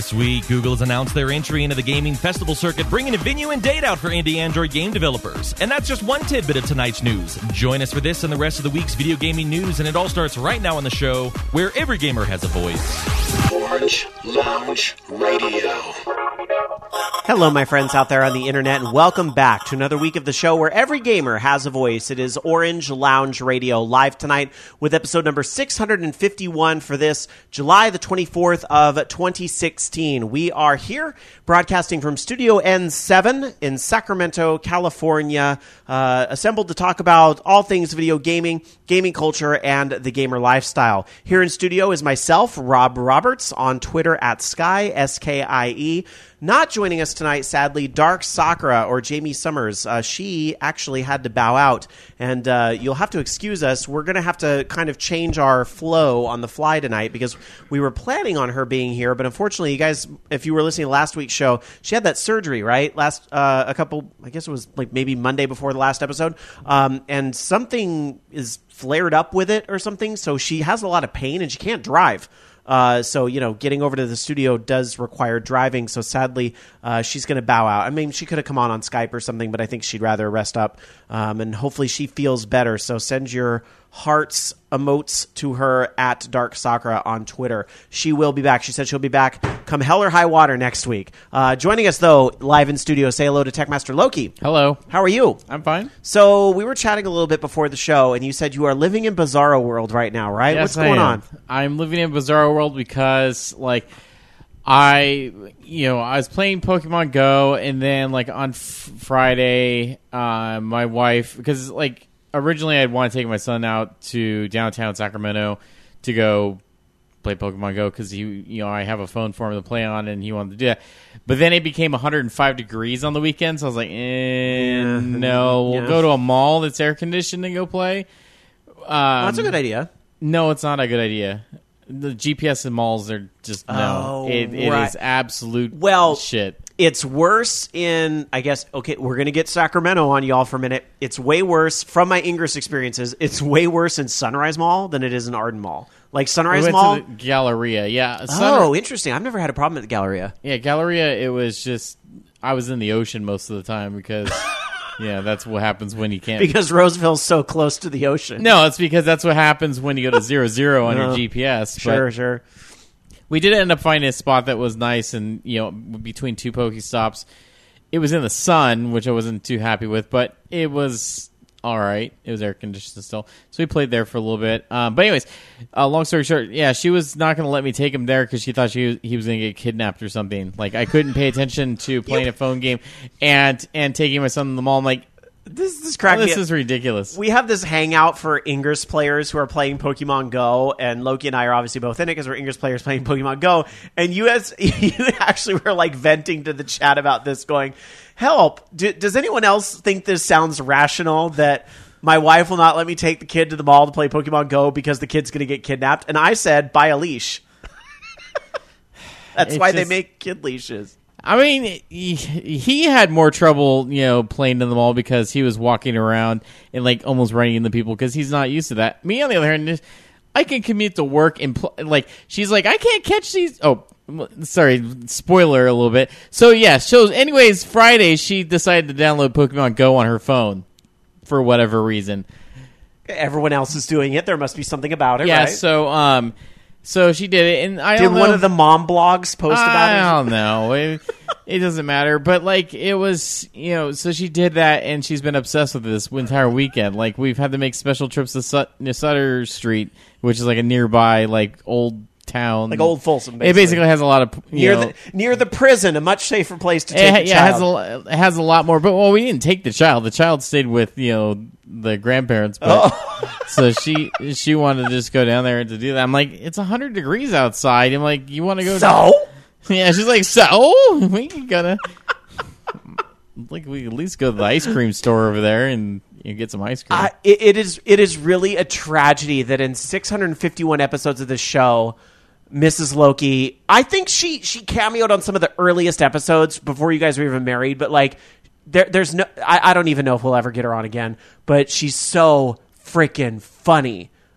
This week, Google has announced their entry into the gaming festival circuit, bringing a venue and date out for indie Android game developers. And that's just one tidbit of tonight's news. Join us for this and the rest of the week's video gaming news, and it all starts right now on the show, where every gamer has a voice. Orange Lounge Radio. Hello, my friends out there on the internet, and welcome back to another week of the show where every gamer has a voice. It is Orange Lounge Radio, live tonight with episode number 651 for this July the 24th of 2016. We are here broadcasting from Studio N7 in Sacramento, California, assembled to talk about all things video gaming, gaming culture, and the gamer lifestyle. Here in studio is myself, Rob Roberts, on Twitter at Sky, S-K-I-E. Not joining us tonight, sadly, Dark Sakura, or Jamie Summers. She actually had to bow out, and you'll have to excuse us. We're going to have to kind of change our flow on the fly tonight because we were planning on her being here, but unfortunately, you guys, if you were listening to last week's show, she had that surgery, right? I guess it was like maybe Monday before the last episode, and something is flared up with it or something, so she has a lot of pain and she can't drive. So, getting over to the studio does require driving. So sadly, she's going to bow out. I mean, she could have come on Skype or something, but I think she'd rather rest up. And hopefully she feels better. So send your hearts emotes to her at Dark Sakura on Twitter. She will be back. She said she'll be back come hell or high water next week. Joining us, though, live in studio, say hello to Techmaster Loki. Hello. How are you? I'm fine. So we were chatting a little bit before the show, and you said you are living in Bizarro World right now, right? Yes, What's going on? I'm living in Bizarro World because, I was playing Pokemon Go, and then, on Friday, my wife, because, originally I'd want to take my son out to downtown Sacramento to go play Pokemon Go because I have a phone for him to play on, and he wanted to do that. But then it became 105 degrees on the weekend, so I was like, no, we'll go to a mall that's air conditioned and go play. That's a good idea. No, it's not a good idea. The GPS in malls are just no. It is absolute shit. It's worse in, I guess, okay, we're going to get Sacramento on y'all for a minute. It's way worse, from my Ingress experiences, it's way worse in Sunrise Mall than it is in Arden Mall. Like Sunrise Mall? To the Galleria, yeah. Interesting. I've never had a problem at the Galleria. Yeah, Galleria, it was just, I was in the ocean most of the time because... Yeah, that's what happens when you can't. Because Roseville's so close to the ocean. No, it's because that's what happens when you go to 0-0 on your GPS. Sure. We did end up finding a spot that was nice, and between two Pokestops, it was in the sun, which I wasn't too happy with, but it was all right. It was air conditioned still, so we played there for a little bit. But anyways, long story short, yeah, she was not going to let me take him there because she thought he was going to get kidnapped or something. I couldn't pay attention to playing a phone game and taking my son to the mall. I'm like, this is ridiculous. We have this hangout for Ingress players who are playing Pokemon Go, and Loki and I are obviously both in it because we're Ingress players playing Pokemon Go. And you actually were venting to the chat about this, going, "Help! Does anyone else think this sounds rational? That my wife will not let me take the kid to the mall to play Pokemon Go because the kid's going to get kidnapped?" And I said, "Buy a leash." That's why they make kid leashes. I mean, he had more trouble, playing in the mall because he was walking around and almost running into people because he's not used to that. Me, on the other hand, I can commute to work and she's like, I can't catch these. Oh, sorry, spoiler a little bit. So yeah, anyways, Friday she decided to download Pokemon Go on her phone for whatever reason. Everyone else is doing it. There must be something about it, yeah, right? So she did it, and I did don't know. One of the mom blogs post about it? I don't know. It doesn't matter. But it was, so she did that, and she's been obsessed with this entire weekend. We've had to make special trips to Sutter Street, which is a nearby old town, Old Folsom. Basically. It basically has a lot of near the prison, a much safer place to take the child. It has a lot more. But we didn't take the child. The child stayed with the grandparents. But so she wanted to just go down there to do that. I'm like, it's 100 degrees outside. I'm like, you want to go? Yeah, she's like, so we gotta we at least go to the ice cream store over there and get some ice cream. It is really a tragedy that in 651 episodes of this show, Mrs. Loki, I think she cameoed on some of the earliest episodes before you guys were even married, but there's no, I don't even know if we'll ever get her on again, but she's so freaking funny.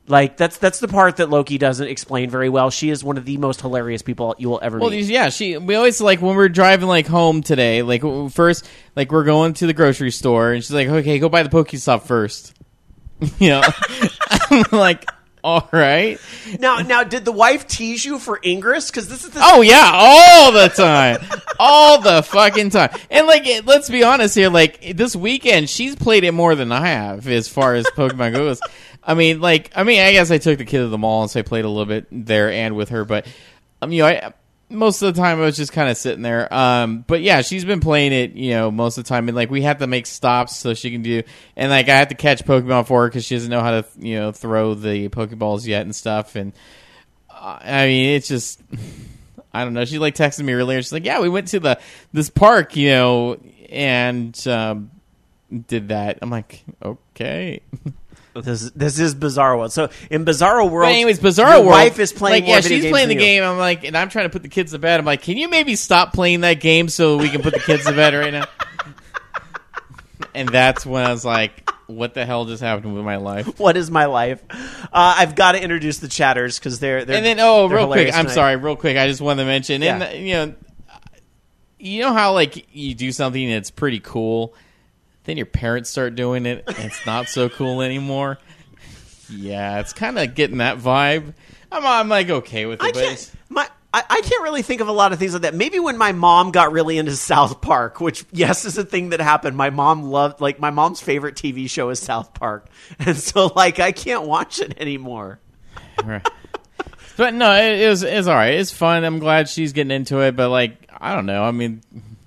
Like that's the part that Loki doesn't explain very well. She is one of the most hilarious people you will ever meet. Well, yeah, we always like when we're driving like home today. Like first, like we're going to the grocery store, and she's like, "Okay, go buy the Pokestop first." You know, I'm like, all right. Now, did the wife tease you for Ingress? Because this is the Oh yeah, all the time, all the fucking time. And like, let's be honest here. Like this weekend, she's played it more than I have as far as Pokemon goes. I mean, I guess I took the kid to the mall, and so I played a little bit there and with her. But most of the time I was just kind of sitting there. But yeah, she's been playing it, most of the time. And like we have to make stops so she can do, and like I have to catch Pokemon for her because she doesn't know how to, throw the Pokeballs yet and stuff. And I mean, it's just, I don't know. She like texted me earlier. She's like, "Yeah, we went to this park, and did that." I'm like, okay. This is Bizarro World. So in Bizarro World, but anyways, Bizarro your World, wife is playing. Like, more video she's games playing the than you. game. I'm like, and I'm trying to put the kids to bed. I'm like, can you maybe stop playing that game so we can put the kids to bed right now? And that's when I was like, what the hell just happened with my life? What is my life? I've got to introduce the chatters because they're and then they're real quick, I'm tonight. sorry, real quick, I just wanted to mention, Yeah. and you know how like you do something and it's pretty cool, then your parents start doing it and it's not so cool anymore. Yeah, it's kind of getting that vibe. I'm like okay with it, I can't really think of a lot of things like that. Maybe when my mom got really into South Park, which yes is a thing that happened. My mom loved, like my mom's favorite TV show is South Park, and so like I can't watch it anymore. Right. But no, it's all right. It's fun. I'm glad she's getting into it. But like, I don't know. I mean,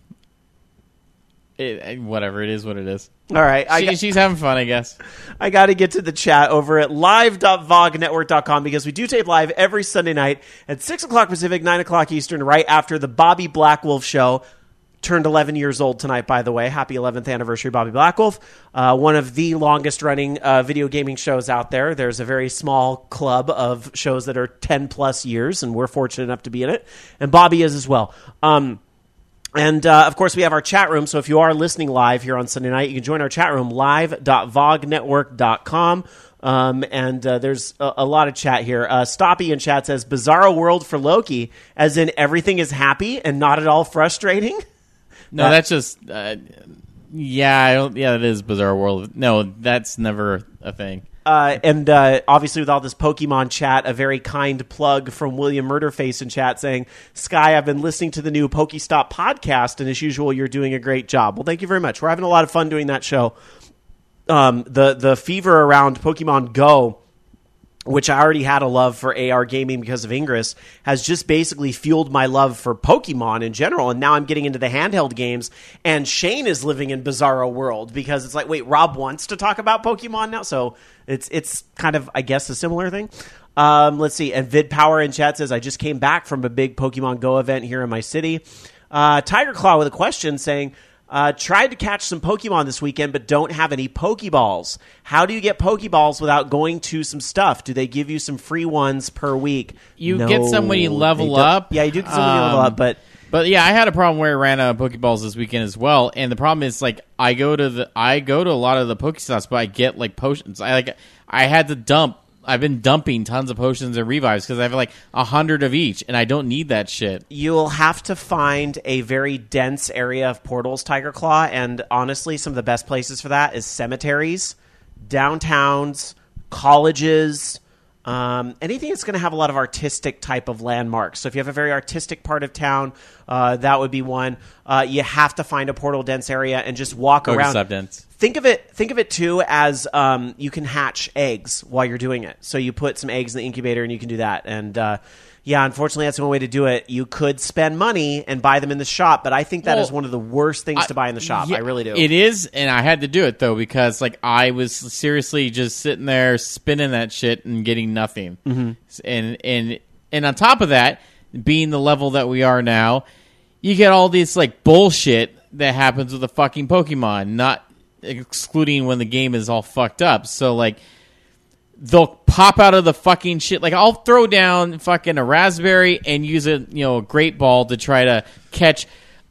whatever. It is what it is. All right. She's having fun, I guess. I got to get to the chat over at live.vognetwork.com because we do tape live every Sunday night at 6 o'clock Pacific, 9 o'clock Eastern, right after the Bobby Blackwolf show. Turned 11 years old tonight, by the way. Happy 11th anniversary, Bobby Blackwolf. One of the longest running video gaming shows out there. There's a very small club of shows that are 10 plus years, and we're fortunate enough to be in it. And Bobby is as well. And, of course, we have our chat room. So if you are listening live here on Sunday night, you can join our chat room, live.vognetwork.com. And there's a lot of chat here. Stoppy in chat says, Bizarro World for Loki, as in everything is happy and not at all frustrating. No, that's just, that is Bizarre World. No, that's never a thing. And obviously with all this Pokemon chat, a very kind plug from William Murderface in chat saying, Sky, I've been listening to the new Pokestop podcast, and as usual, you're doing a great job. Well, thank you very much. We're having a lot of fun doing that show. The fever around Pokemon Go, which I already had a love for AR gaming because of Ingress, has just basically fueled my love for Pokemon in general. And now I'm getting into the handheld games, and Shane is living in Bizarro World because it's like, wait, Rob wants to talk about Pokemon now? So it's kind of, I guess, a similar thing. Let's see. And VidPower in chat says, I just came back from a big Pokemon Go event here in my city. Tiger Claw with a question saying, tried to catch some Pokemon this weekend, but don't have any Pokeballs. How do you get Pokeballs without going to some stuff? Do they give you some free ones per week? You get some when you level up. Yeah, you do get some when you level up, but yeah, I had a problem where I ran out of Pokeballs this weekend as well. And the problem is, like, I go to a lot of the Pokestops, but I get like potions. I had to dump. I've been dumping tons of potions and revives because I have like 100 of each, and I don't need that shit. You'll have to find a very dense area of portals, Tiger Claw, and honestly, some of the best places for that is cemeteries, downtowns, colleges, anything that's going to have a lot of artistic type of landmarks. So if you have a very artistic part of town, that would be one. You have to find a portal dense area and just walk around. Dense. Think of it too as you can hatch eggs while you're doing it. So you put some eggs in the incubator and you can do that. And unfortunately, that's one way to do it. You could spend money and buy them in the shop, but I think that is one of the worst things to buy in the shop. Yeah, I really do. It is, and I had to do it though because like I was seriously just sitting there spinning that shit and getting nothing. Mm-hmm. And on top of that, being the level that we are now, you get all this like bullshit that happens with the fucking Pokemon, not excluding when the game is all fucked up. So like they'll pop out of the fucking shit. Like I'll throw down fucking a raspberry and use a great ball to try to catch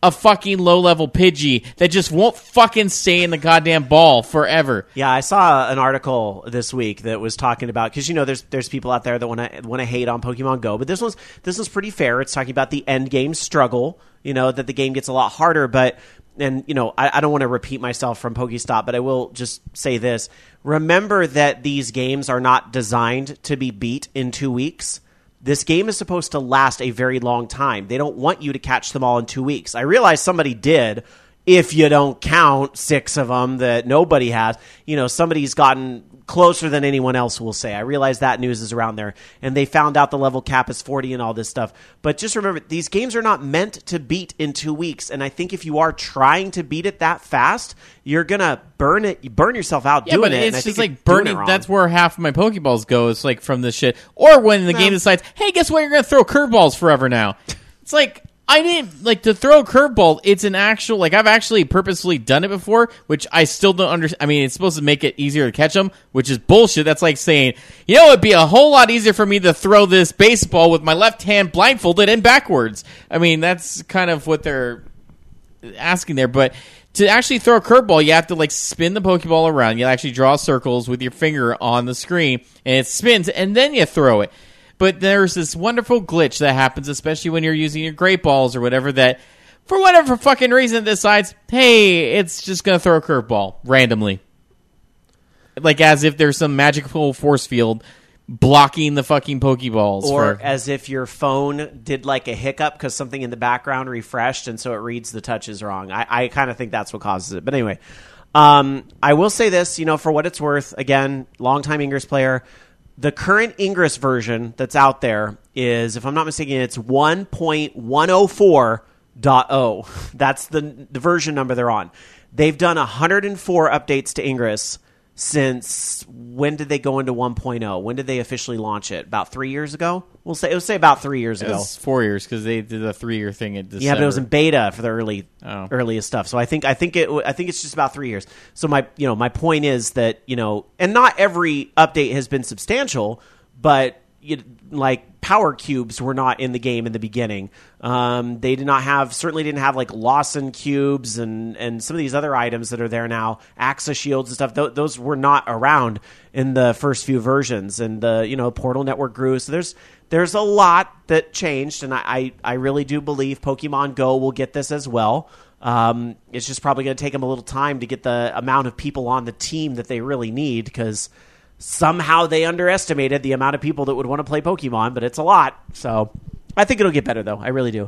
a fucking low-level Pidgey that just won't fucking stay in the goddamn ball forever. Yeah, I saw an article this week that was talking about, because there's people out there that want to hate on Pokemon Go, but this was pretty fair. It's talking about the end game struggle. That the game gets a lot harder, but. And, I don't want to repeat myself from Pokestop, but I will just say this. Remember that these games are not designed to be beat in 2 weeks. This game is supposed to last a very long time. They don't want you to catch them all in 2 weeks. I realize somebody did, if you don't count 6 of them that nobody has. Somebody's gotten closer than anyone else will say. I realize that news is around there, and they found out the level cap is 40 and all this stuff. But just remember, these games are not meant to beat in 2 weeks, and I think if you are trying to beat it that fast, you're gonna burn yourself out doing it. It's and just like burning. That's where half of my Pokeballs go. It's like from this shit, or when the game decides, hey, guess what? You're gonna throw curveballs forever now. It's like. I didn't like to throw a curveball. It's an actual, I've actually purposefully done it before, which I still don't understand. I mean, it's supposed to make it easier to catch them, which is bullshit. That's like saying, it'd be a whole lot easier for me to throw this baseball with my left hand blindfolded and backwards. I mean, that's kind of what they're asking there. But to actually throw a curveball, you have to spin the Pokeball around. You actually draw circles with your finger on the screen, and it spins, and then you throw it. But there's this wonderful glitch that happens, especially when you're using your Great Balls or whatever, that for whatever fucking reason decides, hey, it's just going to throw a curveball randomly. As if there's some magical force field blocking the fucking Pokeballs. Or as if your phone did a hiccup because something in the background refreshed, and so it reads the touches wrong. I kind of think that's what causes it. But anyway, I will say this, for what it's worth, again, longtime Ingress player, the current Ingress version that's out there is, if I'm not mistaken, it's 1.104.0. That's the version number they're on. They've done 104 updates to Ingress since, when did they go into 1.0? When did they officially launch it? About 3 years ago? We'll say about 3 years ago. It was 4 years because they did a 3-year thing in December. Yeah, but it was in beta for the earliest stuff. So I think it's just about 3 years. So my point is that, and not every update has been substantial, but power cubes were not in the game in the beginning. They certainly didn't have Lawson cubes and some of these other items that are there now, Axa shields and stuff. Those were not around in the first few versions, and the Portal Network grew. So there's a lot that changed, and I really do believe Pokemon Go will get this as well. It's just probably going to take them a little time to get the amount of people on the team that they really need, because somehow they underestimated the amount of people that would want to play Pokemon, but it's a lot. So I think it'll get better, though. I really do.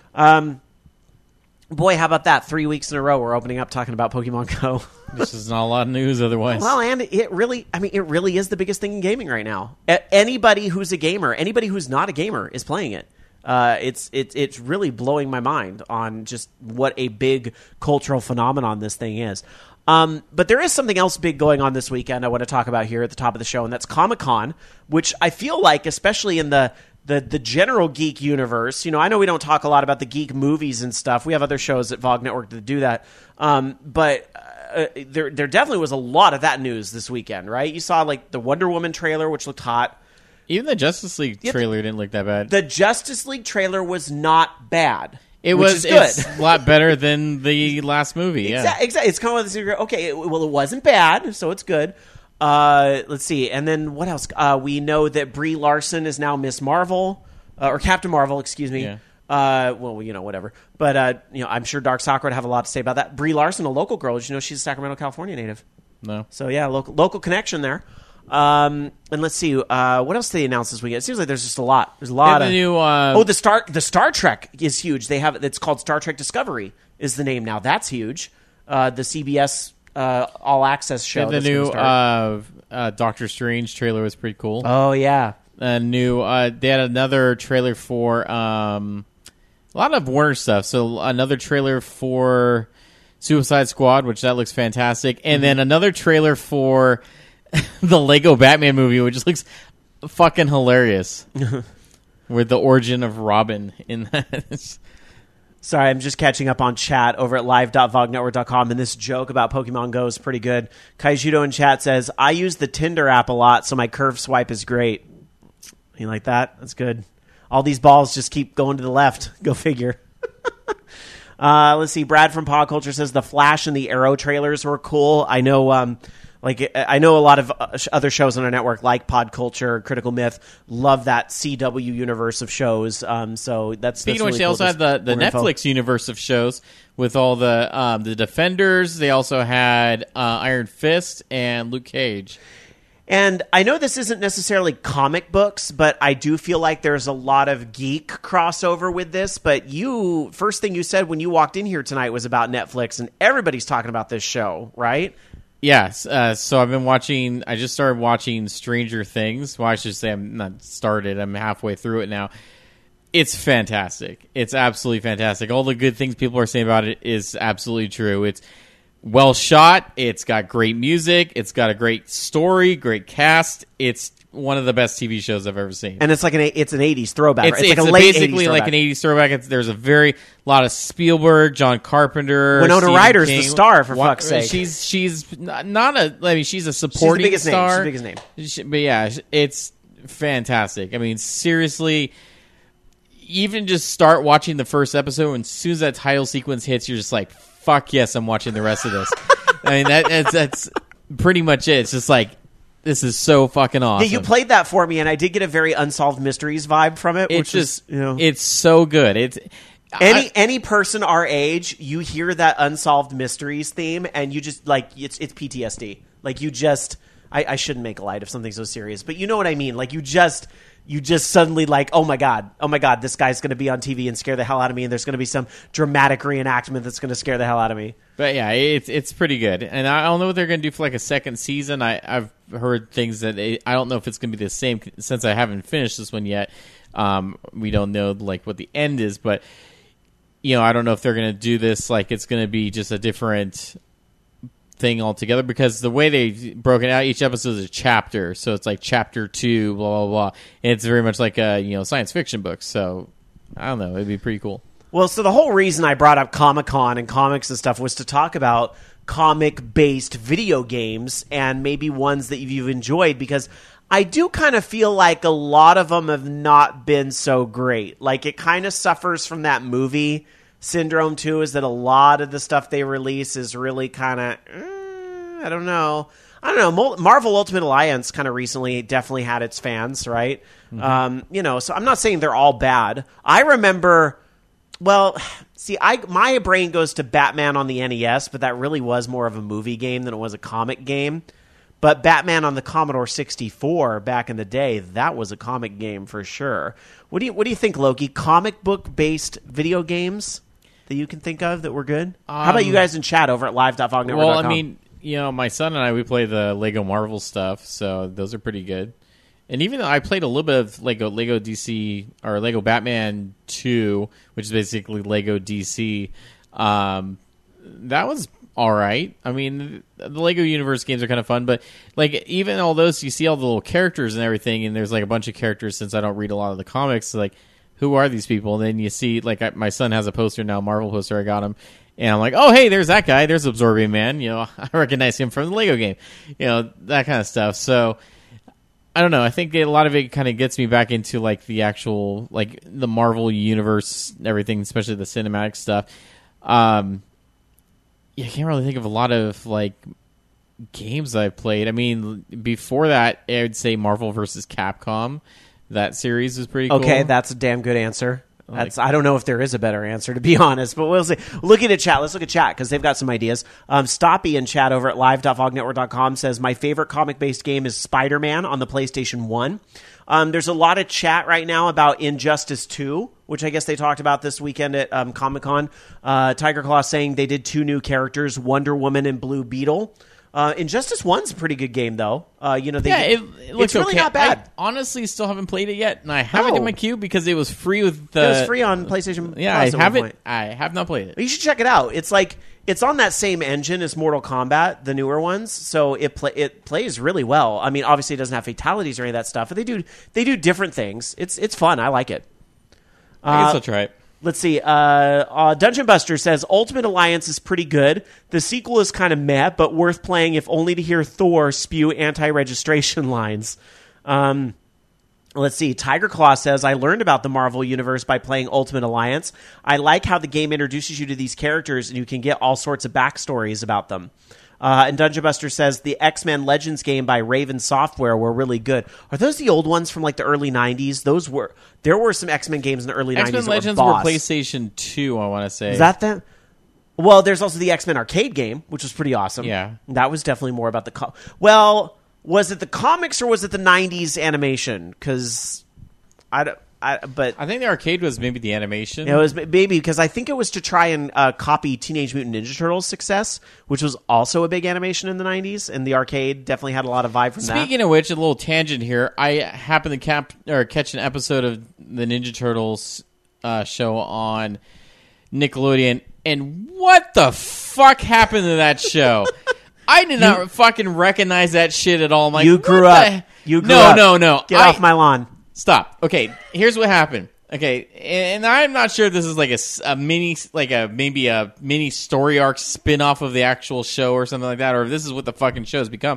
Boy, how about that? 3 weeks in a row we're opening up talking about Pokemon Go. This is not a lot of news otherwise. Well, and it really is the biggest thing in gaming right now. Anybody who's a gamer, anybody who's not a gamer is playing it. It's really blowing my mind on just what a big cultural phenomenon this thing is. But there is something else big going on this weekend I want to talk about here at the top of the show, and that's Comic-Con, which I feel like, especially in the general geek universe, I know we don't talk a lot about the geek movies and stuff. We have other shows at VOG Network that do that. But there definitely was a lot of that news this weekend, right? You saw the Wonder Woman trailer, which looked hot. Even the Justice League trailer didn't look that bad. The Justice League trailer was not bad. It's a lot better than the last movie. Yeah, exactly. It's kind of this. Okay, it wasn't bad, so it's good. Let's see, and then what else? We know that Brie Larson is now Miss Marvel, or Captain Marvel, excuse me. Yeah. Whatever. But I'm sure Dark Sakura would have a lot to say about that. Brie Larson, a local girl, did you know she's a Sacramento, California native? No. So yeah, local connection there. And let's see, what else did they announce this weekend? It seems like there's just a lot. There's a lot of new. The Star Trek is huge. They have it's called Star Trek Discovery is the name now. That's huge. The CBS All Access show. The new Doctor Strange trailer was pretty cool. Oh yeah. They had another trailer for a lot of Warner stuff. So another trailer for Suicide Squad, which that looks fantastic, and then another trailer for the Lego Batman movie, which looks fucking hilarious, with the origin of Robin in that. Sorry, I'm just catching up on chat over at live.vognetwork.com, and this joke about Pokemon Go is pretty good. Kaijudo in chat says, I use the Tinder app a lot, so my curve swipe is great. You like that? That's good. All these balls just keep going to the left. Go figure. Let's see. Brad from Pod Culture says the Flash and the Arrow trailers were cool. I know, I know a lot of other shows on our network, like Pod Culture, Critical Myth, love that CW universe of shows. So that's Speaking of really which, they cool. also had the Netflix universe of shows with all the Defenders. They also had Iron Fist and Luke Cage. And I know this isn't necessarily comic books, but I do feel like there's a lot of geek crossover with this. But first thing you said when you walked in here tonight was about Netflix, and everybody's talking about this show, right? Yes. So I've been watching. I just started watching Stranger Things. Well, I should say I'm not started. I'm halfway through it now. It's fantastic. It's absolutely fantastic. All the good things people are saying about it is absolutely true. It's well shot. It's got great music. It's got a great story, great cast. It's one of the best TV shows I've ever seen. And it's like it's an 80s throwback. It's like a late basically 80s like an 80s throwback. There's a lot of Spielberg, John Carpenter, Winona Stephen Ryder's King. the star, for fuck's sake. She's not a. I mean, she's a supporting star. She's the biggest name. But yeah, it's fantastic. I mean, seriously. Even just start watching the first episode, and as soon as that title sequence hits, you're just like, fuck yes, I'm watching the rest of this. I mean, that's pretty much it. It's just like, this is so fucking awesome. Yeah, you played that for me, and I did get a very Unsolved Mysteries vibe from it. It's which is, it's so good. Any person our age, you hear that Unsolved Mysteries theme, and you just, like, it's PTSD. Like, you just, I shouldn't make light of something so serious, but you know what I mean. Like, you just suddenly like, oh my god, this guy's going to be on TV and scare the hell out of me, and there's going to be some dramatic reenactment that's going to scare the hell out of me. But yeah, it's pretty good, and I don't know what they're going to do for like a second season. I've heard things that I don't know if it's going to be the same, since I haven't finished this one yet. We don't know like what the end is, but I don't know if they're going to do this like it's going to be just a different thing altogether, because the way they broke it out, each episode is a chapter, so it's like chapter 2, blah blah blah, and it's very much like a science fiction book. So I don't know, it'd be pretty cool. Well, so the whole reason I brought up Comic-Con and comics and stuff was to talk about comic-based video games, and maybe ones that you've enjoyed, because I do kind of feel like a lot of them have not been so great. Like, it kind of suffers from that movie syndrome too, is that a lot of the stuff they release is really kind of, I don't know. Marvel Ultimate Alliance kind of recently definitely had its fans, right? Mm-hmm. So I'm not saying they're all bad. I remember, my brain goes to Batman on the NES, but that really was more of a movie game than it was a comic game. But Batman on the Commodore 64 back in the day, that was a comic game for sure. What do you think, Loki? Comic book based video games that you can think of that were good? How about you guys in chat over at live.vognetwork.com? Well, I mean, my son and I, we play the Lego Marvel stuff, so those are pretty good. And even though I played a little bit of Lego DC, or Lego Batman 2, which is basically Lego DC, that was all right. I mean, the Lego Universe games are kind of fun, but like even all those, you see all the little characters and everything, and there's like a bunch of characters, since I don't read a lot of the comics, so like, who are these people? And then you see, like, my son has a poster now, Marvel poster, I got him, and I'm like, oh, hey, there's that guy, there's Absorbing Man, I recognize him from the Lego game, that kind of stuff. So I don't know, I think a lot of it kind of gets me back into like the actual, like, the Marvel universe, everything, especially the cinematic stuff. I can't really think of a lot of like games I've played. I mean, before that, I would say Marvel vs. Capcom. That series is pretty cool. Okay, that's a damn good answer. I don't know if there is a better answer, to be honest, but we'll see. Looking at chat, let's look at chat, because they've got some ideas. Stoppy in chat over at live.vognetwork.com says, my favorite comic-based game is Spider-Man on the PlayStation 1. There's a lot of chat right now about Injustice 2, which I guess they talked about this weekend at Comic-Con. Tiger Claw saying they did 2 new characters, Wonder Woman and Blue Beetle. Injustice 1's a pretty good game, though. It looks it's really okay. not bad. I honestly still haven't played it yet, and I have it in my queue because it was free with the... It was free on PlayStation Yeah, Plus I haven't. I have not played it. You should check it out. It's like, it's on that same engine as Mortal Kombat, the newer ones, so it plays really well. I mean, obviously it doesn't have fatalities or any of that stuff, but they do different things. It's fun. I like it. I guess I'll try it. Let's see. Dungeon Buster says, Ultimate Alliance is pretty good. The sequel is kind of meh, but worth playing if only to hear Thor spew anti-registration lines. Let's see. Tiger Claw says, I learned about the Marvel Universe by playing Ultimate Alliance. I like how the game introduces you to these characters and you can get all sorts of backstories about them. And Dungeon Buster says, the X-Men Legends game by Raven Software were really good. Are those the old ones from like the early 90s? There were some X-Men games in the early 90s X-Men that Legends were were boss. PlayStation 2, I want to say. Is that them? Well, there's also the X-Men arcade game, which was pretty awesome. Yeah. That was definitely more about the... Well, was it the comics or was it the 90s animation? Because... But I think the arcade was maybe the animation. it was maybe because I think it was to try and copy Teenage Mutant Ninja Turtles' success, which was also a big animation in the 90s, and the arcade definitely had a lot of vibe from that. Speaking of which, a little tangent here. I happened to catch an episode of the Ninja Turtles show on Nickelodeon, and what the fuck happened to that show? I did not fucking recognize that shit at all. I'm like, You grew what up. the- You grew no, up. No, no, Get off my lawn. Stop. Okay, here's what happened. Okay, and I'm not sure if this is like a mini, maybe a mini story arc spin-off of the actual show or something like that, or if this is what the fucking show has become.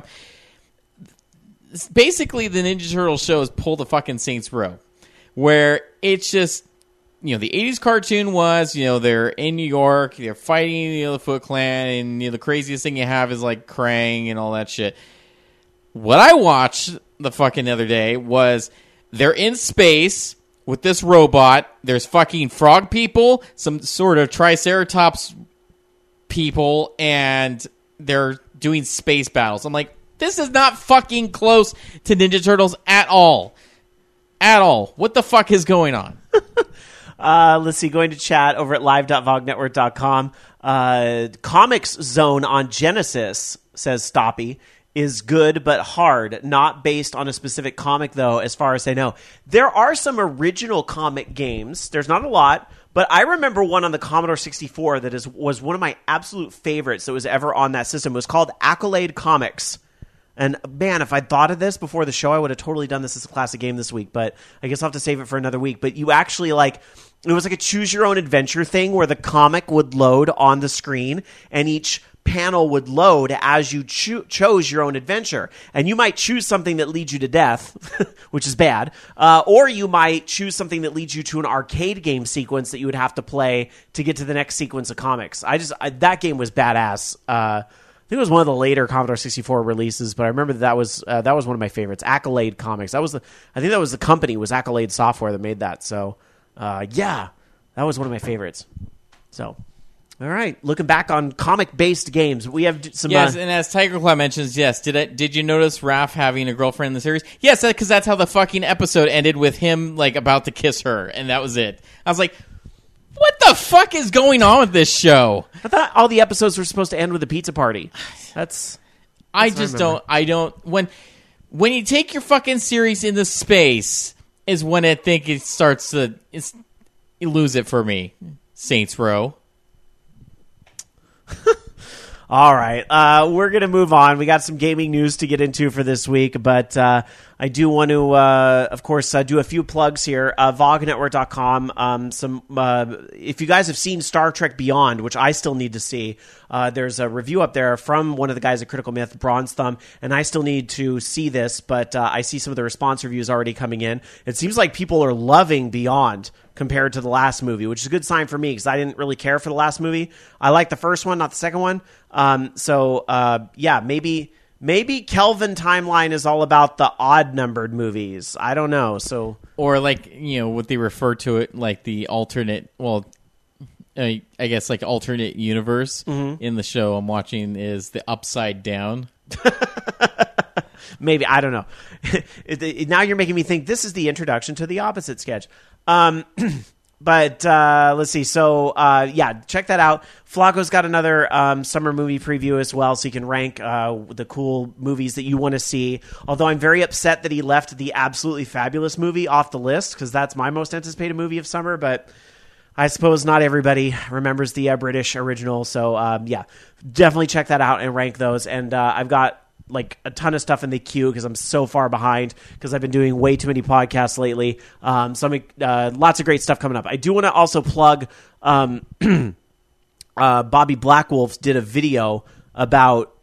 Basically, the Ninja Turtles shows pull the fucking Saints Row, where it's just, the 80s cartoon was, they're in New York, they're fighting, the Foot Clan, and the craziest thing you have is like Krang and all that shit. What I watched the fucking other day was they're in space with this robot. There's fucking frog people, some sort of Triceratops people, and they're doing space battles. I'm like, this is not fucking close to Ninja Turtles at all. At all. What the fuck is going on? Let's see, going to chat over at live.vognetwork.com. Comics Zone on Genesis, says Stoppy, is good but hard, not based on a specific comic, though, as far as I know. There are some original comic games. There's not a lot, but I remember one on the Commodore 64 that was one of my absolute favorites that was ever on that system. It was called Accolade Comics. And, man, if I'd thought of this before the show, I would have totally done this as a classic game this week, but I guess I'll have to save it for another week. But you actually, it was like a choose-your-own-adventure thing where the comic would load on the screen, and each panel would load as you chose your own adventure. And you might choose something that leads you to death, which is bad, or you might choose something that leads you to an arcade game sequence that you would have to play to get to the next sequence of comics. That game was badass. I think it was one of the later Commodore 64 releases, but I remember that was one of my favorites. Accolade Comics. I think that was the company, was Accolade Software that made that. So, yeah, that was one of my favorites. So, all right, looking back on comic-based games, we have some. Yes, and as Tiger Claw mentions, yes, did you notice Raph having a girlfriend in the series? Yes, because that's how the fucking episode ended, with him about to kiss her, and that was it. I was like, what the fuck is going on with this show? I thought all the episodes were supposed to end with a pizza party. I don't. When you take your fucking series into space is when I think it starts to. You lose it for me, Saints Row. All right, we're going to move on. We got some gaming news to get into for this week, but I do want to, of course, do a few plugs here. VogNetwork.com. If you guys have seen Star Trek Beyond, which I still need to see, there's a review up there from one of the guys at Critical Myth, Bronze Thumb, and I still need to see this, but I see some of the response reviews already coming in. It seems like people are loving Beyond compared to the last movie, which is a good sign for me because I didn't really care for the last movie. I like the first one, not the second one. Yeah, maybe Kelvin Timeline is all about the odd-numbered movies. I don't know. So, or what they refer to it like the alternate. Well, I guess alternate universe in the show I'm watching is the Upside Down. Maybe, I don't know. Now you're making me think this is the introduction to the opposite sketch. But let's see. So, yeah, check that out. Flacco's got another summer movie preview as well, so you can rank the cool movies that you want to see. Although I'm very upset that he left the Absolutely Fabulous movie off the list, because that's my most anticipated movie of summer. But I suppose not everybody remembers the British original. So, yeah, definitely check that out and rank those. And I've got a ton of stuff in the queue because I'm so far behind because I've been doing way too many podcasts lately. So lots of great stuff coming up. I do want to also plug Bobby Blackwolf did a video about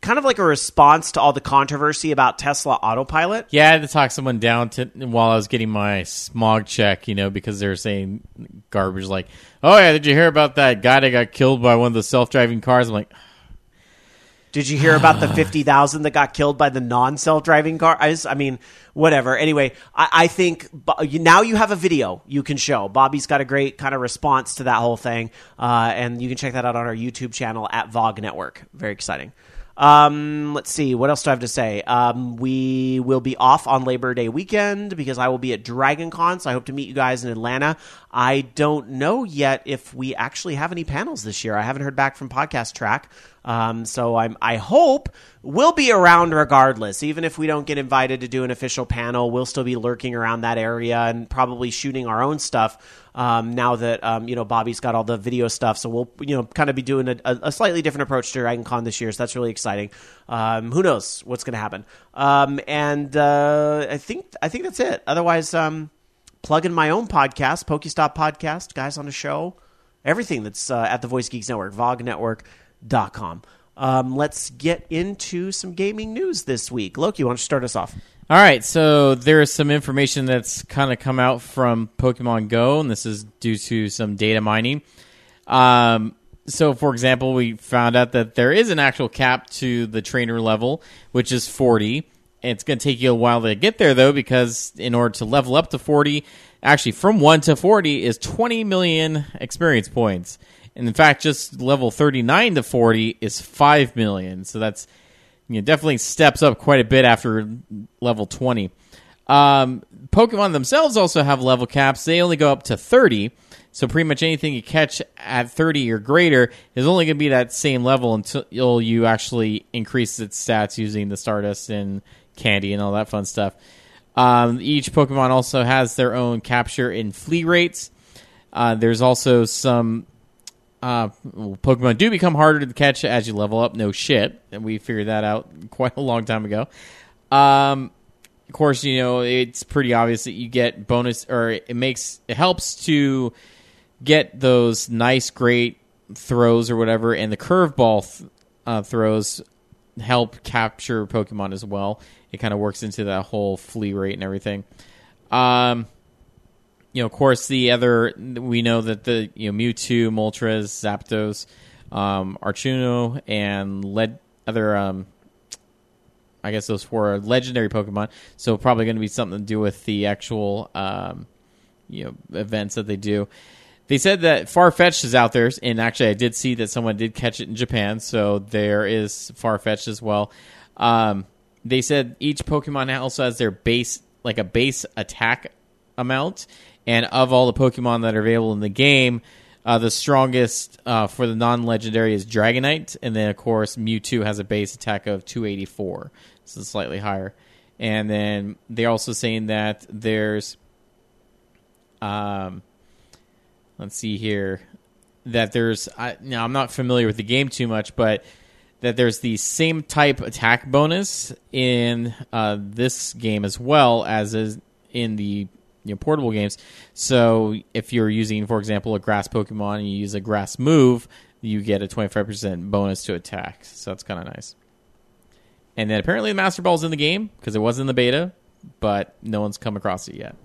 kind of like a response to all the controversy about Tesla Autopilot. Yeah, I had to talk someone down while I was getting my smog check, because they're saying garbage like, oh yeah, did you hear about that guy that got killed by one of the self-driving cars? I'm like, did you hear about the 50,000 that got killed by the non-self-driving car? I mean, whatever. Anyway, I think now you have a video you can show. Bobby's got a great kind of response to that whole thing, and you can check that out on our YouTube channel at VOG Network. Very exciting. Let's see. What else do I have to say? We will be off on Labor Day weekend because I will be at Dragon Con, so I hope to meet you guys in Atlanta. I don't know yet if we actually have any panels this year. I haven't heard back from Podcast Track. So I hope we'll be around regardless. Even if we don't get invited to do an official panel, we'll still be lurking around that area and probably shooting our own stuff. Now that, Bobby's got all the video stuff. So we'll, kind of be doing a slightly different approach to Dragon Con this year. So that's really exciting. Who knows what's going to happen? I think that's it. Otherwise, plugging my own podcast, Pokestop Podcast, guys on the show, everything that's at the Voice Geeks Network, VogNetwork.com. Let's get into some gaming news this week. Loki, why don't you start us off? all right, so there's some information that's kind of come out from Pokemon Go, and this is due to some data mining. So, for example, we found out that there is an actual cap to the trainer level, which is 40. It's going to take you a while to get there, though, because in order to level up to 40, actually from 1 to 40 is 20 million experience points. And in fact, just level 39 to 40 is 5 million. So that's definitely steps up quite a bit after level 20. Pokemon themselves also have level caps. They only go up to 30. So pretty much anything you catch at 30 or greater is only going to be that same level until you actually increase its stats using the Stardust and candy and all that fun stuff. Each Pokemon also has their own capture and flee rates. There's also some Pokemon do become harder to catch as you level up. No shit. And we figured that out quite a long time ago. Of course, it's pretty obvious that you get bonus, or it helps to get those nice, great throws or whatever, and the curveball throws help capture Pokemon as well. It kind of works into that whole flee rate and everything. Of course, we know that the Mewtwo, Moltres, Zapdos, Articuno, and I guess those 4 are legendary Pokemon. So probably going to be something to do with the actual events that they do. They said that Farfetch'd is out there, and actually I did see that someone did catch it in Japan, so there is Farfetch'd as well. They said each Pokemon also has their base attack amount, and of all the Pokemon that are available in the game, the strongest for the non-legendary is Dragonite, and then of course Mewtwo has a base attack of 284, so slightly higher. And then they're also saying that there's let's see here. That there's... now, I'm not familiar with the game too much, but that there's the same type attack bonus in this game as well as is in the portable games. So if you're using, for example, a grass Pokemon and you use a grass move, you get a 25% bonus to attack. So that's kind of nice. And then apparently the Master Ball's in the game because it was in the beta, but no one's come across it yet.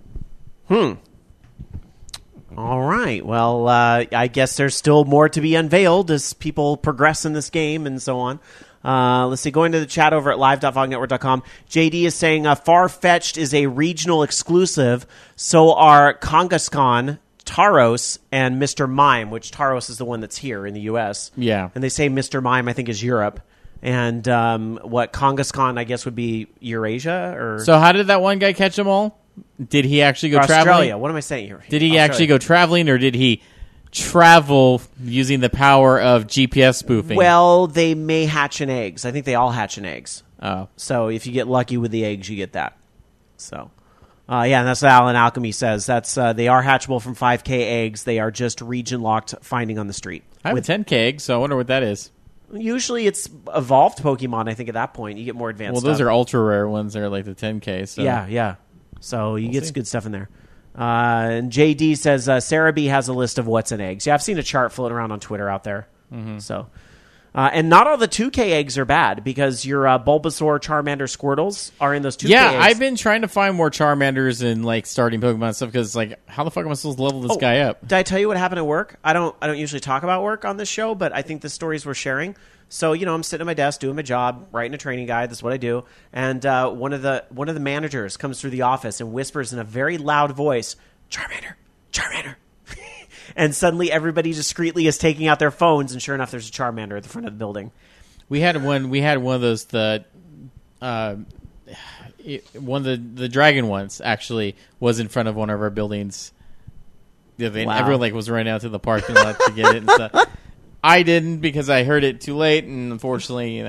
All right. Well, I guess there's still more to be unveiled as people progress in this game and so on. Let's see. Going to the chat over at live.vognetwork.com. JD is saying Farfetch'd is a regional exclusive. So are Kangaskhan, Tauros, and Mr. Mime, which Tauros is the one that's here in the U.S. Yeah. And they say Mr. Mime, I think, is Europe. And what Kangaskhan, I guess, would be Eurasia? Or So how did that one guy catch them all? Did he actually go Australia. traveling? What am I saying here? Did he actually go traveling, or did he travel using the power of GPS spoofing? Well, they may hatch in eggs. I think they all hatch in eggs. Oh. So if you get lucky with the eggs, you get that. So, and that's what Alan Alchemy says. That's they are hatchable from 5K eggs. They are just region-locked finding on the street. I have a 10K egg, so I wonder what that is. Usually it's evolved Pokemon, I think, at that point. You get more advanced Well, those stuff. are ultra-rare ones. They're like the 10K. So. Yeah. So you get some good stuff in there. And JD says Cerebi has a list of what's in eggs. Yeah, I've seen a chart floating around on Twitter out there. Mm-hmm. So And not all the 2K eggs are bad, because your Bulbasaur, Charmander, Squirtles are in those 2K eggs. Yeah, I've been trying to find more Charmanders and like starting Pokemon stuff, because like, how the fuck am I supposed to level this guy up? Did I tell you what happened at work? I don't usually talk about work on this show, but I think the stories we're sharing. So, I'm sitting at my desk doing my job, writing a training guide. That's what I do. And one of the managers comes through the office and whispers in a very loud voice, "Charmander, Charmander." And suddenly everybody discreetly is taking out their phones, and sure enough, there's a Charmander at the front of the building. We had one of those, one of the dragon ones actually was in front of one of our buildings. Yeah, Wow. Everyone was running out to the parking lot to get it and stuff. I didn't, because I heard it too late, and unfortunately,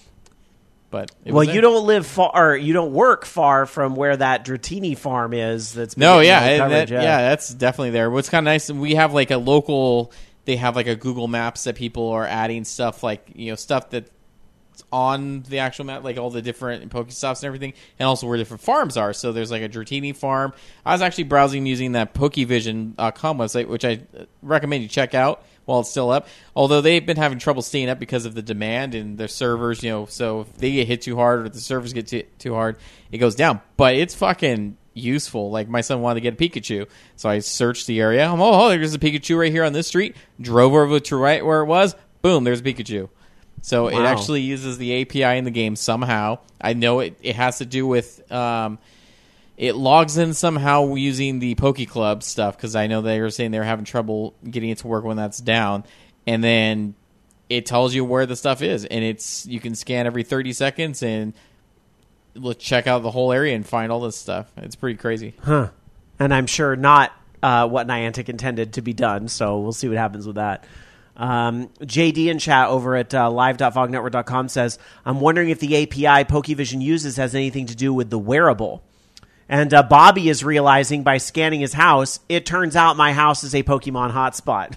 But you don't live far, or you don't work far from where that Dratini farm is. That's that's definitely there. What's kind of nice, we have like a local. They have like a Google Maps that people are adding stuff stuff that's on the actual map, like all the different Pokestops and everything, and also where different farms are. So there's like a Dratini farm. I was actually browsing using that Pokevision.com website, which I recommend you check out while it's still up. Although they've been having trouble staying up because of the demand and their servers, so if they get hit too hard or if the servers get too hard, it goes down. But it's fucking useful. Like, my son wanted to get a Pikachu, so I searched the area. There's a Pikachu right here on this street. Drove over to right where it was. Boom, there's a Pikachu. So It actually uses the API in the game somehow. I know it has to do with... it logs in somehow using the Poke Club stuff, because I know they were saying they were having trouble getting it to work when that's down. And then it tells you where the stuff is. And you can scan every 30 seconds and check out the whole area and find all this stuff. It's pretty crazy. Huh. And I'm sure not what Niantic intended to be done, so we'll see what happens with that. JD in chat over at live.vognetwork.com says, "I'm wondering if the API Pokevision uses has anything to do with the wearable." And Bobby is realizing by scanning his house, it turns out my house is a Pokemon hotspot.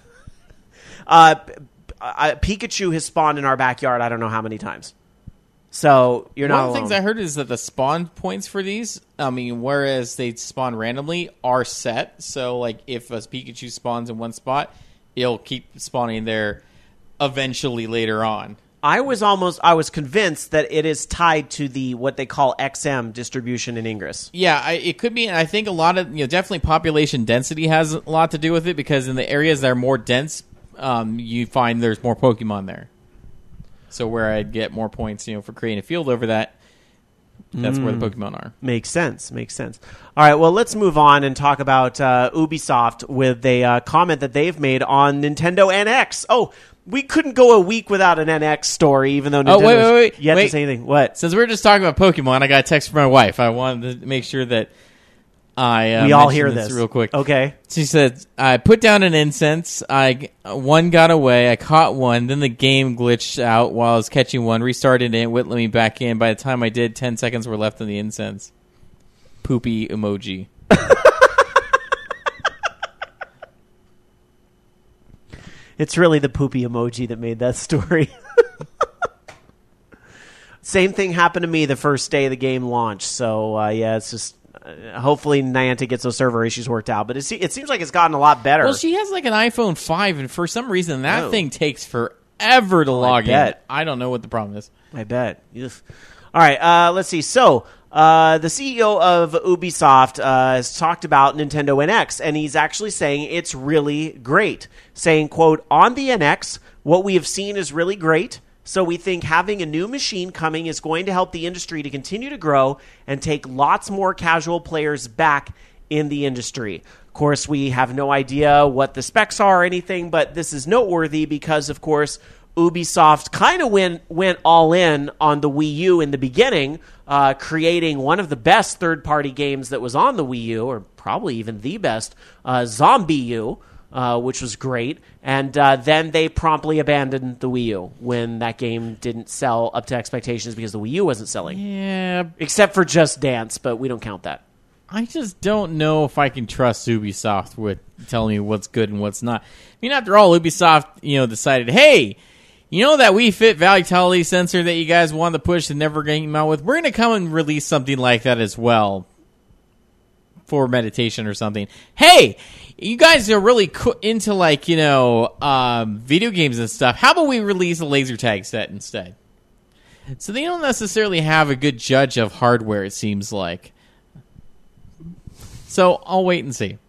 Pikachu has spawned in our backyard I don't know how many times. So you're not alone. One of the things I heard is that the spawn points for these, whereas they spawn randomly, are set. So like if a Pikachu spawns in one spot, it'll keep spawning there eventually later on. I was convinced that it is tied to the what they call XM distribution in Ingress. Yeah, it could be. And I think a lot of definitely population density has a lot to do with it, because in the areas that are more dense, you find there's more Pokemon there. So where I'd get more points, for creating a field over that, that's where the Pokemon are. Makes sense. All right, well, let's move on and talk about Ubisoft with a comment that they've made on Nintendo NX. Oh, we couldn't go a week without an NX story, even though Nintendo wait. yet to say anything. What? Since we're just talking about Pokemon, I got a text from my wife. I wanted to make sure that we all hear this real quick. Okay. She said, "I put down an incense. One got away. I caught one. Then the game glitched out while I was catching one. Restarted it. Wouldn't let me back in. By the time I did, 10 seconds were left on the incense. Poopy emoji." It's really the poopy emoji that made that story. Same thing happened to me the first day the game launched. So, it's just... hopefully Niantic gets those server issues worked out. But it seems like it's gotten a lot better. Well, she has like an iPhone 5, and for some reason that thing takes forever to log in. I don't know what the problem is. I bet. All right, let's see. So, the CEO of Ubisoft has talked about Nintendo NX, and he's actually saying it's really great. Saying, quote, "On the NX, what we have seen is really great. So we think having a new machine coming is going to help the industry to continue to grow and take lots more casual players back in the industry." Of course, we have no idea what the specs are or anything, but this is noteworthy because, of course, Ubisoft kind of went all in on the Wii U in the beginning, creating one of the best third-party games that was on the Wii U, or probably even the best, Zombie U. Which was great, and then they promptly abandoned the Wii U when that game didn't sell up to expectations because the Wii U wasn't selling. Yeah. Except for Just Dance, but we don't count that. I just don't know if I can trust Ubisoft with telling me what's good and what's not. After all, Ubisoft, decided, hey, that Wii Fit Vitality sensor that you guys wanted to push and never came out with? We're going to come and release something like that as well. for meditation or something. Hey, you guys are really into video games and stuff. How about we release a laser tag set instead? So they don't necessarily have a good judge of hardware, it seems like. So I'll wait and see.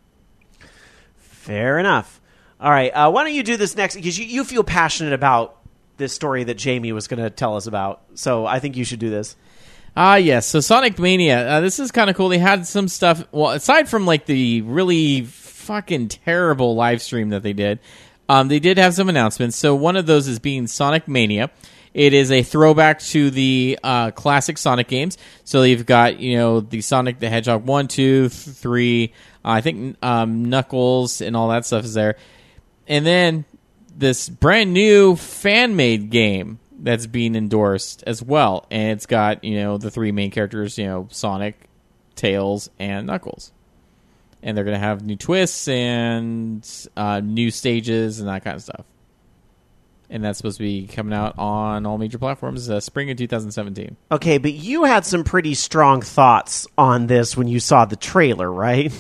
Fair enough. All right, why don't you do this next? Because you feel passionate about this story that Jamie was going to tell us about. So I think you should do this. Yes. So Sonic Mania, this is kind of cool. They had some stuff. Well, aside from the really fucking terrible live stream that they did have some announcements. So one of those is being Sonic Mania. It is a throwback to the classic Sonic games. So you've got the Sonic the Hedgehog 1, 2, 3. I think Knuckles and all that stuff is there, and then this brand new fan made game that's being endorsed as well, and it's got the three main characters, Sonic, Tails, and Knuckles, and they're gonna have new twists and new stages and that kind of stuff, and that's supposed to be coming out on all major platforms spring of 2017. Okay, but you had some pretty strong thoughts on this when you saw the trailer, right?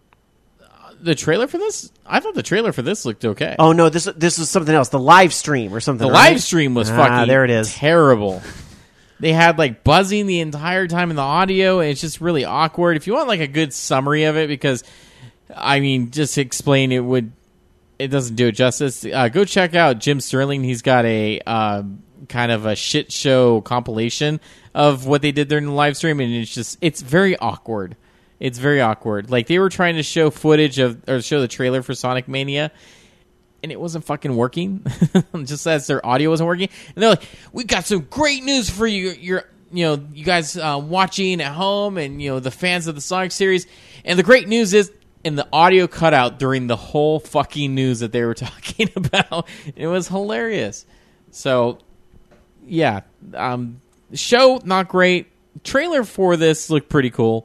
The trailer for this? I thought the trailer for this looked okay. Oh no, this was something else. The live stream or something. The right? live stream was fucking there it is. Terrible. They had buzzing the entire time in the audio, and it's just really awkward. If you want a good summary of it, because just to explain it doesn't do it justice. Go check out Jim Sterling. He's got a kind of a shit show compilation of what they did during the live stream, and it's very awkward. It's very awkward. They were trying to show footage show the trailer for Sonic Mania, and it wasn't fucking working. Just as their audio wasn't working, and they're like, "We got some great news for you. You guys watching at home, and the fans of the Sonic series. And the great news is." And the audio cut out during the whole fucking news that they were talking about. It was hilarious. So, yeah. Show, not great. Trailer for this looked pretty cool.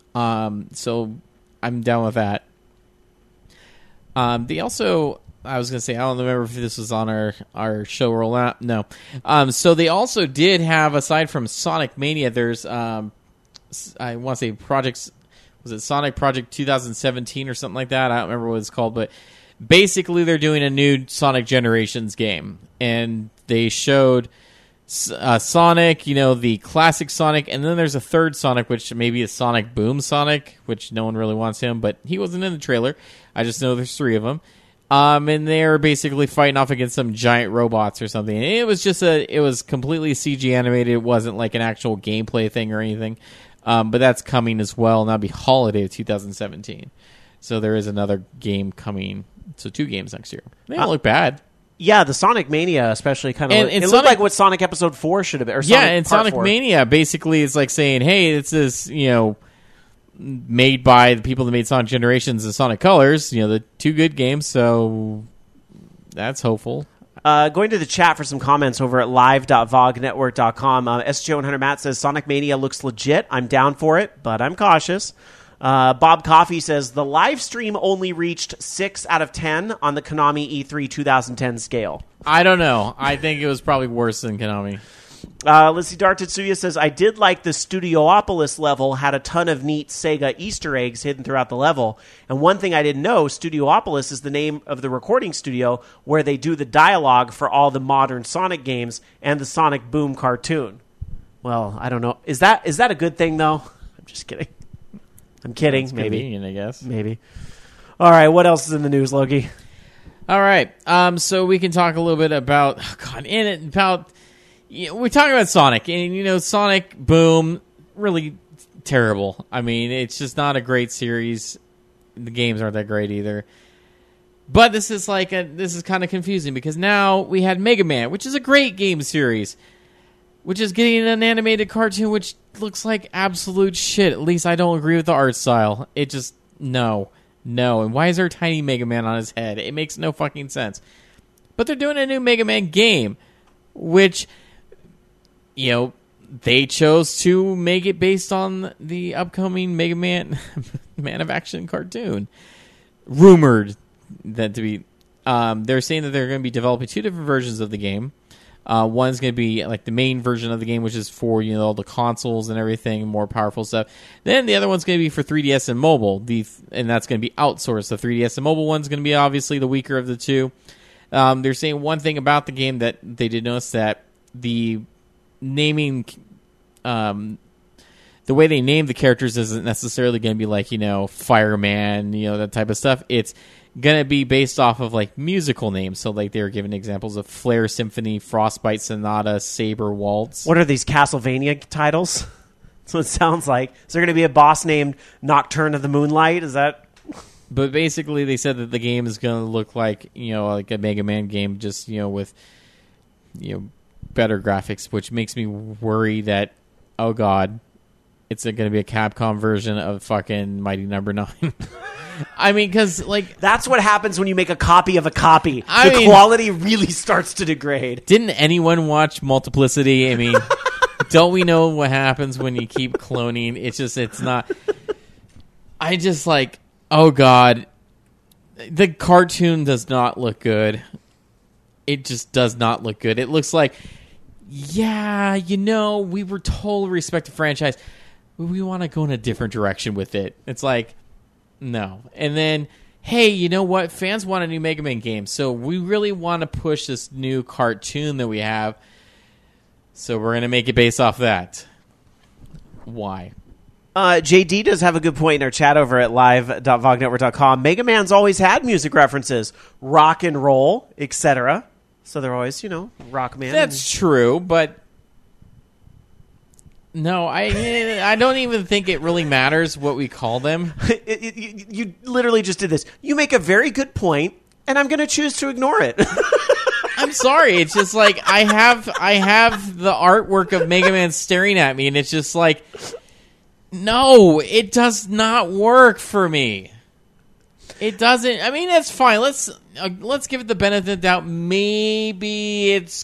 So, I'm down with that. They also... I was going to say, I don't remember if this was on our show rollout. No. So, they also did have, aside from Sonic Mania, there's... I want to say Projects... Was it Sonic Project 2017 or something like that? I don't remember what it's called, but basically they're doing a new Sonic Generations game, and they showed Sonic, the classic Sonic, and then there's a third Sonic, which maybe is Sonic Boom Sonic, which no one really wants him, but he wasn't in the trailer. I just know there's three of them, and they're basically fighting off against some giant robots or something. And it was completely CG animated. It wasn't like an actual gameplay thing or anything. But that's coming as well, and that'll be holiday of 2017. So there is another game coming. So 2 games next year. They don't look bad. Yeah, the Sonic Mania especially kind of... It Sonic, looked like what Sonic Episode 4 should have been. Or Sonic Mania basically is like saying, hey, it's this, made by the people that made Sonic Generations and Sonic Colors, the 2 good games, so that's hopeful. Going to the chat for some comments over at live.vognetwork.com. SJ100 Matt says, Sonic Mania looks legit. I'm down for it, but I'm cautious. Bob Coffey says, the live stream only reached 6 out of 10 on the Konami E3 2010 scale. I don't know. I think it was probably worse than Konami. Let's see, Dark Tetsuya says, I did like the Studiopolis level, had a ton of neat Sega Easter eggs hidden throughout the level. And one thing I didn't know, Studiopolis is the name of the recording studio where they do the dialogue for all the modern Sonic games and the Sonic Boom cartoon. Well, I don't know. Is that a good thing, though? I'm just kidding. I'm kidding. That's maybe. Convenient, I guess. Maybe. All right, what else is in the news, Loki? All right, so we can talk a little bit about... we're talking about Sonic, and Sonic Boom, really terrible. I mean, it's just not a great series. The games aren't that great either. But this is kind of confusing because now we had Mega Man, which is a great game series, which is getting an animated cartoon which looks like absolute shit. At least I don't agree with the art style. It just no. And why is there a tiny Mega Man on his head? It makes no fucking sense. But they're doing a new Mega Man game, which they chose to make it based on the upcoming Mega Man Man of Action cartoon. Rumored that to be... they're saying that they're going to be developing 2 different versions of the game. One's going to be like the main version of the game, which is for all the consoles and everything, more powerful stuff. Then the other one's going to be for 3DS and mobile, and that's going to be outsourced. The 3DS and mobile one's going to be obviously the weaker of the two. They're saying one thing about the game that they did notice, that the naming, the way they name the characters isn't necessarily going to be like, Fireman, that type of stuff. It's going to be based off of like musical names. So like they were giving examples of Flare Symphony, Frostbite Sonata, Saber Waltz. What are these Castlevania titles? That's what it sounds like. Is there going to be a boss named Nocturne of the Moonlight? Is that... But basically, they said that the game is going to look like, like a Mega Man game, just, with, better graphics, which makes me worry that, oh God, it's going to be a Capcom version of fucking Mighty Number 9. I mean, because, like... That's what happens when you make a copy of a copy. The quality really starts to degrade. Didn't anyone watch Multiplicity? I mean, don't we know what happens when you keep cloning? It's not... I just, like... Oh, God. The cartoon does not look good. It just does not look good. It looks like, we were told respect the franchise, but we want to go in a different direction with it. It's like, no. And then, hey, you know what? Fans want a new Mega Man game, so we really want to push this new cartoon that we have, so we're going to make it based off that. Why? JD does have a good point in our chat over at live.vognetwork.com. Mega Man's always had music references, rock and roll, etc. So they're always, Rock Man. That's true, but no, I don't even think it really matters what we call them. You literally just did this. You make a very good point, and I'm going to choose to ignore it. I'm sorry. It's just like I have the artwork of Mega Man staring at me, and it's just like... No, it does not work for me. It doesn't. I mean, that's fine. Let's give it the benefit of the doubt. Maybe it's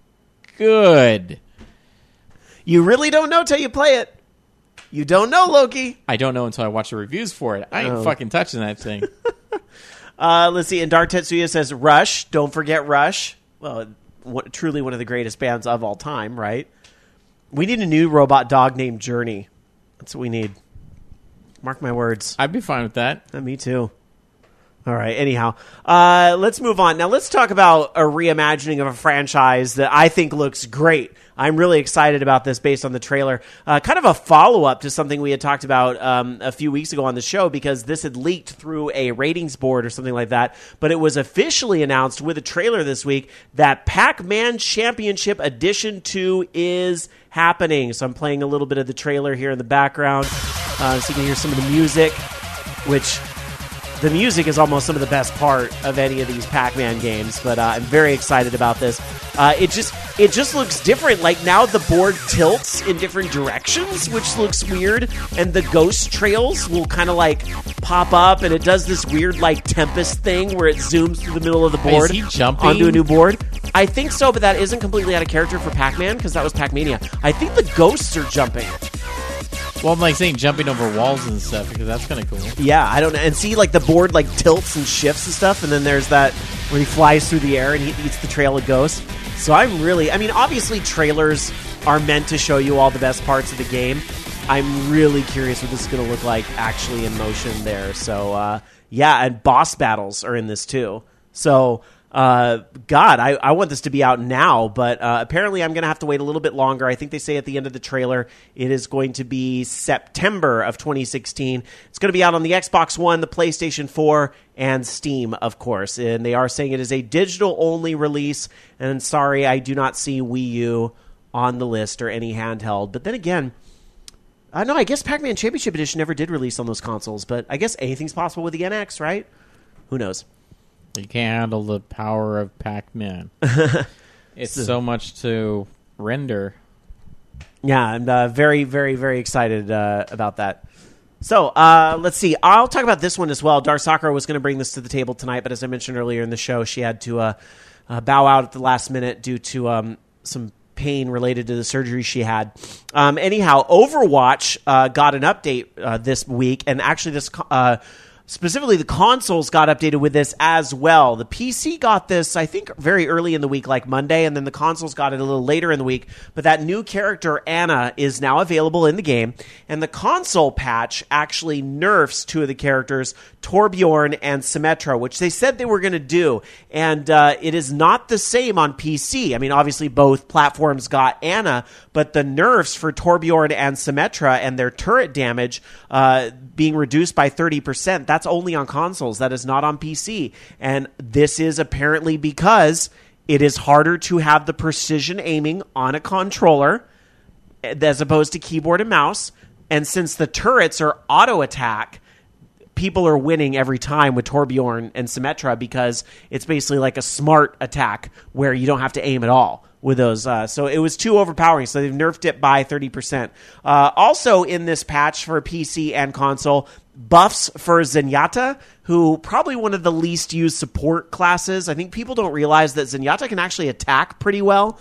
good. You really don't know till you play it. You don't know, Loki. I don't know until I watch the reviews for it. I ain't fucking touching that thing. Let's see. And Dark Tetsuya says, Rush. Don't forget Rush. Well, truly one of the greatest bands of all time, right? We need a new robot dog named Journey. That's what we need. Mark my words. I'd be fine with that. Me too. All right. Anyhow, let's move on. Now, let's talk about a reimagining of a franchise that I think looks great. I'm really excited about this based on the trailer. Kind of a follow-up to something we had talked about a few weeks ago on the show, because this had leaked through a ratings board or something like that. But it was officially announced with a trailer this week that Pac-Man Championship Edition 2 is happening. So I'm playing a little bit of the trailer here in the background so you can hear some of the music, which... The music is almost some of the best part of any of these Pac-Man games, but I'm very excited about this. It just looks different. Like, now the board tilts in different directions, which looks weird, and the ghost trails will kind of like pop up, and it does this weird like Tempest thing where it zooms through the middle of the board is he jumping onto a new board. I think so, but that isn't completely out of character for Pac-Man because that was Pac-Mania. I think the ghosts are jumping. Well, I'm like saying jumping over walls and stuff, because that's kind of cool. Yeah, I don't know. And see, like, the board, like, tilts and shifts and stuff, and then there's that where he flies through the air and he eats the trail of ghosts. So obviously trailers are meant to show you all the best parts of the game. I'm really curious what this is going to look like actually in motion there. So, and boss battles are in this too. So... I want this to be out now, but apparently I'm going to have to wait a little bit longer. I think they say at the end of the trailer it is going to be September of 2016. It's going to be out on the Xbox One, the PlayStation 4, and Steam, of course. And they are saying it is a digital-only release. And sorry, I do not see Wii U on the list or any handheld. But then again, no, I guess Pac-Man Championship Edition never did release on those consoles. But I guess anything's possible with the NX, right? Who knows? You can't handle the power of Pac-Man. It's so much to render. Yeah, I'm very, very, very excited about that. So, let's see. I'll talk about this one as well. Dar Sakura was going to bring this to the table tonight, but as I mentioned earlier in the show, she had to bow out at the last minute due to some pain related to the surgery she had. Anyhow, Overwatch got an update this week, and actually this specifically the consoles got updated with this as well. The PC got this, I think, very early in the week, like Monday, and then the consoles got it a little later in the week. But that new character, Anna, is now available in the game. And the console patch actually nerfs two of the characters, Torbjorn and Symmetra, which they said they were going to do. And it is not the same on PC. I mean, obviously both platforms got Anna, but the nerfs for Torbjorn and Symmetra and their turret damage being reduced by 30%, that's only on consoles. That is not on PC. And this is apparently because it is harder to have the precision aiming on a controller as opposed to keyboard and mouse. And since the turrets are auto attack, people are winning every time with Torbjorn and Symmetra because it's basically like a smart attack where you don't have to aim at all with those. So it was too overpowering, so they've nerfed it by 30%. Also in this patch for PC and console, buffs for Zenyatta, who probably one of the least used support classes. I think people don't realize that Zenyatta can actually attack pretty well.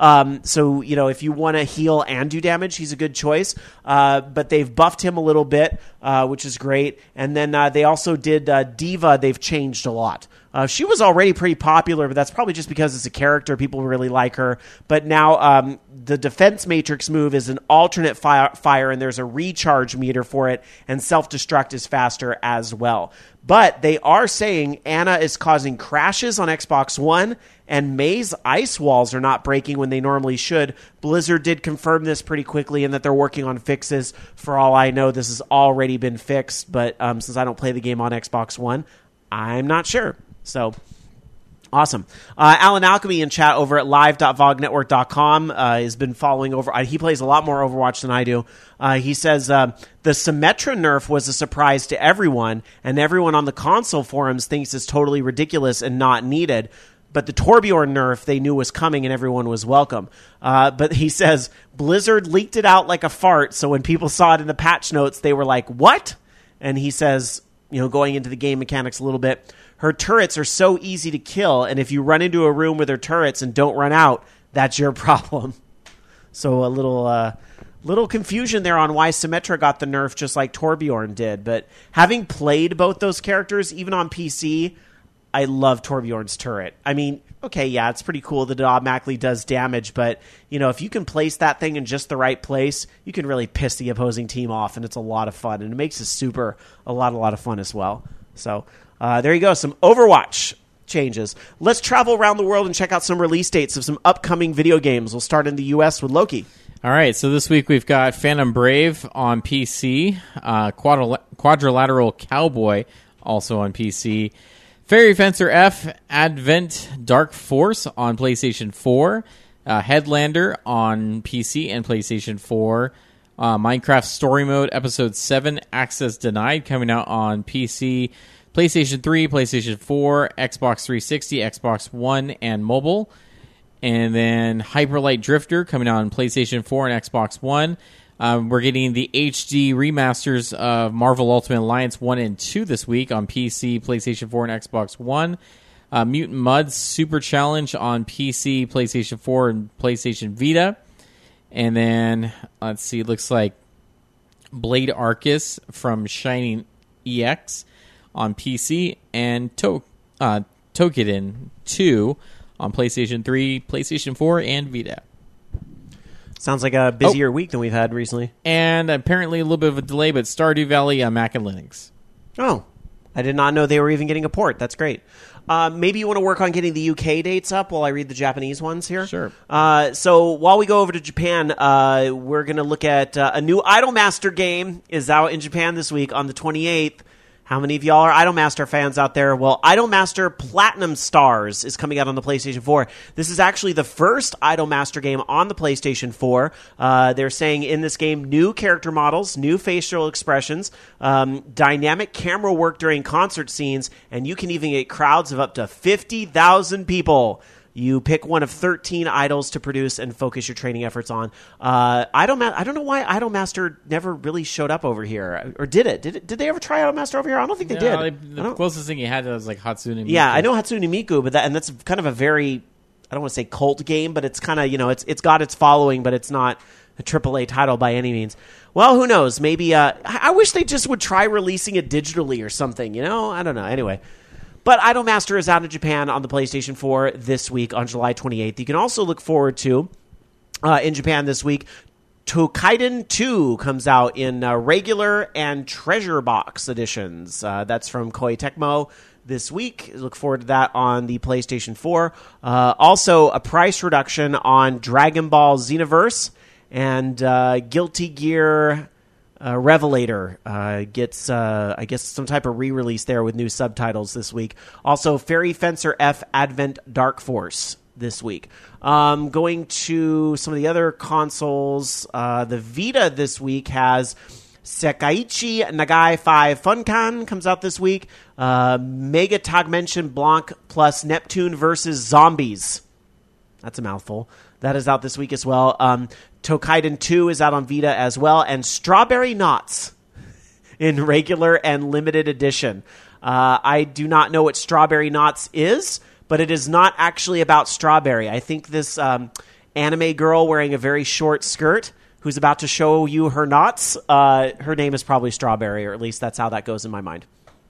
So, if you want to heal and do damage, he's a good choice. But they've buffed him a little bit, which is great. And then they also did Diva. They've changed a lot. She was already pretty popular, but that's probably just because it's a character. People really like her. But now the defense matrix move is an alternate fire, and there's a recharge meter for it, and self-destruct is faster as well. But they are saying Anna is causing crashes on Xbox One, and May's ice walls are not breaking when they normally should. Blizzard did confirm this pretty quickly and that they're working on fixes. For all I know, this has already been fixed, but since I don't play the game on Xbox One, I'm not sure. So, awesome. Alan Alchemy in chat over at live.vognetwork.com has been following over. He plays a lot more Overwatch than I do. He says the Symmetra nerf was a surprise to everyone, and everyone on the console forums thinks it's totally ridiculous and not needed. But the Torbjorn nerf they knew was coming and everyone was welcome. But he says Blizzard leaked it out like a fart, so when people saw it in the patch notes, they were like, what? And he says, going into the game mechanics a little bit, her turrets are so easy to kill, and if you run into a room with her turrets and don't run out, that's your problem. So a little confusion there on why Symmetra got the nerf just like Torbjorn did. But having played both those characters, even on PC, I love Torbjorn's turret. I mean, okay, yeah, it's pretty cool that it automatically does damage, but, if you can place that thing in just the right place, you can really piss the opposing team off, and it's a lot of fun, and it makes a lot of fun as well. So, there you go, some Overwatch changes. Let's travel around the world and check out some release dates of some upcoming video games. We'll start in the U.S. with Loki. All right, so this week we've got Phantom Brave on PC, Quadrilateral Cowboy also on PC, Fairy Fencer F, Advent Dark Force on PlayStation 4, Headlander on PC and PlayStation 4, Minecraft Story Mode Episode 7, Access Denied, coming out on PC, PlayStation 3, PlayStation 4, Xbox 360, Xbox One, and mobile. And then Hyperlight Drifter coming out on PlayStation 4 and Xbox One. We're getting the HD remasters of Marvel Ultimate Alliance 1 and 2 this week on PC, PlayStation 4, and Xbox One. Mutant Mudds Super Challenge on PC, PlayStation 4, and PlayStation Vita. And then, let's see, it looks like Blade Arcus from Shining EX on PC, and Tokiden 2 on PlayStation 3, PlayStation 4, and Vita. Sounds like a busier week than we've had recently. And apparently a little bit of a delay, but Stardew Valley on Mac and Linux. Oh, I did not know they were even getting a port. That's great. Maybe you want to work on getting the UK dates up while I read the Japanese ones here? Sure. So while we go over to Japan, we're going to look at a new Idolmaster game is out in Japan this week on the 28th. How many of y'all are Idolmaster fans out there? Well, Idolmaster Platinum Stars is coming out on the PlayStation 4. This is actually the first Idolmaster game on the PlayStation 4. They're saying in this game, new character models, new facial expressions, dynamic camera work during concert scenes, and you can even get crowds of up to 50,000 people. You pick one of 13 idols to produce and focus your training efforts on. I don't know why Idolmaster never really showed up over here. Or did it? Did they ever try Idolmaster over here? I don't think they did. The closest thing you had was like Hatsune Miku. Yeah, I know Hatsune Miku, but that's kind of a very I don't want to say cult game, but it's kind of, it's got its following, but it's not a AAA title by any means. Well, who knows? Maybe I wish they just would try releasing it digitally or something, I don't know. Anyway. But Idolmaster is out in Japan on the PlayStation 4 this week on July 28th. You can also look forward to, in Japan this week, Tokaiden 2 comes out in regular and treasure box editions. That's from Koei Tecmo this week. Look forward to that on the PlayStation 4. Also, a price reduction on Dragon Ball Xenoverse, and Guilty Gear Revelator gets, I guess, some type of re-release there with new subtitles this week. Also, Fairy Fencer F Advent Dark Force this week. Going to some of the other consoles, the Vita this week has Sekaiichi Nagai 5 Funkan comes out this week. Mega Tagmention Blanc plus Neptune versus Zombies. That's a mouthful. That is out this week as well. Tokaiden 2 is out on Vita as well. And Strawberry Knots in regular and limited edition. I do not know what Strawberry Knots is, but it is not actually about strawberry. I think this anime girl wearing a very short skirt who's about to show you her knots, her name is probably Strawberry, or at least that's how that goes in my mind.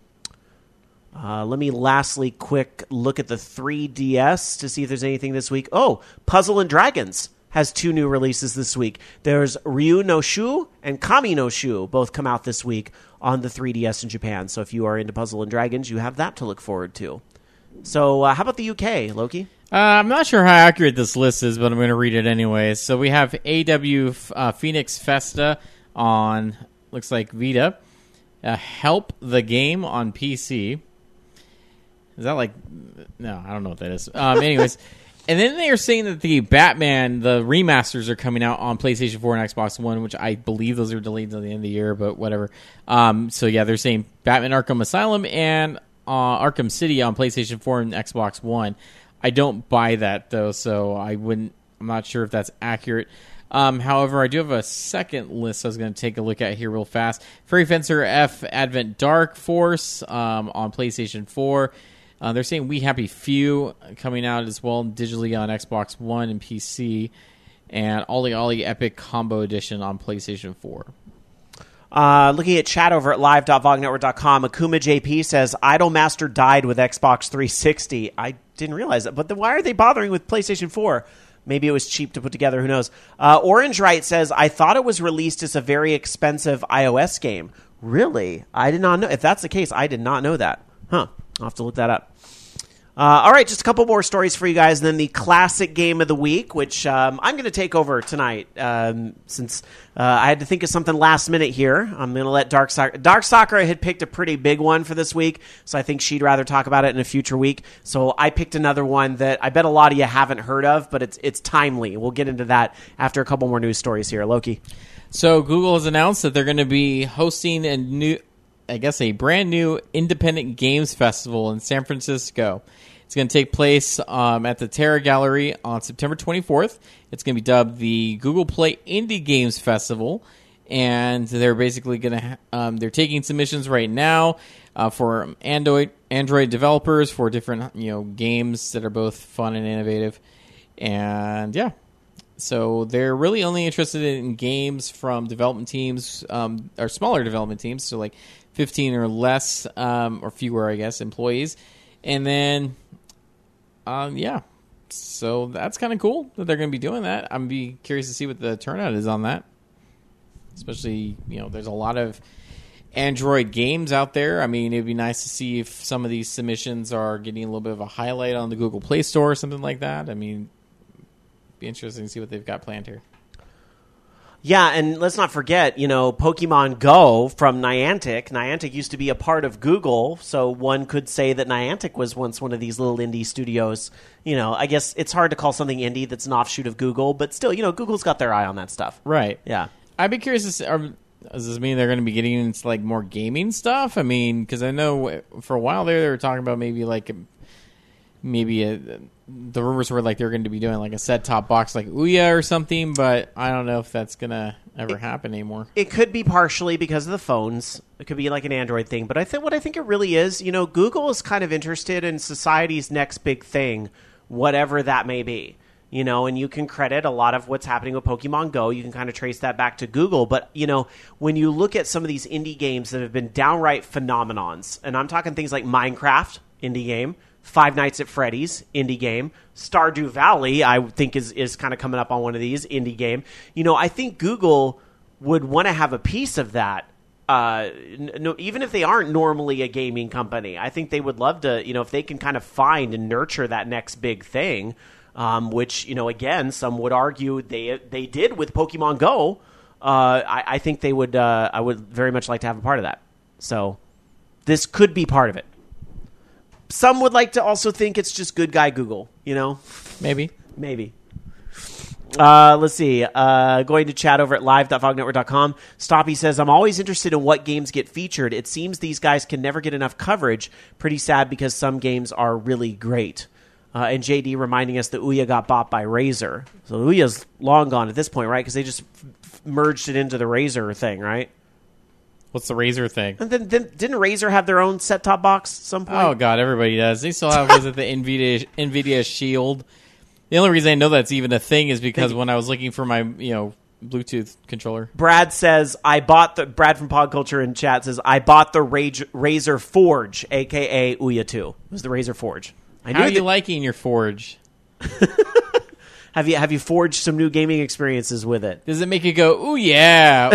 Let me lastly quick look at the 3DS to see if there's anything this week. Oh, Puzzle and Dragons has 2 new releases this week. There's Ryu no Shu and Kami no Shu, both come out this week on the 3DS in Japan. So if you are into Puzzle and Dragons, you have that to look forward to. So how about the UK, Loki? I'm not sure how accurate this list is, but I'm going to read it anyway. So we have AW Phoenix Festa on, looks like Vita. Help the Game on PC. Is that like... No, I don't know what that is. Anyways... And then they are saying that the Batman, the remasters are coming out on PlayStation 4 and Xbox One, which I believe those are delayed until the end of the year, but whatever. So yeah, they're saying Batman Arkham Asylum and Arkham City on PlayStation 4 and Xbox One. I don't buy that though, so I'm not sure if that's accurate. However, I do have a second list I was going to take a look at here real fast. Fairy Fencer F Advent Dark Force on PlayStation 4. They're saying We Happy Few coming out as well digitally on Xbox One and PC, and Ollie Ollie Epic Combo Edition on PlayStation 4. Looking at chat over at live.vognetwork.com, Akuma JP says, Idolmaster died with Xbox 360. I didn't realize that, but then why are they bothering with PlayStation 4? Maybe it was cheap to put together, who knows. Orange Right says, I thought it was released as a very expensive iOS game. Really? I did not know. If that's the case, I did not know that. Huh. I'll have to look that up. All right, just a couple more stories for you guys, and then the classic game of the week, which I'm going to take over tonight since I had to think of something last minute here. I'm going to let Dark Sakura had picked a pretty big one for this week, so I think she'd rather talk about it in a future week. So I picked another one that I bet a lot of you haven't heard of, but it's timely. We'll get into that after a couple more news stories here. Loki. So Google has announced that they're going to be hosting a brand new independent games festival in San Francisco. It's going to take place at the Terra Gallery on September 24th. It's going to be dubbed the Google Play Indie Games Festival, and they're basically going to they're taking submissions right now for Android developers for different games that are both fun and innovative, and yeah. So they're really only interested in games from development teams or smaller development teams, so like 15 or less or fewer, I guess, employees. And then, yeah, so that's kind of cool that they're going to be doing that. I'm be curious to see what the turnout is on that. Especially, there's a lot of Android games out there. I mean, it'd be nice to see if some of these submissions are getting a little bit of a highlight on the Google Play Store or something like that. I mean, be interesting to see what they've got planned here. Yeah, and let's not forget, Pokemon Go from Niantic. Niantic used to be a part of Google, so one could say that Niantic was once one of these little indie studios. I guess it's hard to call something indie that's an offshoot of Google, but still, Google's got their eye on that stuff. Right. Yeah. I'd be curious to see, does this mean they're going to be getting into like more gaming stuff? I mean, because I know for a while there they were talking about the rumors were like they're going to be doing like a set-top box like Ouya or something, but I don't know if that's going to ever happen anymore. It could be partially because of the phones. It could be like an Android thing, but what I think it really is, Google is kind of interested in society's next big thing, whatever that may be. And you can credit a lot of what's happening with Pokemon Go. You can kind of trace that back to Google. But, when you look at some of these indie games that have been downright phenomenons, and I'm talking things like Minecraft, indie game, Five Nights at Freddy's, indie game, Stardew Valley, I think is kind of coming up on one of these, indie game. I think Google would want to have a piece of that. Even if they aren't normally a gaming company, I think they would love to, if they can kind of find and nurture that next big thing. Which, again, some would argue they did with Pokemon Go. I think they would. I would very much like to have a part of that. So this could be part of it. Some would like to also think it's just good guy Google. Maybe. Let's see. Going to chat over at live.fognetwork.com. Stoppy says, I'm always interested in what games get featured. It seems these guys can never get enough coverage. Pretty sad because some games are really great. And JD reminding us that Ouya got bought by Razer. So Ouya's long gone at this point, right? Because they just merged it into the Razer thing, right? What's the Razer thing? And then didn't Razer have their own set-top box at some point? Oh, God, everybody does. They still have, was it the NVIDIA Shield? The only reason I know that's even a thing is because when I was looking for my, Bluetooth controller. Brad says, Brad from Pod Culture in chat says, I bought the Razer Forge, a.k.a. Ouya 2. It was the Razer Forge. How are you liking your Forge? Have you forged some new gaming experiences with it? Does it make you go, ooh, yeah,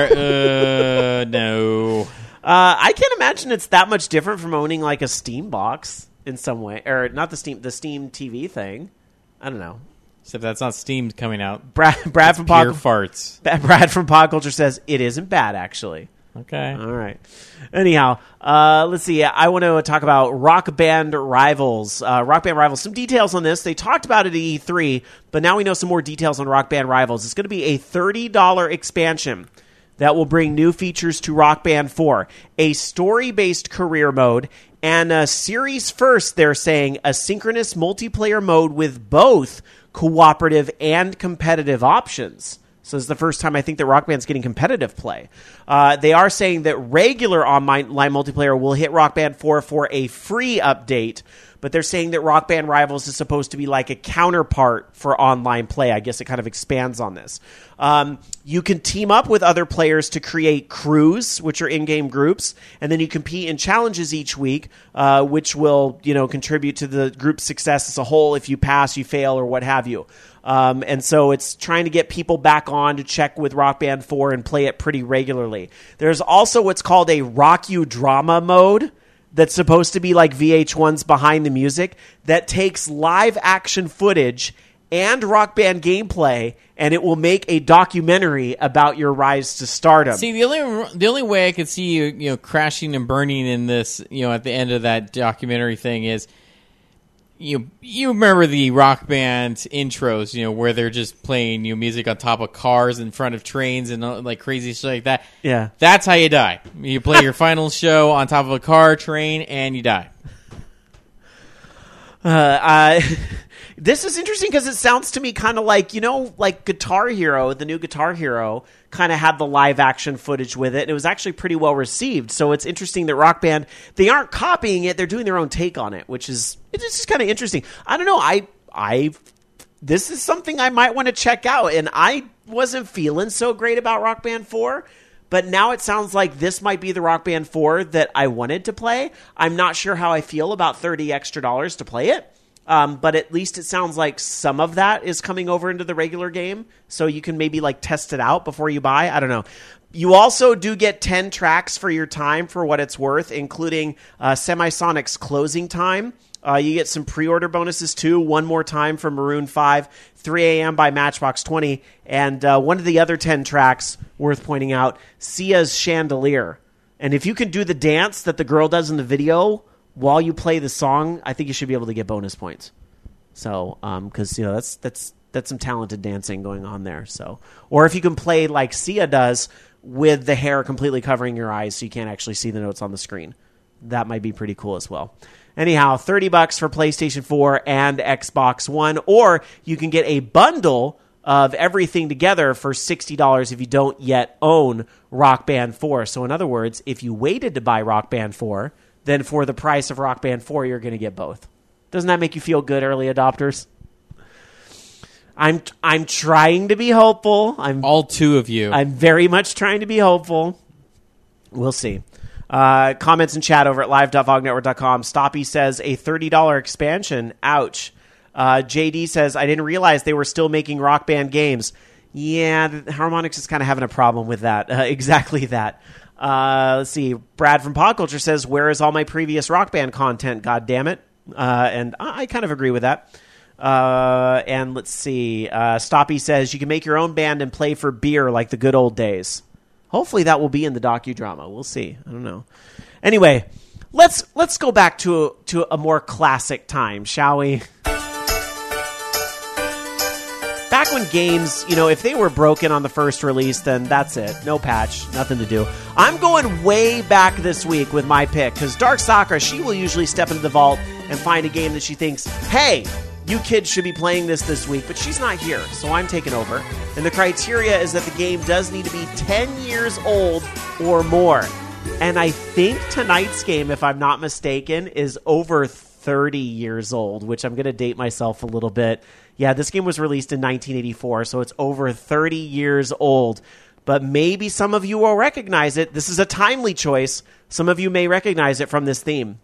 or no? I can't imagine it's that much different from owning like a Steam box in some way. Or not the Steam TV thing. I don't know. Except that's not Steam coming out. Brad from farts. Brad from Pod Culture says, it isn't bad, actually. Okay. All right. Anyhow, let's see. I want to talk about Rock Band Rivals. Rock Band Rivals, some details on this. They talked about it at E3, but now we know some more details on Rock Band Rivals. It's going to be a $30 expansion that will bring new features to Rock Band 4, a story-based career mode, and a series first, they're saying, a synchronous multiplayer mode with both cooperative and competitive options. So this is the first time I think that Rock Band's getting competitive play. They are saying that regular online multiplayer will hit Rock Band 4 for a free update, but they're saying that Rock Band Rivals is supposed to be like a counterpart for online play. I guess it kind of expands on this. You can team up with other players to create crews, which are in-game groups, and then you compete in challenges each week, which will, contribute to the group's success as a whole if you pass, you fail, or what have you. And so it's trying to get people back on to check with Rock Band 4 and play it pretty regularly. There's also what's called a Rock You Drama mode that's supposed to be like VH1's Behind the Music that takes live action footage and Rock Band gameplay, and it will make a documentary about your rise to stardom. See, the only way I could see you crashing and burning in this, at the end of that documentary thing is you remember the Rock Band intros, where they're just playing music on top of cars in front of trains and like crazy shit like that. Yeah, that's how you die. You play your final show on top of a car, train, and you die. This is interesting because it sounds to me kind of like, like Guitar Hero, the new Guitar Hero, kind of had the live action footage with it. And it was actually pretty well received. So it's interesting that Rock Band, they aren't copying it. They're doing their own take on it, which is, it's just kind of interesting. I don't know. This is something I might want to check out. And I wasn't feeling so great about Rock Band 4. But now it sounds like this might be the Rock Band 4 that I wanted to play. I'm not sure how I feel about $30 extra to play it. But at least it sounds like some of that is coming over into the regular game. So you can maybe like test it out before you buy. I don't know. You also do get 10 tracks for your time for what it's worth, including Semisonic's Closing Time. You get some pre-order bonuses too. One More Time from Maroon 5, 3 a.m. by Matchbox 20. And one of the other 10 tracks worth pointing out, Sia's Chandelier. And if you can do the dance that the girl does in the video while you play the song, I think you should be able to get bonus points. So, because that's some talented dancing going on there. So, or if you can play like Sia does with the hair completely covering your eyes, so you can't actually see the notes on the screen, that might be pretty cool as well. Anyhow, $30 for PlayStation 4 and Xbox One, or you can get a bundle of everything together for $60 if you don't yet own Rock Band 4. So, in other words, if you waited to buy Rock Band 4. Then for the price of Rock Band 4, you're going to get both. Doesn't that make you feel good, early adopters? I'm trying to be hopeful. All two of you. I'm very much trying to be hopeful. We'll see. Comments in chat over at live.vognetwork.com. Stoppy says a $30 expansion. Ouch. JD says, I didn't realize they were still making Rock Band games. Yeah, Harmonix is kind of having a problem with that. Exactly that. Let's see. Brad from Pod Culture says, where is all my previous Rock Band content? God damn it. And I kind of agree with that. And let's see. Stoppy says, you can make your own band and play for beer like the good old days. Hopefully that will be in the docudrama. We'll see. I don't know. Anyway, let's go back to a more classic time, shall we? Back when games, if they were broken on the first release, then that's it. No patch, nothing to do. I'm going way back this week with my pick, because Dark Sakura, she will usually step into the vault and find a game that she thinks, hey, you kids should be playing this week, but she's not here, so I'm taking over. And the criteria is that the game does need to be 10 years old or more. And I think tonight's game, if I'm not mistaken, is over 30 years old, which I'm going to date myself a little bit. Yeah, this game was released in 1984, so it's over 30 years old. But maybe some of you will recognize it. This is a timely choice. Some of you may recognize it from this theme.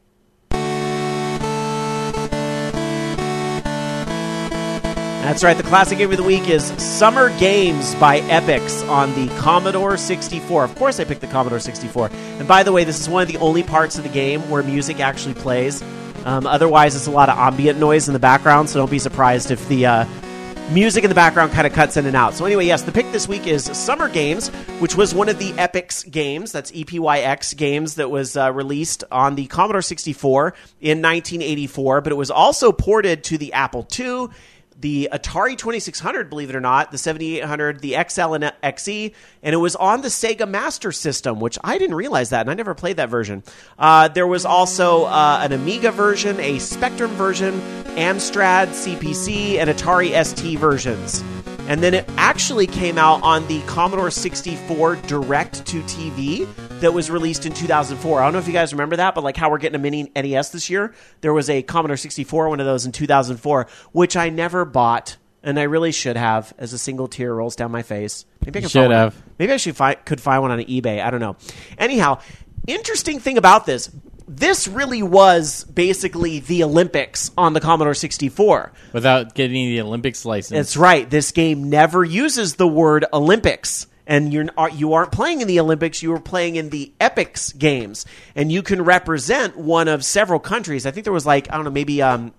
That's right, the classic game of the week is Summer Games by Epyx on the Commodore 64. Of course I picked the Commodore 64. And by the way, this is one of the only parts of the game where music actually plays. Otherwise, it's a lot of ambient noise in the background, so don't be surprised if the music in the background kind of cuts in and out. So anyway, yes, the pick this week is Summer Games, which was one of the Epyx games, that's EPYX games, that was released on the Commodore 64 in 1984, but it was also ported to the Apple II, the Atari 2600, believe it or not, the 7800, the XL and XE, and it was on the Sega Master System, which I didn't realize that, and I never played that version. There was also an Amiga version, a Spectrum version, Amstrad, CPC, and Atari ST versions. And then it actually came out on the Commodore 64 Direct-to-TV that was released in 2004. I don't know if you guys remember that, but like how we're getting a mini NES this year, there was a Commodore 64, one of those in 2004, which I never bought, and I really should have, as a single tear rolls down my face. Maybe I can should have. Maybe I could find one on eBay. I don't know. Anyhow, interesting thing about this really was basically the Olympics on the Commodore 64. Without getting the Olympics license. That's right. This game never uses the word Olympics. And you aren't playing in the Olympics, you were playing in the Epyx games. And you can represent one of several countries. I think there was maybe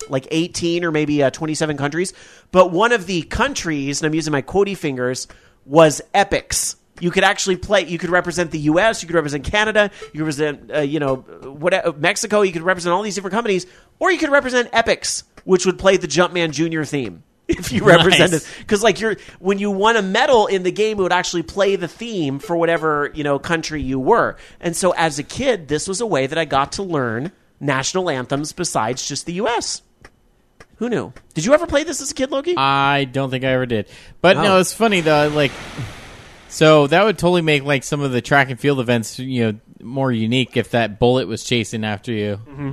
18 or maybe 27 countries. But one of the countries, and I'm using my quotey fingers, was Epyx. You could actually play, you could represent the U.S., you could represent Canada, you could represent, Mexico, you could represent all these different companies, or you could represent Epyx, which would play the Jumpman Jr. theme. If you represented, because when you won a medal in the game, it would actually play the theme for whatever country you were. And so, as a kid, this was a way that I got to learn national anthems besides just the U.S. Who knew? Did you ever play this as a kid, Loki? I don't think I ever did. But no, it's funny though. So that would totally make some of the track and field events more unique if that bullet was chasing after you. Mm-hmm.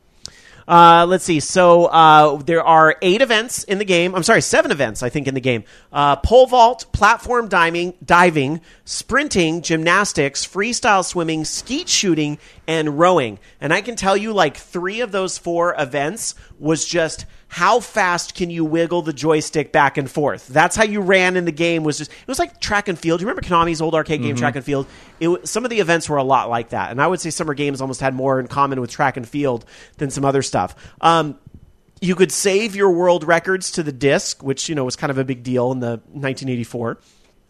Let's see. So there are 8 events in the game. I'm sorry, 7 events, I think, in the game. Pole vault, platform diving, sprinting, gymnastics, freestyle swimming, skeet shooting, and rowing. And I can tell you 3 of those 4 events was just how fast can you wiggle the joystick back and forth. That's how you ran in the game. It was like track and field. Do you remember Konami's old arcade game, Track and Field? Some of the events were a lot like that. And I would say Summer Games almost had more in common with Track and Field than some other stuff. You could save your world records to the disc, which was kind of a big deal in the 1984.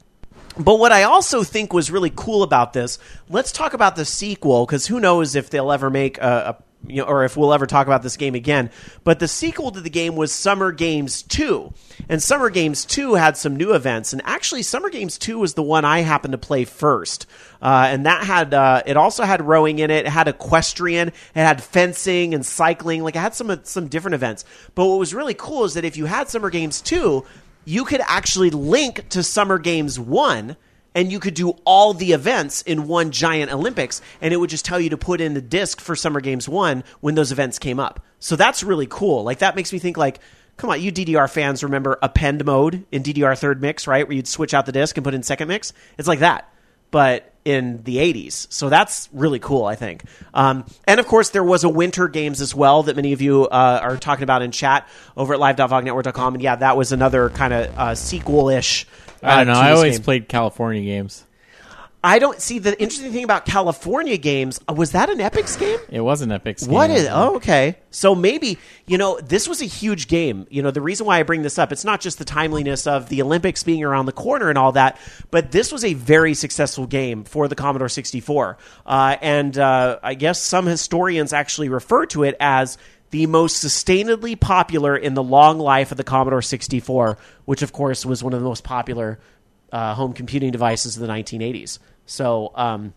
But what I also think was really cool about this, let's talk about the sequel, because who knows if they'll ever make or if we'll ever talk about this game again. But the sequel to the game was Summer Games 2. And Summer Games 2 had some new events. And actually, Summer Games 2 was the one I happened to play first. And that had it also had rowing in it. It had equestrian. It had fencing and cycling. It had some different events. But what was really cool is that if you had Summer Games 2, you could actually link to Summer Games 1 and you could do all the events in one giant Olympics, and it would just tell you to put in the disc for Summer Games 1 when those events came up. So that's really cool. Like, that makes me think, like, come on, you DDR fans remember append mode in DDR third mix, right? Where you'd switch out the disc and put in second mix? It's like that, but in the 80s. So that's really cool, I think. And, of course, there was a Winter Games as well that many of you are talking about in chat over at live.vognetwork.com. And, yeah, that was another kind of sequel-ish I don't know. I always game. played California games. I don't see the interesting thing about California games. Was that an Epix game? It was an Epix game. What is? Oh, okay. So maybe, this was a huge game. The reason why I bring this up, it's not just the timeliness of the Olympics being around the corner and all that, but this was a very successful game for the Commodore 64. And I guess some historians actually refer to it as the most sustainably popular in the long life of the Commodore 64, which, of course, was one of the most popular home computing devices of the 1980s. So,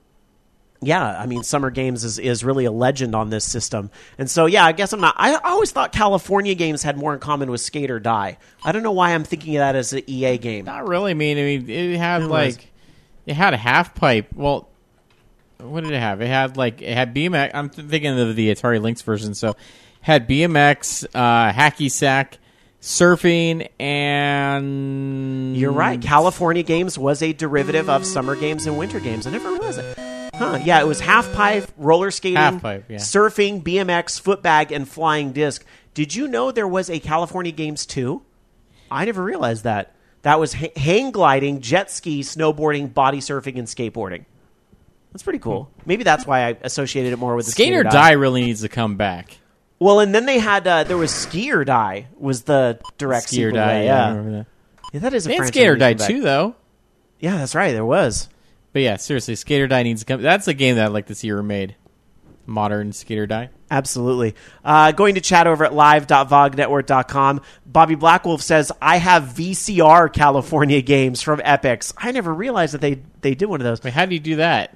Summer Games is really a legend on this system. And so, I guess I always thought California Games had more in common with Skate or Die. I don't know why I'm thinking of that as an EA game. Not really. I mean, it had it had a half pipe. Well, what did it have? It had BMX. I'm thinking of the Atari Lynx version. So, had BMX, hacky sack, surfing, and... You're right. California Games was a derivative of Summer Games and Winter Games. I never realized it. Huh. Yeah, it was half pipe, roller skating, surfing, BMX, footbag, and flying disc. Did you know there was a California Games 2? I never realized that. That was hang gliding, jet ski, snowboarding, body surfing, and skateboarding. That's pretty cool. Maybe that's why I associated it more with the Skate or Die really needs to come back. Well, and then they had there was Ski or Die was the direct Ski or sequel. Die, Yeah, I remember that. Yeah, that is a franchise. Skate or Die too, though. Yeah, that's right. There was. But yeah, seriously, Skate or Die needs to come. That's a game that I'd like to see remade. Modern Skate or Die. Absolutely. Going to chat over at live.vognetwork.com. Bobby Blackwolf says, I have VCR California games from Epix. I never realized that they did one of those. Wait, how do you do that?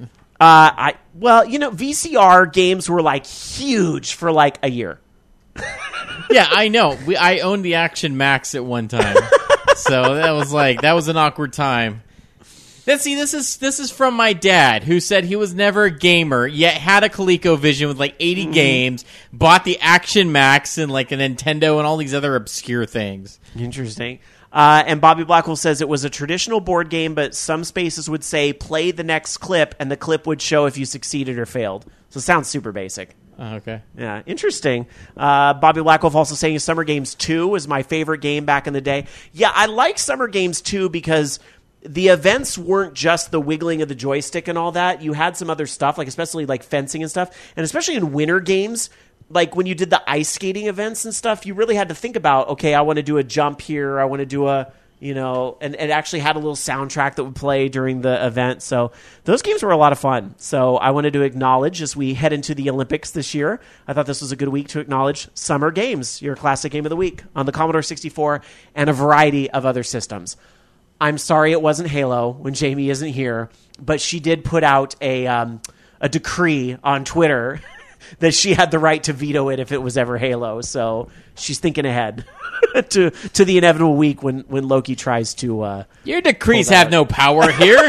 VCR games were like huge for like a year. Yeah, I know. I owned the Action Max at one time, so that was an awkward time. This is from my dad, who said he was never a gamer, yet had a ColecoVision with 80 games, bought the Action Max and a Nintendo and all these other obscure things. Interesting. And Bobby Blackwell says it was a traditional board game, but some spaces would say play the next clip, and the clip would show if you succeeded or failed. So it sounds super basic. Okay. Yeah, interesting. Bobby Blackwolf also saying Summer Games 2 was my favorite game back in the day. Yeah, I like Summer Games 2 because the events weren't just the wiggling of the joystick and all that. You had some other stuff, especially fencing and stuff. And especially in Winter Games, when you did the ice skating events and stuff, you really had to think about, okay, I want to do a jump here. I want to do and it actually had a little soundtrack that would play during the event. So those games were a lot of fun. So I wanted to acknowledge, as we head into the Olympics this year, I thought this was a good week to acknowledge Summer Games, your classic game of the week on the Commodore 64 and a variety of other systems. I'm sorry it wasn't Halo when Jamie isn't here, but she did put out a decree on Twitter that she had the right to veto it if it was ever Halo. So she's thinking ahead to the inevitable week when Loki tries to... Your decrees have no power here.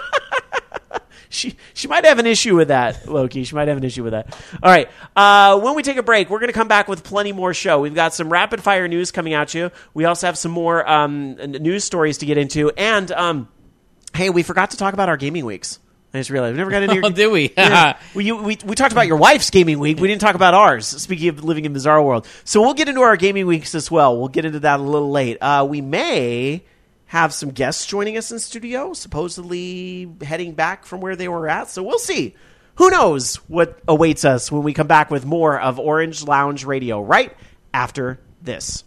She might have an issue with that, Loki. She might have an issue with that. All right. When we take a break, we're going to come back with plenty more show. We've got some rapid-fire news coming at you. We also have some more news stories to get into. And, hey, we forgot to talk about our gaming weeks. I just realized we never got into your... Oh, did we? we talked about your wife's gaming week. We didn't talk about ours, speaking of living in Bizarro World. So we'll get into our gaming weeks as well. We'll get into that a little late. We may have some guests joining us in studio, supposedly heading back from where they were at. So we'll see. Who knows what awaits us when we come back with more of Orange Lounge Radio right after this.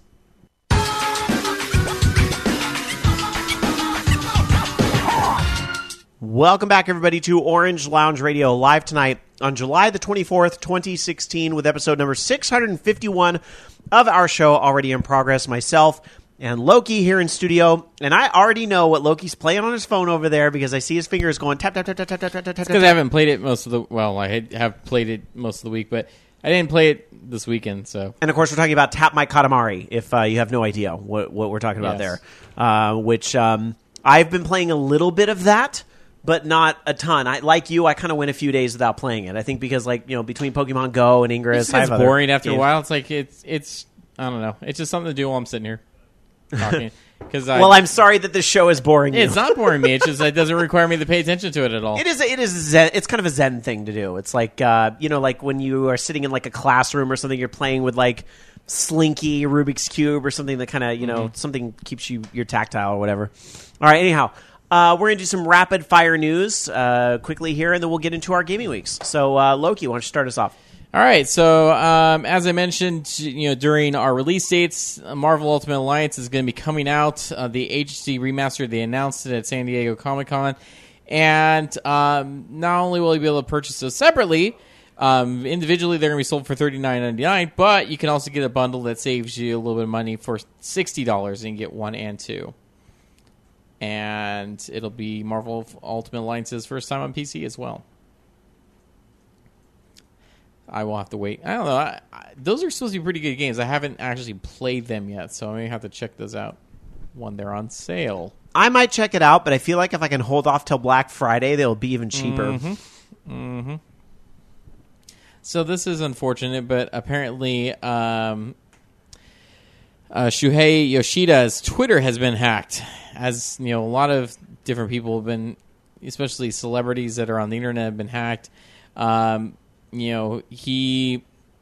Welcome back, everybody, to Orange Lounge Radio, live tonight on July the 24th, 2016, with episode number 651 of our show already in progress. Myself and Loki here in studio, and I already know what Loki's playing on his phone over there because I see his fingers going tap, tap, tap, tap, tap, tap, tap, tap. Because I haven't played it most of the... Well, I have played it most of the week, but I didn't play it this weekend, so... And, of course, we're talking about Tap My Katamari, if you have no idea what we're talking about there, which... I've been playing a little bit of that, but not a ton. Like you, I kind of went a few days without playing it. I think because, between Pokemon Go and Ingress, It's boring after a while. It's like it's I don't know. It's just something to do while I'm sitting here talking. I'm sorry that this show is boring you. It's not boring me. It's just it doesn't require me to pay attention to it at all. It is zen. It's kind of a zen thing to do. It's like like when you are sitting in like a classroom or something, you're playing with like Slinky, Rubik's Cube, or something that kind of something keeps your tactile or whatever. All right. Anyhow, we're gonna do some rapid fire news quickly here, and then we'll get into our gaming weeks. So Loki, why don't you start us off? All right, so as I mentioned, during our release dates, Marvel Ultimate Alliance is going to be coming out. The HD remaster, they announced it at San Diego Comic-Con, and not only will you be able to purchase those separately, individually they're going to be sold for $39.99, but you can also get a bundle that saves you a little bit of money for $60 and get 1 and 2. And it'll be Marvel Ultimate Alliance's first time on PC as well. I will have to wait. I don't know. Those are supposed to be pretty good games. I haven't actually played them yet, so I may have to check those out when they're on sale. I might check it out, but I feel like if I can hold off till Black Friday, they'll be even cheaper. Mm-hmm. So this is unfortunate, but apparently Shuhei Yoshida's Twitter has been hacked. As a lot of different people have been, especially celebrities that are on the internet, have been hacked. He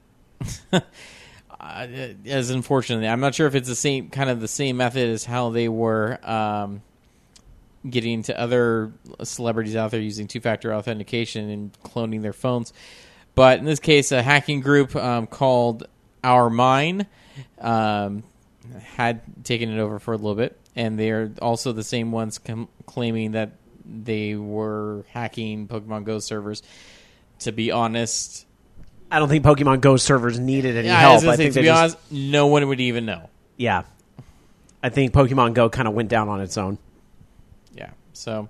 as unfortunately, I'm not sure if it's the same method as how they were getting to other celebrities out there using two-factor authentication and cloning their phones. But in this case, a hacking group called Our Mine had taken it over for a little bit, and they're also the same ones claiming that they were hacking Pokemon Go servers. To be honest, I don't think Pokemon Go servers needed any help. To be honest, no one would even know. Yeah. I think Pokemon Go kind of went down on its own. Yeah. So,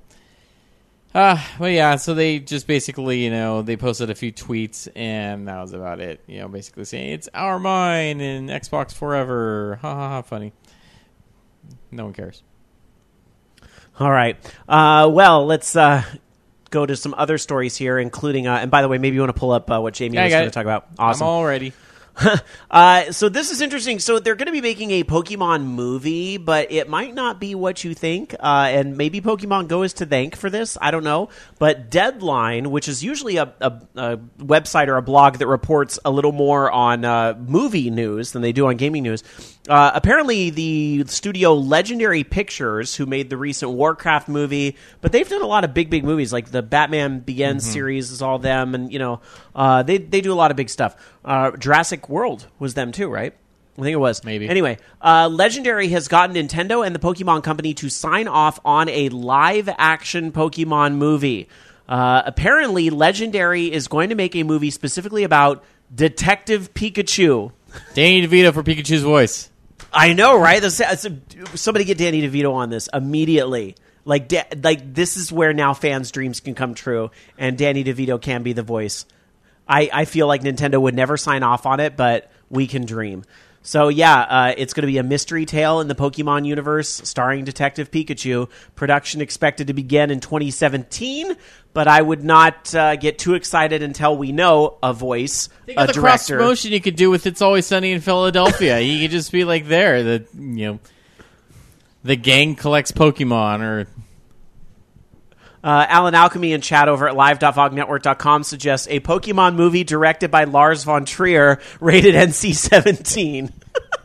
so they just basically, they posted a few tweets, and that was about it. Basically saying, it's Our Mine and Xbox forever. Ha ha ha, funny. No one cares. All right. Let's go to some other stories here, including, and by the way, maybe you want to pull up what Jamie was going to talk about. Awesome. I'm all ready. So this is interesting. So they're going to be making a Pokemon movie, but it might not be what you think. And maybe Pokemon Go is to thank for this. I don't know. But Deadline, which is usually a website or a blog that reports a little more on movie news than they do on gaming news. Apparently the studio Legendary Pictures, who made the recent Warcraft movie, but they've done a lot of big movies, like the Batman Begins series is all them, and they do a lot of big stuff. Jurassic World was them too, right? I think it was. Maybe. Anyway, Legendary has gotten Nintendo and the Pokemon Company to sign off on a live-action Pokemon movie. Apparently, Legendary is going to make a movie specifically about Detective Pikachu. Danny DeVito for Pikachu's voice. I know, right? Somebody get Danny DeVito on this immediately. Like this is where now fans' dreams can come true, and Danny DeVito can be the voice. I feel like Nintendo would never sign off on it, but we can dream. So it's going to be a mystery tale in the Pokemon universe starring Detective Pikachu. Production expected to begin in 2017, but I would not get too excited until we know a voice, Think of the cross promotion you could do with It's Always Sunny in Philadelphia. You could just be like there, the gang collects Pokemon, or Alan Alchemy in chat over at live.vognetwork.com suggests a Pokemon movie directed by Lars von Trier, rated NC-17.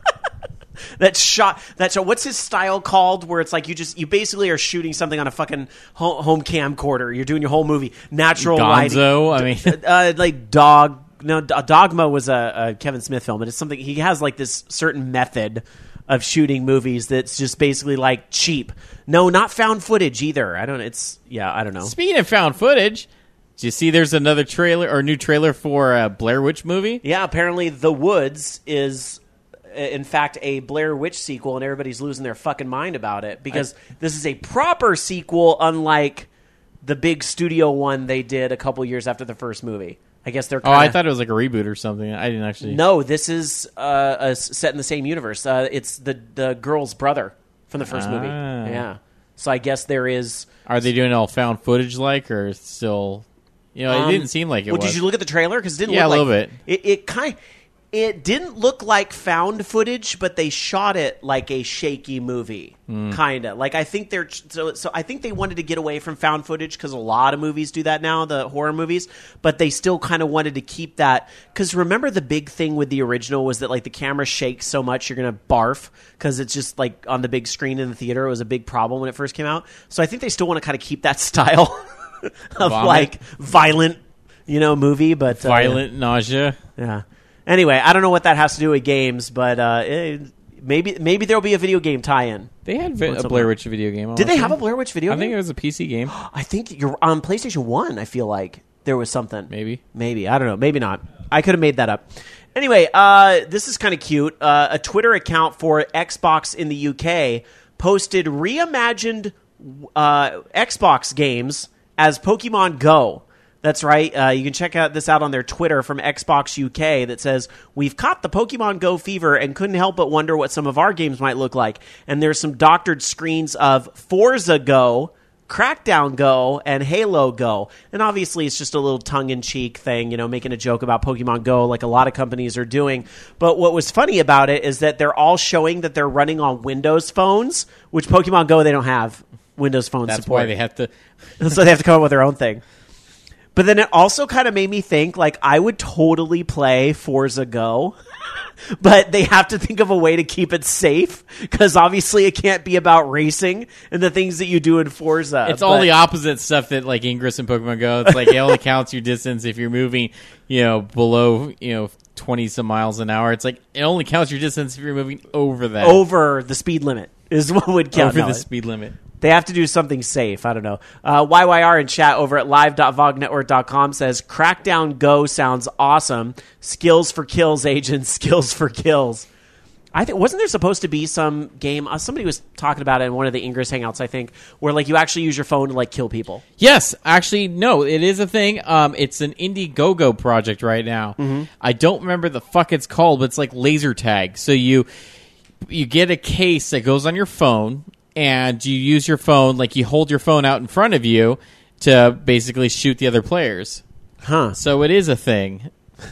What's his style called? Where it's like you basically are shooting something on a fucking home camcorder. You're doing your whole movie. Natural Gonzo, lighting. I mean, Dogma was a Kevin Smith film, and it's something he has like this certain method of shooting movies that's just basically like cheap. No, not found footage either. I don't know. Speaking of found footage, do you see there's another trailer or new trailer for a Blair Witch movie? Yeah, apparently The Woods is in fact a Blair Witch sequel, and everybody's losing their fucking mind about it because this is a proper sequel, unlike the big studio one they did a couple years after the first movie. I guess they're I thought it was like a reboot or something. I didn't actually. No, this is set in the same universe. It's the girl's brother from the first movie. Yeah. So I guess there is. Are they doing all found footage like, or still? You know, it didn't seem like it was. Did you look at the trailer? Because it didn't Yeah, look a like little bit. It didn't look like found footage, but they shot it like a shaky movie, kind of. Like I think they're so I think they wanted to get away from found footage because a lot of movies do that now, the horror movies. But they still kind of wanted to keep that because remember the big thing with the original was that like the camera shakes so much you're gonna barf because it's just like on the big screen in the theater. It was a big problem when it first came out. So I think they still want to kind of keep that style of like violent, movie, but Violent nausea. yeah. Anyway, I don't know what that has to do with games, but maybe there'll be a video game tie-in. They had a Blair Witch video game. Did they have a Blair Witch video game? I think it was a PC game. I think you're on PlayStation 1, I feel like there was something. Maybe. I don't know. Maybe not. I could have made that up. Anyway, this is kind of cute. A Twitter account for Xbox in the UK posted reimagined Xbox games as Pokemon Go. That's right. You can check this out on their Twitter from Xbox UK that says, "We've caught the Pokemon Go fever and couldn't help but wonder what some of our games might look like." And there's some doctored screens of Forza Go, Crackdown Go, and Halo Go. And obviously it's just a little tongue-in-cheek thing, making a joke about Pokemon Go like a lot of companies are doing. But what was funny about it is that they're all showing that they're running on Windows phones, which Pokemon Go, they don't have Windows phone support. That's why they have to... So they have to come up with their own thing. But then it also kind of made me think, like, I would totally play Forza Go, but they have to think of a way to keep it safe, because obviously it can't be about racing and the things that you do in Forza. It's all the opposite stuff that, like, Ingress and Pokemon Go. It's like it only counts your distance if you're moving, below, 20-some miles an hour. It's like it only counts your distance if you're moving over that. Over the speed limit is what would count. Over the speed limit. They have to do something safe. I don't know. YYR in chat over at live.vognetwork.com says, Crackdown Go sounds awesome. Skills for kills, agents. Skills for kills. Wasn't there supposed to be some game? Somebody was talking about it in one of the Ingress Hangouts, I think, where like you actually use your phone to like kill people. Yes. Actually, no. It is a thing. It's an Indiegogo project right now. Mm-hmm. I don't remember the fuck it's called, but it's like laser tag. So you get a case that goes on your phone, and you use your phone, like you hold your phone out in front of you to basically shoot the other players. Huh. So it is a thing.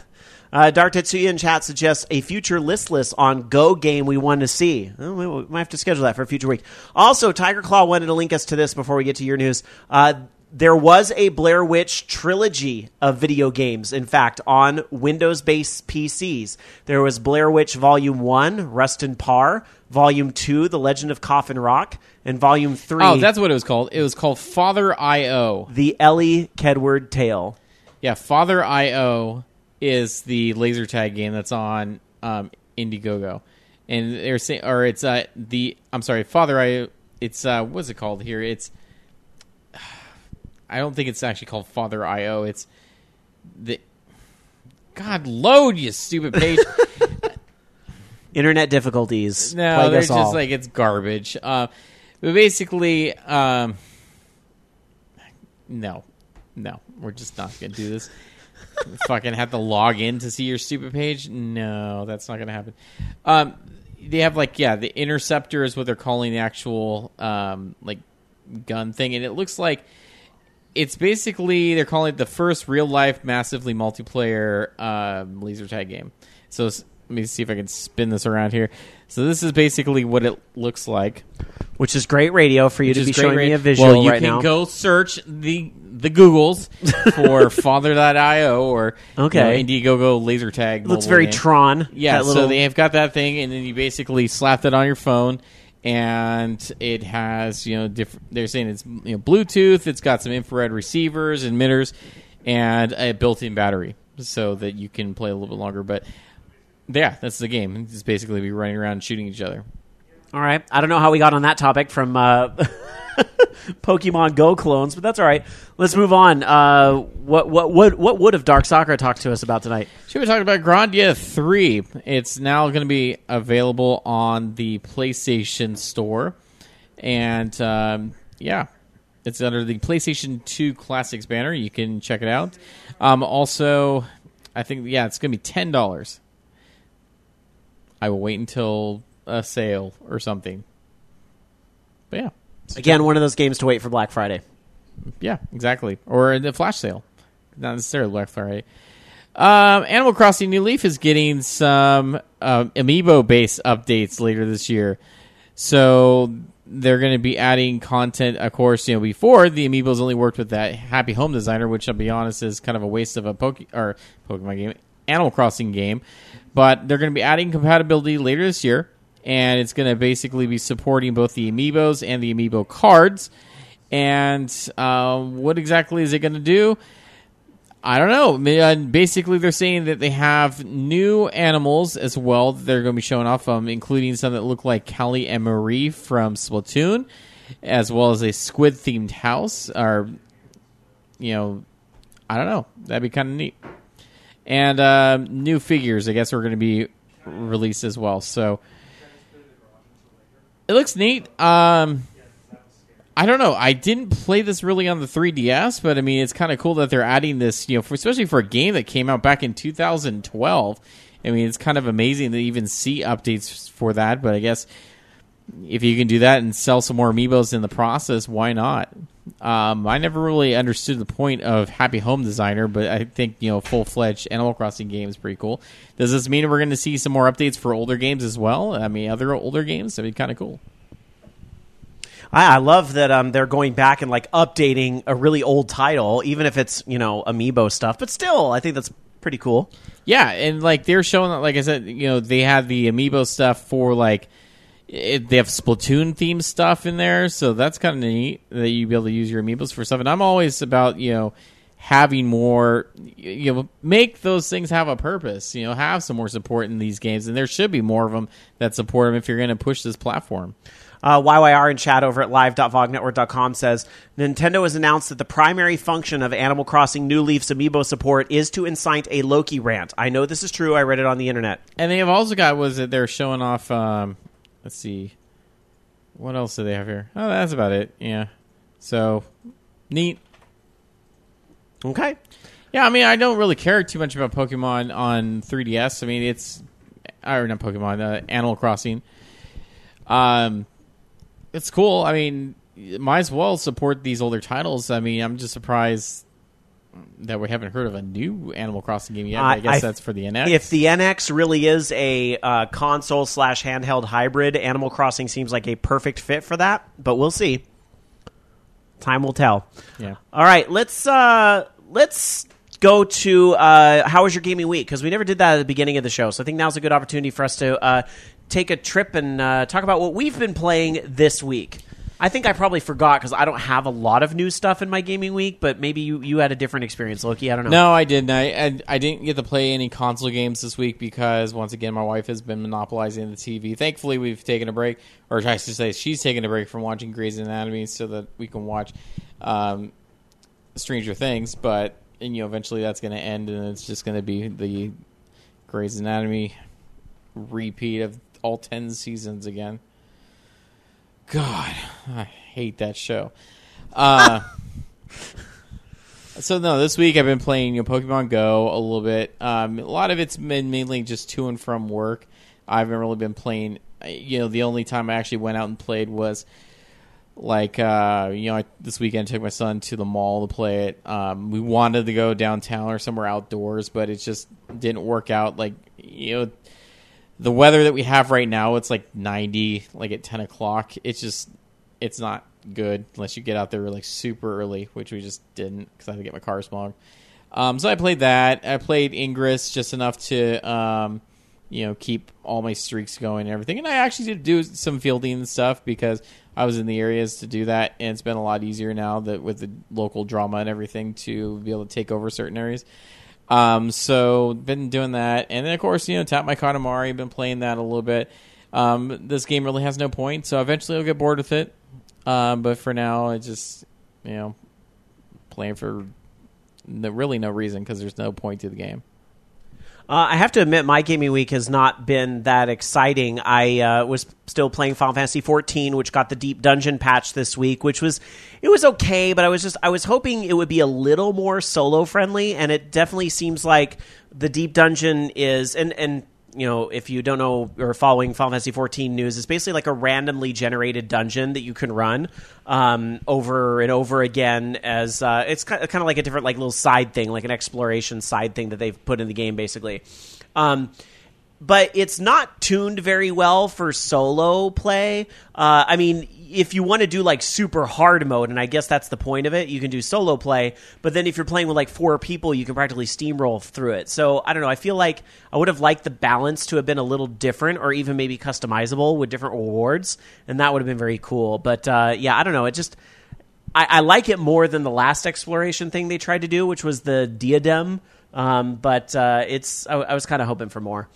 Dark Tetsuya in chat suggests a future listless on Go game we want to see. Well, we might have to schedule that for a future week. Also, Tiger Claw wanted to link us to this before we get to your news. There was a Blair Witch trilogy of video games, in fact, on Windows-based PCs. There was Blair Witch Volume 1, Rust and Par, Volume 2, The Legend of Coffin Rock, and Volume 3... Oh, that's what it was called. It was called Father I.O. The Ellie Kedward Tale. Yeah, Father I.O. is the laser tag game that's on Indiegogo. And they're saying... Or it's I'm sorry, Father I.O. It's... what's it called here? It's... I don't think it's actually called Father I.O. It's the... God, load, you stupid page. Internet difficulties. No, they're just like, it's garbage. But basically, no, we're just not going to do this. Fucking have to log in to see your stupid page? No, that's not going to happen. They have, the Interceptor is what they're calling the actual, gun thing. And it looks like it's basically, they're calling it the first real-life, massively multiplayer laser tag game. So let me see if I can spin this around here. So this is basically what it looks like. Which is great radio for you to be showing me a visual right now. Well, you can go search the Googles for Father.io or Indiegogo laser tag. It looks very game. Tron. Yeah, so they have got that thing, and then you basically slap that on your phone. And it has, different. They're saying it's Bluetooth. It's got some infrared receivers, emitters, and a built-in battery, so that you can play a little bit longer. But yeah, that's the game. It's basically be running around and shooting each other. All right. I don't know how we got on that topic from Pokemon Go clones, but that's all right. Let's move on. What would have Dark Sakura talked to us about tonight? She was talking about Grandia 3. It's now going to be available on the PlayStation Store. And, it's under the PlayStation 2 Classics banner. You can check it out. Also, I think, it's going to be $10. I will wait until a sale or something. But yeah. Again, one of those games to wait for Black Friday. Yeah, exactly. Or the flash sale. Not necessarily Black Friday. Animal Crossing New Leaf is getting some Amiibo-based updates later this year. So they're going to be adding content, of course. Before, the Amiibos only worked with that Happy Home Designer, which, I'll be honest, is kind of a waste of a Pokemon game, Animal Crossing game. But they're going to be adding compatibility later this year, and it's going to basically be supporting both the Amiibos and the Amiibo cards. And what exactly is it going to do? I don't know. Basically, they're saying that they have new animals as well that they're going to be showing off, including some that look like Callie and Marie from Splatoon, as well as a squid-themed house. Or, I don't know. That'd be kind of neat. And new figures, I guess, are going to be released as well. So it looks neat. I don't know. I didn't play this really on the 3DS, but I mean, it's kind of cool that they're adding this, especially for a game that came out back in 2012. I mean, it's kind of amazing to even see updates for that, but I guess if you can do that and sell some more Amiibos in the process, why not? I never really understood the point of Happy Home Designer, but I think, full-fledged Animal Crossing game is pretty cool. Does this mean we're going to see some more updates for older games as well? I mean, other older games? That'd be kind of cool. I love that they're going back and updating a really old title, even if it's Amiibo stuff. But still, I think that's pretty cool. Yeah, and they're showing that, like I said, they have the Amiibo stuff for they have Splatoon themed stuff in there, so that's kind of neat that you be able to use your Amiibos for stuff. And I'm always about having more, make those things have a purpose. Have some more support in these games, and there should be more of them that support them if you're going to push this platform. YYR in chat over at live.vognetwork.com says, Nintendo has announced that the primary function of Animal Crossing New Leaf's Amiibo support is to incite a Loki rant. I know this is true. I read it on the internet. And they have also got, they're showing off, let's see, what else do they have here? Oh, that's about it. Yeah. So, neat. Okay. Yeah, I mean, I don't really care too much about Pokemon on 3DS. I mean, not Pokemon, Animal Crossing. It's cool. I mean, might as well support these older titles. I mean, I'm just surprised that we haven't heard of a new Animal Crossing game yet. I guess that's for the NX. If the NX really is a console/handheld hybrid, Animal Crossing seems like a perfect fit for that. But we'll see. Time will tell. Yeah. All right. Let's go to how was your gaming week? Because we never did that at the beginning of the show. So I think now's a good opportunity for us to take a trip and talk about what we've been playing this week. I think I probably forgot because I don't have a lot of new stuff in my gaming week, but maybe you had a different experience, Loki. I don't know. No, I didn't. I didn't get to play any console games this week because, once again, my wife has been monopolizing the TV. Thankfully, we've taken a break, or I should say she's taken a break from watching Grey's Anatomy so that we can watch Stranger Things, but eventually that's going to end, and it's just going to be the Grey's Anatomy repeat of all 10 seasons again. God, I hate that show. So no, this week I've been playing Pokemon Go a little bit. A lot of it's been mainly just to and from work. I haven't really been playing. The only time I actually went out and played was this weekend I took my son to the mall to play it. We wanted to go downtown or somewhere outdoors, but it just didn't work out. The weather that we have right now, it's 90, at 10 o'clock. It's not good unless you get out there super early, which we just didn't because I had to get my car smogged. So I played that. I played Ingress just enough to, keep all my streaks going and everything. And I actually did do some fielding and stuff because I was in the areas to do that. And it's been a lot easier now that with the local drama and everything to be able to take over certain areas. So been doing that, and then of course Tap My Katamari. Been playing that a little bit. This game really has no point, so eventually I'll get bored with it. But for now, I just playing for really no reason because there's no point to the game. I have to admit, my gaming week has not been that exciting. I was still playing Final Fantasy XIV, which got the Deep Dungeon patch this week, it was okay, but I was hoping it would be a little more solo friendly, and it definitely seems like the Deep Dungeon is, and if you don't know or following Final Fantasy 14 news, it's basically like a randomly generated dungeon that you can run over and over again. As it's kind of like a different like little side thing, like an exploration side thing that they've put in the game, basically. But it's not tuned very well for solo play. I mean, if you want to do like super hard mode, and I guess that's the point of it, you can do solo play. But then if you're playing with like 4 people, you can practically steamroll through it. So I don't know. I feel like I would have liked the balance to have been a little different, or even maybe customizable with different rewards, and that would have been very cool. But yeah, I don't know. It just I like it more than the last exploration thing they tried to do, which was the diadem. But I was kind of hoping for more.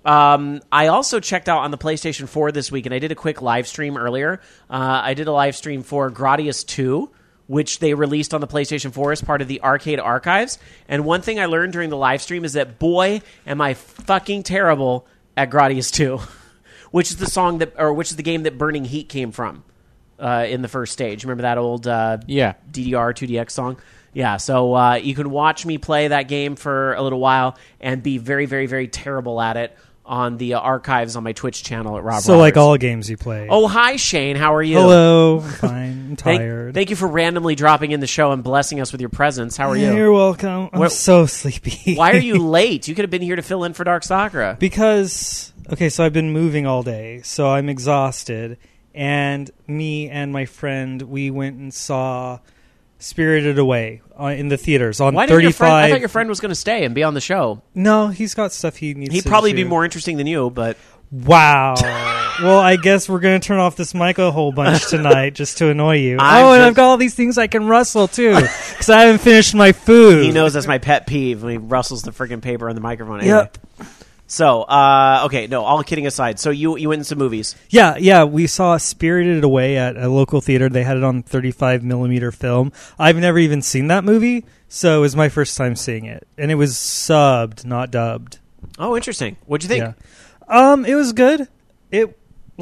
I also checked out on the PlayStation 4 this week, and I did a quick live stream earlier. I did a live stream for Gradius 2, which they released on the PlayStation 4 as part of the Arcade Archives. And one thing I learned during the live stream is that, boy, am I fucking terrible at Gradius 2, which is the game that Burning Heat came from in the first stage. Remember that old DDR 2DX song? Yeah, so you can watch me play that game for a little while and be very, very, very terrible at it on the archives on my Twitch channel at Rob So Roberts. like all games you play. Oh, hi, Shane. How are you? Hello. I'm fine. I'm tired. Thank you for randomly dropping in the show and blessing us with your presence. How are you? You're welcome. I'm so sleepy. Why are you late? You could have been here to fill in for Dark Sakura. Because, okay, so I've been moving all day, so I'm exhausted. And me and my friend, we went and saw Spirited Away in the theaters on Why 35. I thought your friend was going to stay and be on the show. No, he's got stuff he needs to do. He'd probably be more interesting than you, but... Wow. Well, I guess we're going to turn off this mic a whole bunch tonight just to annoy you. And I've got all these things I can rustle, too, because I haven't finished my food. He knows that's my pet peeve when he rustles the friggin' paper on the microphone. Anyway. Yep. So, okay, no, all kidding aside. So you went in some movies. Yeah, we saw Spirited Away at a local theater. They had it on 35mm film. I've never even seen that movie, so it was my first time seeing it. And it was subbed, not dubbed. Oh, interesting. What'd you think? Yeah. It was good. It,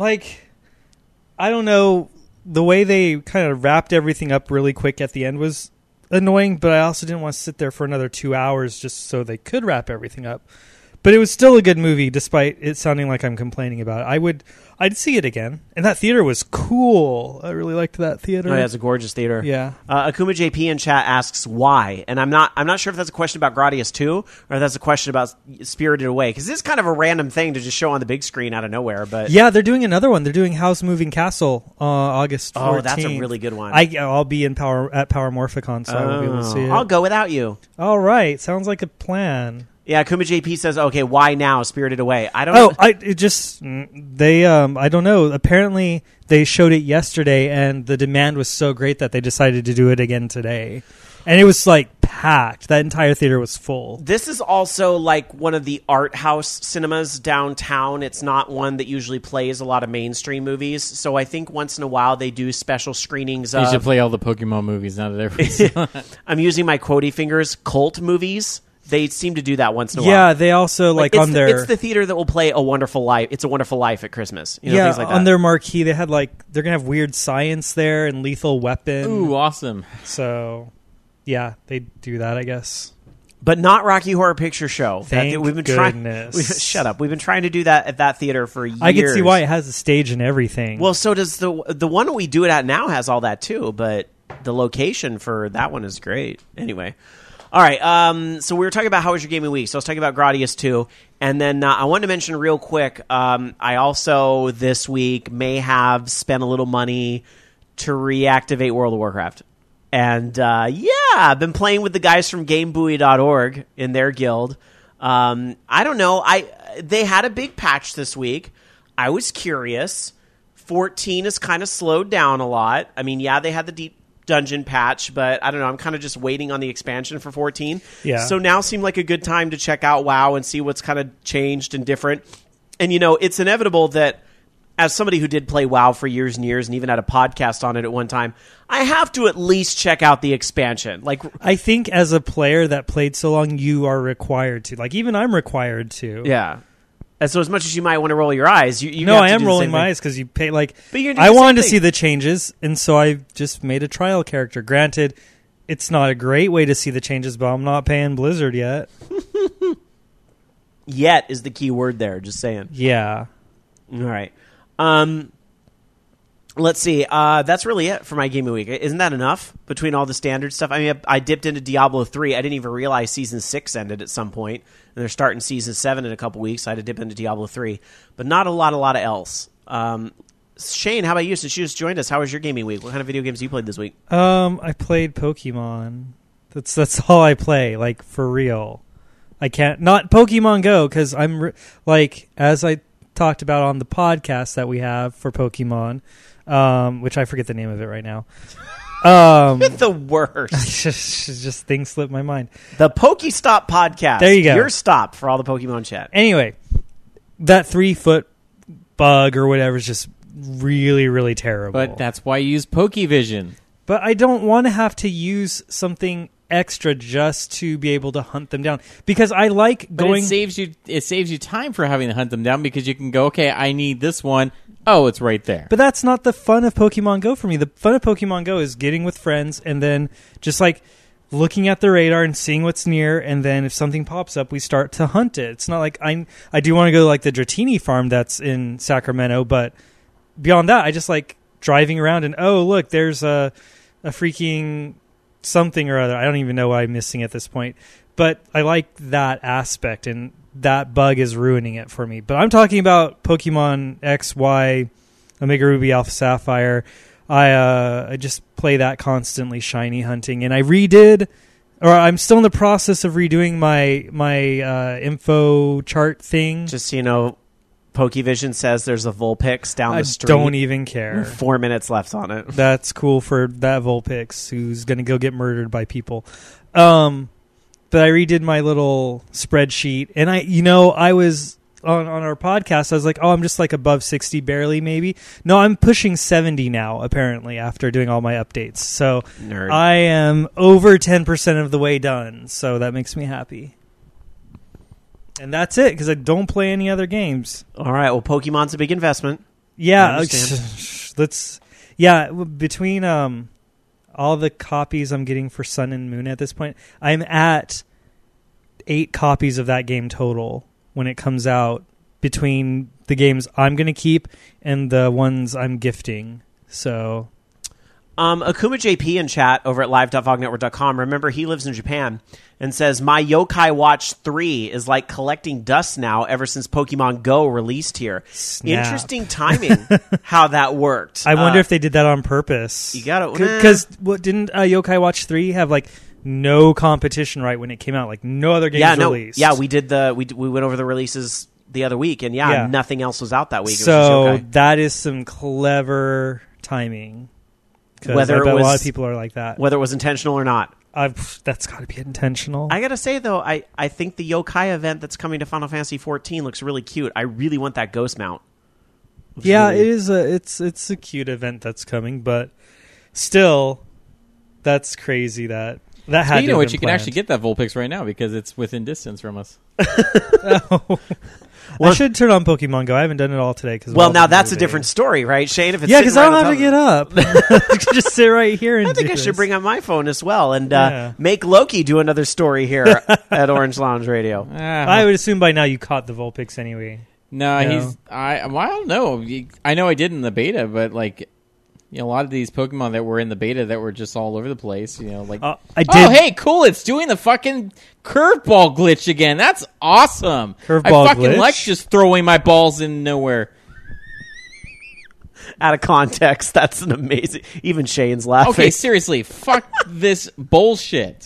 I don't know, the way they kind of wrapped everything up really quick at the end was annoying, but I also didn't want to sit there for another 2 hours just so they could wrap everything up. But it was still a good movie, despite it sounding like I'm complaining about it. I'd see it again. And that theater was cool. I really liked that theater. Oh, yeah, it's a gorgeous theater. Yeah. Akuma JP in chat asks why, and I'm not sure if that's a question about Gradius 2 or if that's a question about Spirited Away, because this is kind of a random thing to just show on the big screen out of nowhere. But yeah, they're doing another one. They're doing House Moving Castle August 14th. Oh, that's a really good one. I'll be at Power Morphicon, so I won't be able to see it. I'll go without you. All right, sounds like a plan. Yeah, Kuma JP says, okay, why now Spirited Away? I don't know. I don't know. Apparently, they showed it yesterday, and the demand was so great that they decided to do it again today. And it was, packed. That entire theater was full. This is also, one of the art house cinemas downtown. It's not one that usually plays a lot of mainstream movies. So I think once in a while they do special screenings of... You should play all the Pokemon movies now that everybody's... I'm using my quotey fingers. Cult movies. They seem to do that once in a while. Yeah, they also on their... It's the theater that will play A Wonderful Life. It's a Wonderful Life at Christmas. Things like that. On their marquee, they had they're gonna have Weird Science there and Lethal Weapon. Ooh, awesome! So, yeah, they do that, I guess. But not Rocky Horror Picture Show. Thank goodness. Shut up. We've been trying to do that at that theater for years. I can see why it has a stage and everything. Well, so does the one that we do it at now has all that too. But the location for that one is great. Anyway. All right, so we were talking about how was your gaming week. So I was talking about Gradius 2, and then I wanted to mention real quick, I also this week may have spent a little money to reactivate World of Warcraft. And I've been playing with the guys from GameBuoy.org in their guild. I don't know. They had a big patch this week. I was curious. 14 has kind of slowed down a lot. I mean, yeah, they had the deep dungeon patch, but I don't know. I'm kind of just waiting on the expansion for 14. Yeah. So now seemed like a good time to check out WoW and see what's kind of changed and different. And, it's inevitable that as somebody who did play WoW for years and years and even had a podcast on it at one time, I have to at least check out the expansion. I think as a player that played so long, you are required to. Even I'm required to. Yeah. And so as much as you might want to roll your eyes, you no, have to I am do the rolling same my thing. eyes because you pay But you're I wanted to see the changes, and so I just made a trial character. Granted, it's not a great way to see the changes, but I'm not paying Blizzard yet. Yet is the key word there. Just saying. Yeah. All right. Let's see. That's really it for my gaming week. Isn't that enough between all the standard stuff? I mean, I dipped into Diablo 3. I didn't even realize Season 6 ended at some point, and they're starting Season 7 in a couple weeks. So I had to dip into Diablo 3. But not a lot of else. Shane, how about you? Since you just joined us, how was your gaming week? What kind of video games you played this week? I played Pokemon. That's all I play, like, for real. I can't... Not Pokemon Go, because I'm... as I talked about on the podcast that we have for Pokemon... which I forget the name of it right now. The worst. just things slip my mind. The Pokestop podcast. There you go. Your stop for all the Pokemon chat. Anyway, that 3-foot bug or whatever is just really, really terrible. But that's why you use Pokevision. But I don't want to have to use something extra just to be able to hunt them down, because I like going. It saves you time for having to hunt them down, because you can go, okay, I need this one. Oh, it's right there. But that's not the fun of Pokemon Go for me. The fun of Pokemon Go is getting with friends and then just like looking at the radar and seeing what's near, and then if something pops up, we start to hunt it. It's not like I do want to go to like the Dratini farm that's in Sacramento, but beyond that, I just like driving around and, oh, look, there's a freaking something or other. I don't even know what I'm missing at this point. But I like that aspect, and that bug is ruining it for me. But I'm talking about Pokemon X, Y, Omega Ruby, Alpha Sapphire. I just play that constantly, shiny hunting. And I'm still in the process of redoing my info chart thing. Just so you know, Pokevision says there's a Vulpix down the street. I don't even care. 4 minutes left on it. That's cool for that Vulpix who's going to go get murdered by people. But I redid my little spreadsheet, and I was on our podcast. I was like, oh, I'm just like above 60, barely, maybe. No, I'm pushing 70 now, apparently, after doing all my updates. So Nerd. I am over 10% of the way done. So that makes me happy. And that's it, because I don't play any other games. All right. Well, Pokemon's a big investment. Yeah. Between all the copies I'm getting for Sun and Moon at this point, I'm at 8 copies of that game total when it comes out, between the games I'm going to keep and the ones I'm gifting. So, Akuma JP in chat over at live.vognetwork.com. Remember, he lives in Japan and says, my Yokai Watch 3 is like collecting dust now ever since Pokemon Go released here. Snap. Interesting timing how that worked. I wonder if they did that on purpose. You got it. Because didn't Yokai Watch 3 have like no competition right when it came out? Like no other games released. Yeah, we did we went over the releases the other week, and nothing else was out that week. So that is some clever timing. Whether a lot of people are like that, whether it was intentional or not. That's got to be intentional. I gotta say though, I think the Yokai event that's coming to Final Fantasy XIV looks really cute. I really want that ghost mount. Yeah, it is. It's a cute event that's coming, but still, that's crazy that had. You know what? You can actually get that Vulpix right now because it's within distance from us. Well, I should turn on Pokemon Go. I haven't done it all today. Now that's a different story, right, Shane? If it's because I don't have to get up. I can just sit right here and I think I should bring up my phone as well and make Loki do another story here at Orange Lounge Radio. I would assume by now you caught the Vulpix anyway. No, I don't know. I know I did in the beta, but like, a lot of these Pokemon that were in the beta that were just all over the place, like... I did. Oh, hey, cool, it's doing the fucking curveball glitch again. That's awesome. I fucking like just throwing my balls in nowhere. Out of context, that's an amazing... Even Shane's laughing. Okay, seriously, fuck this bullshit.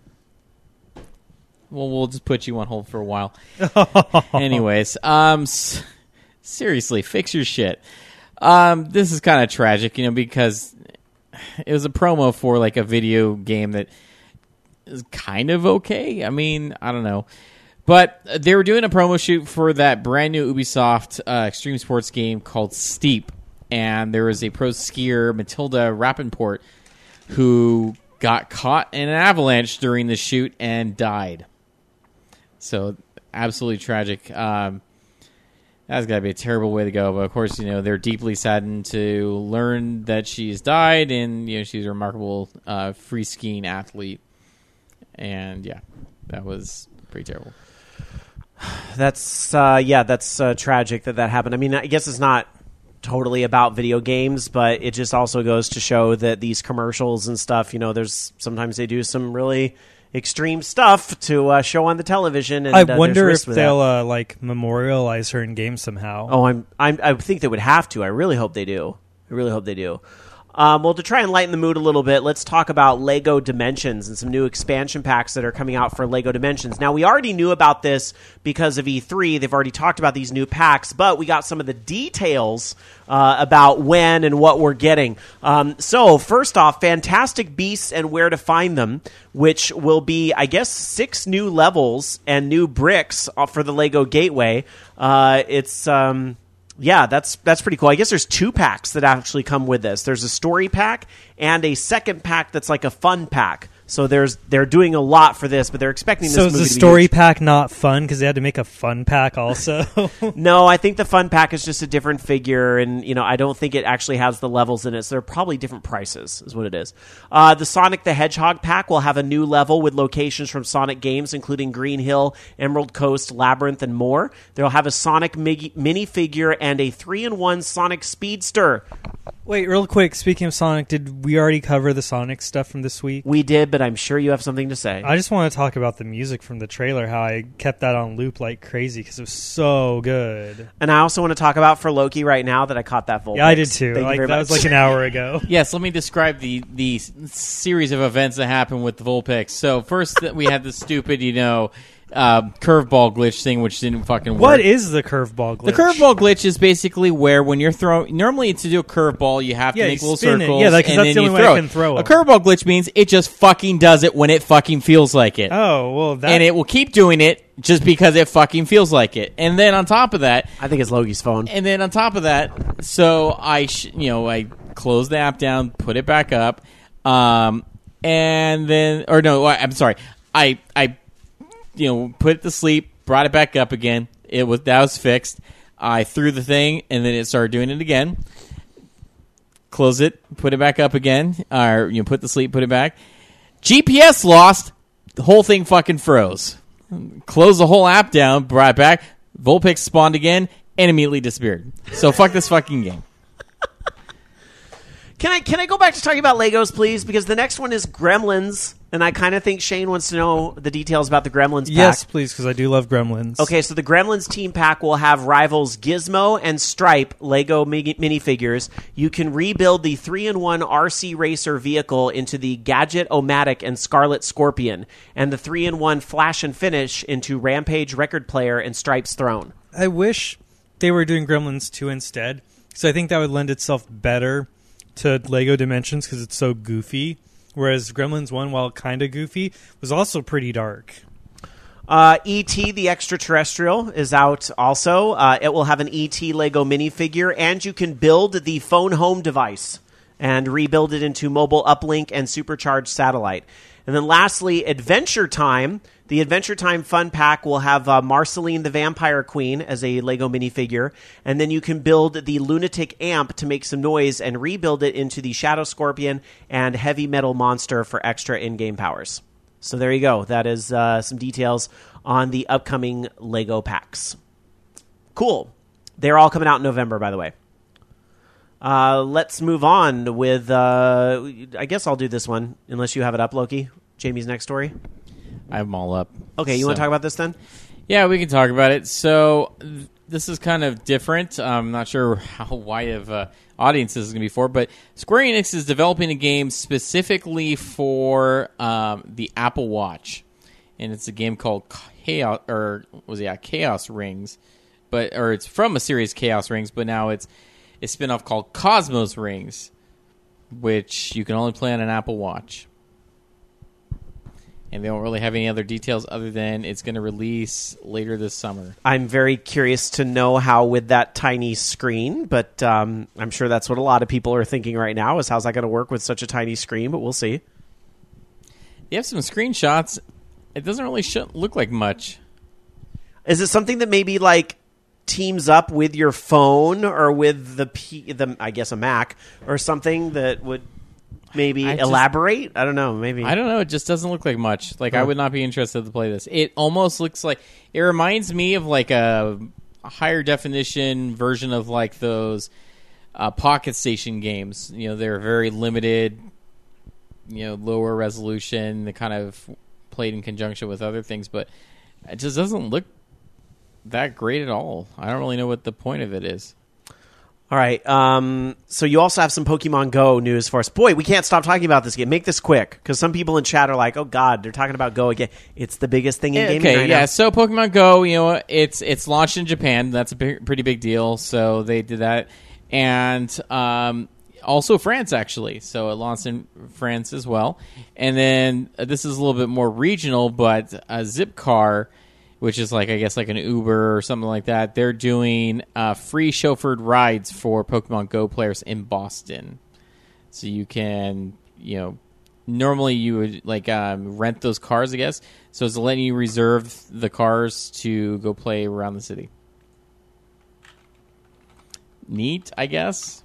Well, we'll just put you on hold for a while. Anyways, seriously, fix your shit. This is kind of tragic, because it was a promo for like a video game that is kind of okay. I mean, I don't know. But they were doing a promo shoot for that brand new Ubisoft extreme sports game called Steep. And there was a pro skier, Matilda Rappaport, who got caught in an avalanche during the shoot and died. So, absolutely tragic. That's got to be a terrible way to go. But, of course, they're deeply saddened to learn that she's died. And, she's a remarkable free skiing athlete. And, yeah, that was pretty terrible. That's tragic that happened. I mean, I guess it's not totally about video games, but it just also goes to show that these commercials and stuff, there's sometimes they do some really extreme stuff to show on the television. And I wonder if they'll memorialize her in game somehow. Oh, I think they would have to. I really hope they do. Well, to try and lighten the mood a little bit, let's talk about LEGO Dimensions and some new expansion packs that are coming out for LEGO Dimensions. Now, we already knew about this because of E3. They've already talked about these new packs, but we got some of the details about when and what we're getting. So, first off, Fantastic Beasts and Where to Find Them, which will be, I guess, 6 new levels and new bricks for the LEGO Gateway. Yeah, that's pretty cool. I guess there's 2 packs that actually come with this. There's a story pack and a second pack that's like a fun pack. So they're doing a lot for this, but they're expecting this movie to be So is the story pack not fun because they had to make a fun pack also? No, I think the fun pack is just a different figure, and I don't think it actually has the levels in it, so they're probably different prices is what it is. The Sonic the Hedgehog pack will have a new level with locations from Sonic games, including Green Hill, Emerald Coast, Labyrinth, and more. They'll have a Sonic minifigure and a 3-in-1 Sonic Speedster. Wait, real quick, speaking of Sonic, did we already cover the Sonic stuff from this week? We did, but I'm sure you have something to say. I just want to talk about the music from the trailer, how I kept that on loop like crazy because it was so good. And I also want to talk about for Loki right now that I caught that Vulpix. Yeah, I did too. That was like an hour ago. Yes, let me describe the series of events that happened with the Vulpix. So first we had the stupid, curveball glitch thing, which didn't fucking work. What is the curveball glitch? The curveball glitch is basically where when you're throwing... Normally, to do a curveball, you have to make little circles, and then that's the only way I can throw it. A curveball glitch means it just fucking does it when it fucking feels like it. Oh, well, and it will keep doing it just because it fucking feels like it. And then on top of that... I think it's Logi's phone. And then on top of that, so I close the app down, put it back up, and then... Or no, I'm sorry. I put it to sleep, brought it back up again. That was fixed. I threw the thing, and then it started doing it again. Close it, put it back up again, or put it to sleep, put it back. GPS lost. The whole thing fucking froze. Closed the whole app down, brought it back. Vulpix spawned again, and immediately disappeared. So fuck this fucking game. Can I go back to talking about Legos, please? Because the next one is Gremlins, and I kind of think Shane wants to know the details about the Gremlins pack. Yes, please, because I do love Gremlins. Okay, so the Gremlins team pack will have rivals Gizmo and Stripe Lego minifigures. You can rebuild the 3-in-1 RC Racer vehicle into the Gadget-O-Matic and Scarlet Scorpion, and the 3-in-1 Flash and Finish into Rampage Record Player and Stripe's Throne. I wish they were doing Gremlins 2 instead, because I think that would lend itself better to LEGO Dimensions because it's so goofy, whereas Gremlins 1, while kind of goofy, was also pretty dark. E.T. the Extraterrestrial is out also. It will have an E.T. Lego minifigure, and you can build the phone home device and rebuild it into mobile uplink and supercharged satellite. And then lastly, Adventure Time. The Adventure Time Fun Pack will have Marceline the Vampire Queen as a Lego minifigure, and then you can build the Lunatic Amp to make some noise and rebuild it into the Shadow Scorpion and Heavy Metal Monster for extra in-game powers. So there you go. That is some details on the upcoming Lego packs. Cool. They're all coming out in November, by the way. Let's move on with... I guess I'll do this one, unless you have it up, Loki. Jamie's next story. I have them all up. Okay, you want to talk about this then? Yeah, we can talk about it. So this is kind of different. I'm not sure how wide of audience this is going to be for, but Square Enix is developing a game specifically for the Apple Watch, and it's a game called Chaos Rings, or it's from a series Chaos Rings, but now it's a spin-off called Cosmos Rings, which you can only play on an Apple Watch. And they don't really have any other details other than it's going to release later this summer. I'm very curious to know how with that tiny screen, but I'm sure that's what a lot of people are thinking right now is how's that going to work with such a tiny screen, but we'll see. They have some screenshots. It doesn't really look like much. Is it something that maybe like teams up with your phone or with the I guess a Mac or something that would... maybe I just- elaborate? I don't know. Maybe. I don't know. It just doesn't look like much. Like, I would not be interested to play this. It almost looks like... It reminds me of, like, a higher definition version of, like, those Pocket Station games. You know, they're very limited, you know, lower resolution. They kind of played in conjunction with other things, but it just doesn't look that great at all. I don't really know what the point of it is. All right. So you also have some Pokemon Go news for us. Boy, we can't stop talking about this game. Make this quick, because some people in chat are like, "Oh God, they're talking about Go again." It's the biggest thing in gaming right now. So Pokemon Go, you know, it's launched in Japan. That's a pretty big deal. So they did that, and also France actually. So it launched in France as well. And then this is a little bit more regional, but Zipcar, which is like, I guess, like an Uber or something like that. They're doing free chauffeured rides for Pokemon Go players in Boston. So you can, you know, normally you would like rent those cars, I guess. So it's letting you reserve the cars to go play around the city. Neat, I guess.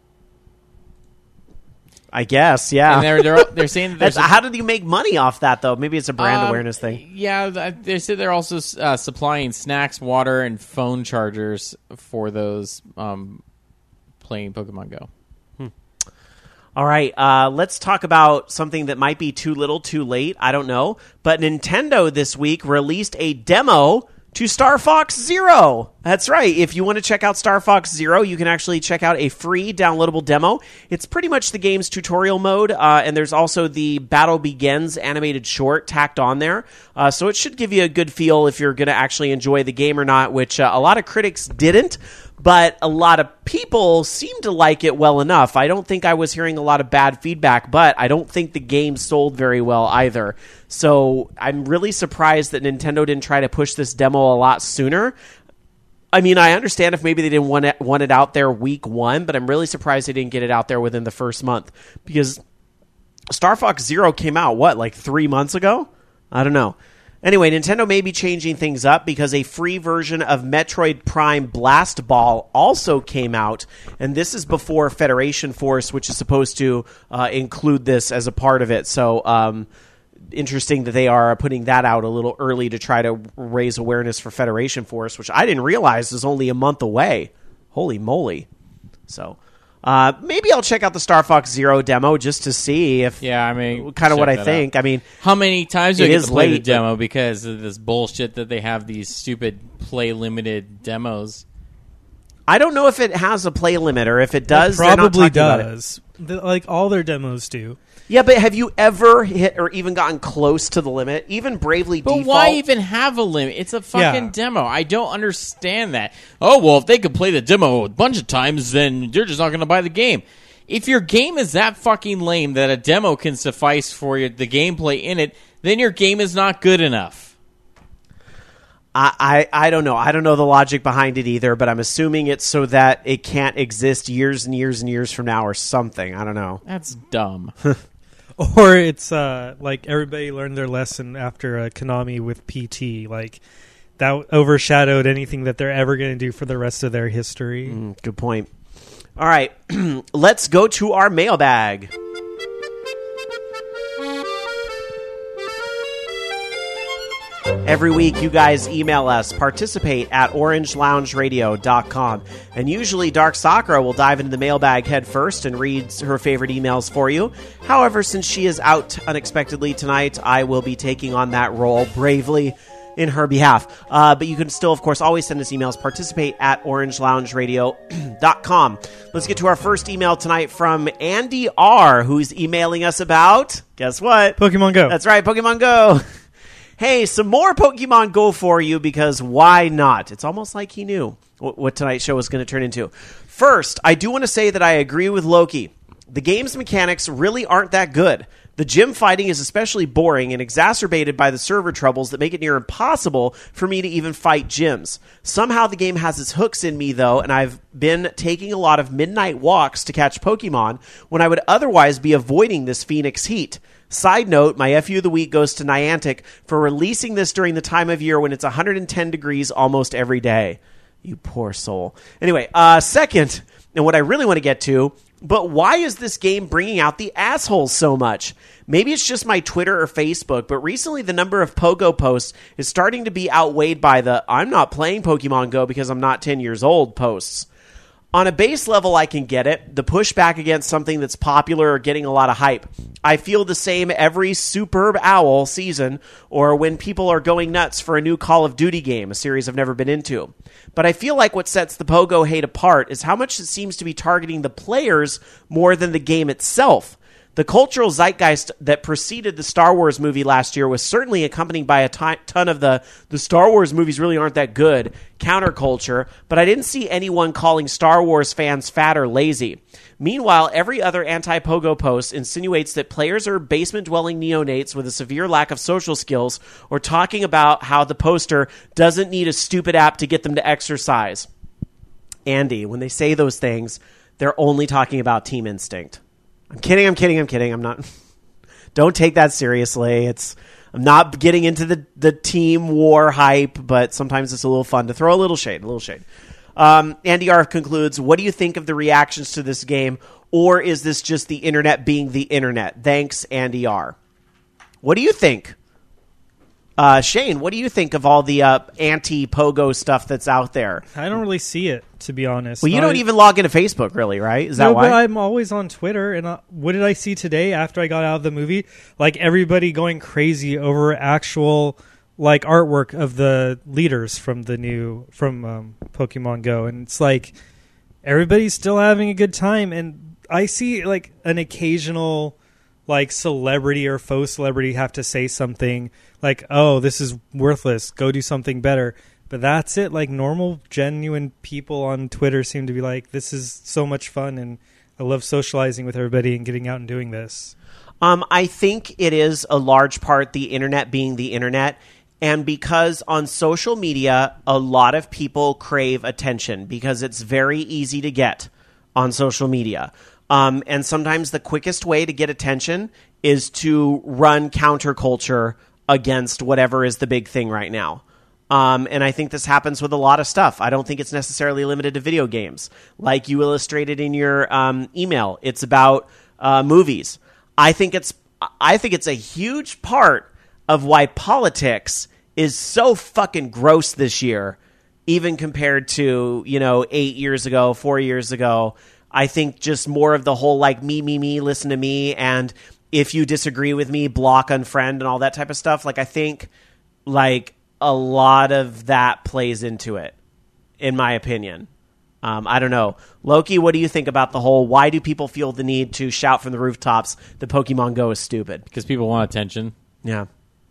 I guess, yeah. And they're saying that there's how did you make money off that, though? Maybe it's a brand awareness thing. Yeah, they said they're also supplying snacks, water, and phone chargers for those playing Pokemon Go. All right, let's talk about something that might be too little, too late. I don't know. But Nintendo this week released a demo to Star Fox Zero. That's right. If you want to check out Star Fox Zero, you can actually check out a free downloadable demo. It's pretty much the game's tutorial mode, and there's also the Battle Begins animated short tacked on there. So it should give you a good feel if you're going to actually enjoy the game or not, which a lot of critics didn't. But a lot of people seem to like it well enough. I don't think I was hearing a lot of bad feedback, but I don't think the game sold very well either. So I'm really surprised that Nintendo didn't try to push this demo a lot sooner. I mean, I understand if maybe they didn't want it out there week one, but I'm really surprised they didn't get it out there within the first month. Because Star Fox Zero came out, like 3 months ago? I don't know. Anyway, Nintendo may be changing things up because a free version of Metroid Prime Blast Ball also came out, and this is before Federation Force, which is supposed to include this as a part of it. So, interesting that they are putting that out a little early to try to raise awareness for Federation Force, which I didn't realize is only a month away. Holy moly. So... maybe I'll check out the Star Fox Zero demo just to see if kind of what I think. Out. I mean, how many times do I get to play the late, demo because of this bullshit that they have these stupid play limited demos? I don't know if it has a play limit or if it does. It probably does. Like all their demos do. Yeah, but have you ever hit or even gotten close to the limit? Even Bravely Default? But why even have a limit? It's a fucking demo. I don't understand that. Oh, well, if they could play the demo a bunch of times, then you're just not going to buy the game. If your game is that fucking lame that a demo can suffice for the gameplay in it, then your game is not good enough. I don't know. I don't know the logic behind it either, but I'm assuming it's so that it can't exist years and years and years from now or something. I don't know. That's dumb. Or it's like everybody learned their lesson after Konami with PT. Like that overshadowed anything that they're ever going to do for the rest of their history. Good point. All right, let's go to our mailbag. Every week, you guys email us, participate at orangeloungeradio.com. And usually, Dark Sakura will dive into the mailbag head first and reads her favorite emails for you. However, since she is out unexpectedly tonight, I will be taking on that role bravely in her behalf. But you can still, of course, always send us emails, participate at orangeloungeradio.com. Let's get to our first email tonight from Andy R., who's emailing us about, guess what? Pokemon Go. That's right, Pokemon Go. Hey, some more Pokemon Go for you, because why not? It's almost like he knew what tonight's show was going to turn into. First, I do want to say that I agree with Loki. The game's mechanics really aren't that good. The gym fighting is especially boring and exacerbated by the server troubles that make it near impossible for me to even fight gyms. Somehow the game has its hooks in me, though, and I've been taking a lot of midnight walks to catch Pokemon when I would otherwise be avoiding this Phoenix heat. Side note, my FU of the week goes to Niantic for releasing this during the time of year when it's 110 degrees almost every day. You poor soul. Anyway, second, and what I really want to get to, But why is this game bringing out the assholes so much? Maybe it's just my Twitter or Facebook, but recently the number of Pogo posts is starting to be outweighed by the I'm not playing Pokemon Go because I'm not 10 years old posts. On a base level, I can get it. The pushback against something that's popular or getting a lot of hype. I feel the same every Superb Owl season or when people are going nuts for a new Call of Duty game, a series I've never been into. But I feel like what sets the Pogo hate apart is how much it seems to be targeting the players more than the game itself. The cultural zeitgeist that preceded the Star Wars movie last year was certainly accompanied by a ton of the Star Wars movies really aren't that good counterculture, but I didn't see anyone calling Star Wars fans fat or lazy. Meanwhile, every other anti-Pogo post insinuates that players are basement-dwelling neonates with a severe lack of social skills or talking about how the poster doesn't need a stupid app to get them to exercise. Andy, when they say those things, they're only talking about Team Instinct. I'm kidding. I'm not. Don't take that seriously. I'm not getting into the team war hype, but sometimes it's a little fun to throw a little shade. Andy R. concludes, what do you think of the reactions to this game, or is this just the internet being the internet? Thanks, Andy R. What do you think? Shane, what do you think of all the anti-Pogo stuff that's out there? I don't really see it, to be honest. Well, you don't even log into Facebook, really, right? Is that no, why? but I'm always on Twitter, and what did I see today after I got out of the movie? Like, everybody going crazy over actual, like, artwork of the leaders from Pokemon Go, and it's like, everybody's still having a good time, and I see, like, an occasional, like, celebrity or faux celebrity have to say something like, oh, this is worthless, go do something better. But that's it. Like, normal, genuine people on Twitter seem to be like, this is so much fun, and I love socializing with everybody and getting out and doing this. I think it is a large part the internet being the internet, and because on social media, a lot of people crave attention because it's very easy to get on social media. And sometimes the quickest way to get attention is to run counterculture against whatever is the big thing right now. And I think this happens with a lot of stuff. I don't think it's necessarily limited to video games. Like you illustrated in your email, it's about movies. I think it's a huge part of why politics is so fucking gross this year, even compared to, 8 years ago, 4 years ago. I think just more of the whole, like, me, listen to me, and if you disagree with me, block, unfriend, and all that type of stuff. Like, I think, like, a lot of that plays into it, in my opinion. I don't know. Loki, what do you think about the whole, why do people feel the need to shout from the rooftops that Pokemon Go is stupid? Because people want attention. Yeah.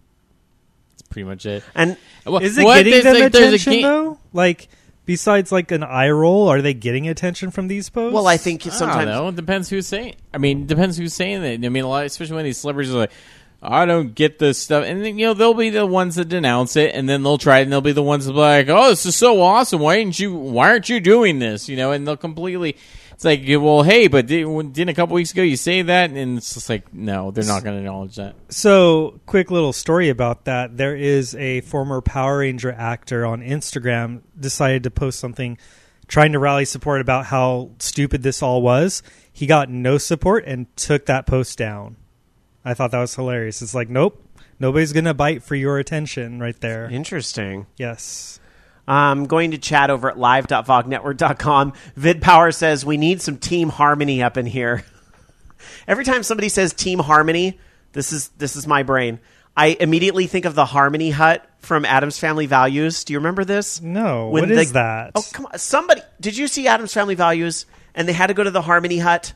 That's pretty much it. And is it getting them attention, though? Like, besides, like, an eye roll, are they getting attention from these posts? Well, I think sometimes... I don't know. It depends who's saying. I mean, it depends who's saying it. I mean, a lot, especially when these celebrities are like, I don't get this stuff. And then, they'll be the ones that denounce it, and then they'll try it, and they'll be the ones that be like, oh, this is so awesome. Why aren't you doing this? And they'll completely... It's like, well, hey, but didn't a couple weeks ago you say that? And it's just like, no, they're not going to acknowledge that. So, quick little story about that. There is a former Power Ranger actor on Instagram decided to post something trying to rally support about how stupid this all was. He got no support and took that post down. I thought that was hilarious. It's like, nope, nobody's going to bite for your attention right there. Interesting. Yes. I'm going to chat over at live.vognetwork.com. VidPower says, we need some Team Harmony up in here. Every time somebody says Team Harmony, this is my brain. I immediately think of the Harmony Hut from Addams Family Values. Do you remember this? No. What is that? Oh, come on. Did you see Addams Family Values? And they had to go to the Harmony Hut?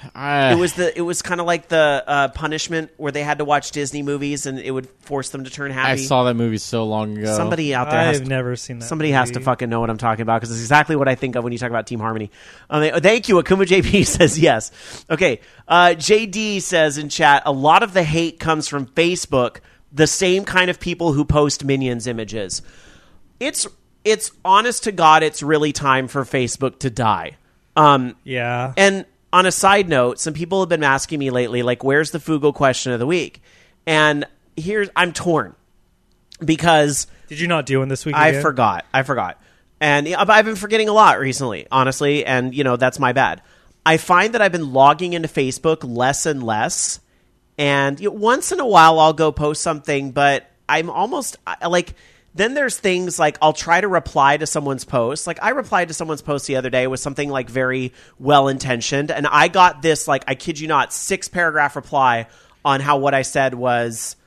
It was kind of like the punishment where they had to watch Disney movies and it would force them to turn happy. I saw that movie so long ago. Somebody out there I've never seen that. Somebody has to fucking know what I'm talking about because it's exactly what I think of when you talk about Team Harmony. Thank you. Akuma JP says yes. Okay. JD says in chat, a lot of the hate comes from Facebook, the same kind of people who post Minions images. It's honest to God, it's really time for Facebook to die. Yeah. And on a side note, some people have been asking me lately, like, where's the Fugo question of the week? And I'm torn because... Did you not do one this week I again? forgot. And I've been forgetting a lot recently, honestly, and, that's my bad. I find that I've been logging into Facebook less and less. And once in a while, I'll go post something, but I'm almost like, then there's things like I'll try to reply to someone's post. Like I replied to someone's post the other day with something like very well-intentioned. And I got this, like, I kid you not, 6-paragraph reply on how what I said was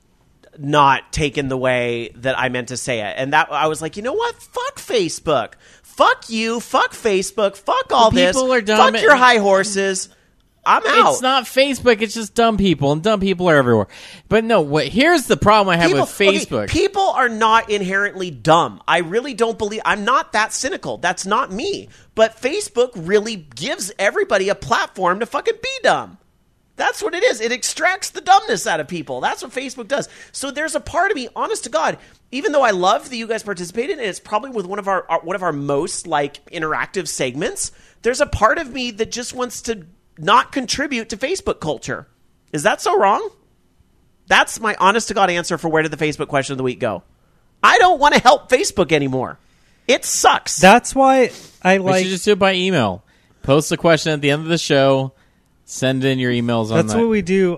not taken the way that I meant to say it. And that I was like, you know what? Fuck Facebook. Fuck you. Fuck Facebook. Fuck all this. People are dumb. Fuck your high horses. I'm out. It's not Facebook. It's just dumb people, and dumb people are everywhere. But no, here's the problem I have with Facebook. Okay, people are not inherently dumb. I really don't believe. I'm not that cynical. That's not me. But Facebook really gives everybody a platform to fucking be dumb. That's what it is. It extracts the dumbness out of people. That's what Facebook does. So there's a part of me, honest to God, even though I love that you guys participated, and it's probably with one of our most like interactive segments, there's a part of me that just wants to not contribute to Facebook culture. Is that so wrong? That's my honest to God answer for where did the Facebook question of the week go. I don't want to help Facebook anymore. It sucks. That's why I like. We should just do it by email. Post the question at the end of the show. Send in your emails on that. That's what we do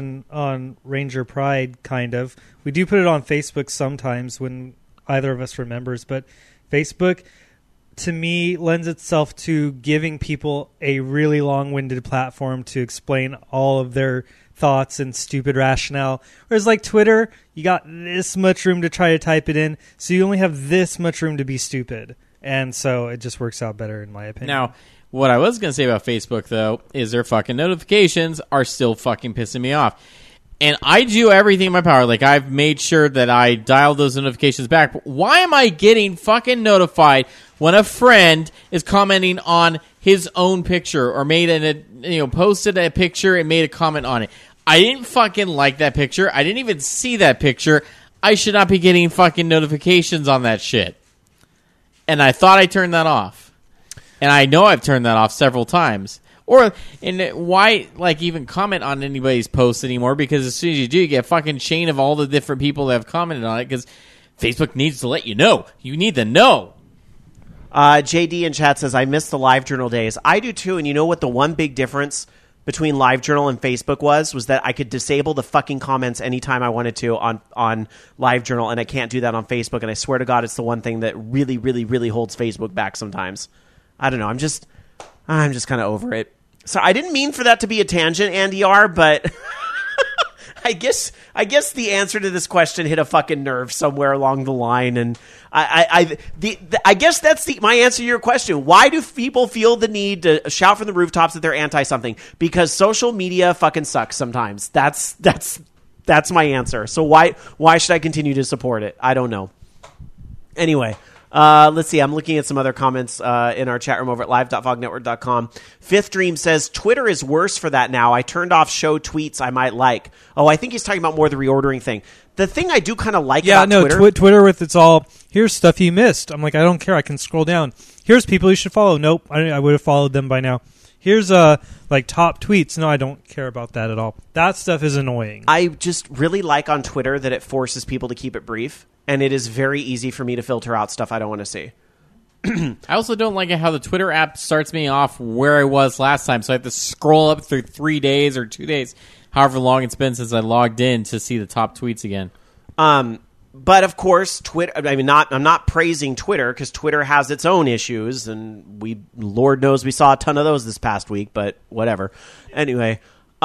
on Ranger Pride, kind of. We do put it on Facebook sometimes when either of us remembers, but Facebook, to me, lends itself to giving people a really long-winded platform to explain all of their thoughts and stupid rationale. Whereas like Twitter, you got this much room to try to type it in, so you only have this much room to be stupid. And so it just works out better in my opinion. Now, what I was going to say about Facebook, though, is their fucking notifications are still fucking pissing me off. And I do everything in my power. Like, I've made sure that I dial those notifications back. But why am I getting fucking notified when a friend is commenting on his own picture or posted a picture and made a comment on it? I didn't fucking like that picture. I didn't even see that picture. I should not be getting fucking notifications on that shit. And I thought I turned that off. And I know I've turned that off several times. And why, like, even comment on anybody's post anymore? Because as soon as you do, you get a fucking chain of all the different people that have commented on it. Because Facebook needs to let you know. You need to know. JD in chat says, I miss the LiveJournal days. I do too. And you know what the one big difference between LiveJournal and Facebook was that I could disable the fucking comments anytime I wanted to on LiveJournal. And I can't do that on Facebook. And I swear to God, it's the one thing that really, really, really holds Facebook back sometimes. I don't know. I'm just kind of over it. So I didn't mean for that to be a tangent, Andy R., but I guess the answer to this question hit a fucking nerve somewhere along the line, and I guess that's my answer to your question. Why do people feel the need to shout from the rooftops that they're anti something? Because social media fucking sucks sometimes. That's my answer. So why should I continue to support it? I don't know. Anyway. Let's see. I'm looking at some other comments in our chat room over at live.vognetwork.com. Fifth Dream says, Twitter is worse for that now. I turned off show tweets I might like. Oh, I think he's talking about more the reordering thing. The thing I do kind of like about Twitter... Twitter with it's all, here's stuff you missed. I'm like, I don't care. I can scroll down. Here's people you should follow. Nope. I would have followed them by now. Here's like top tweets. No, I don't care about that at all. That stuff is annoying. I just really like on Twitter that it forces people to keep it brief. And it is very easy for me to filter out stuff I don't want to see. I also don't like how the Twitter app starts me off where I was last time. So I have to scroll up through 3 days or 2 days, however long it's been since I logged in to see the top tweets again. But of course, Twitter. I mean, I'm not praising Twitter because Twitter has its own issues, and Lord knows we saw a ton of those this past week. But whatever. Anyway,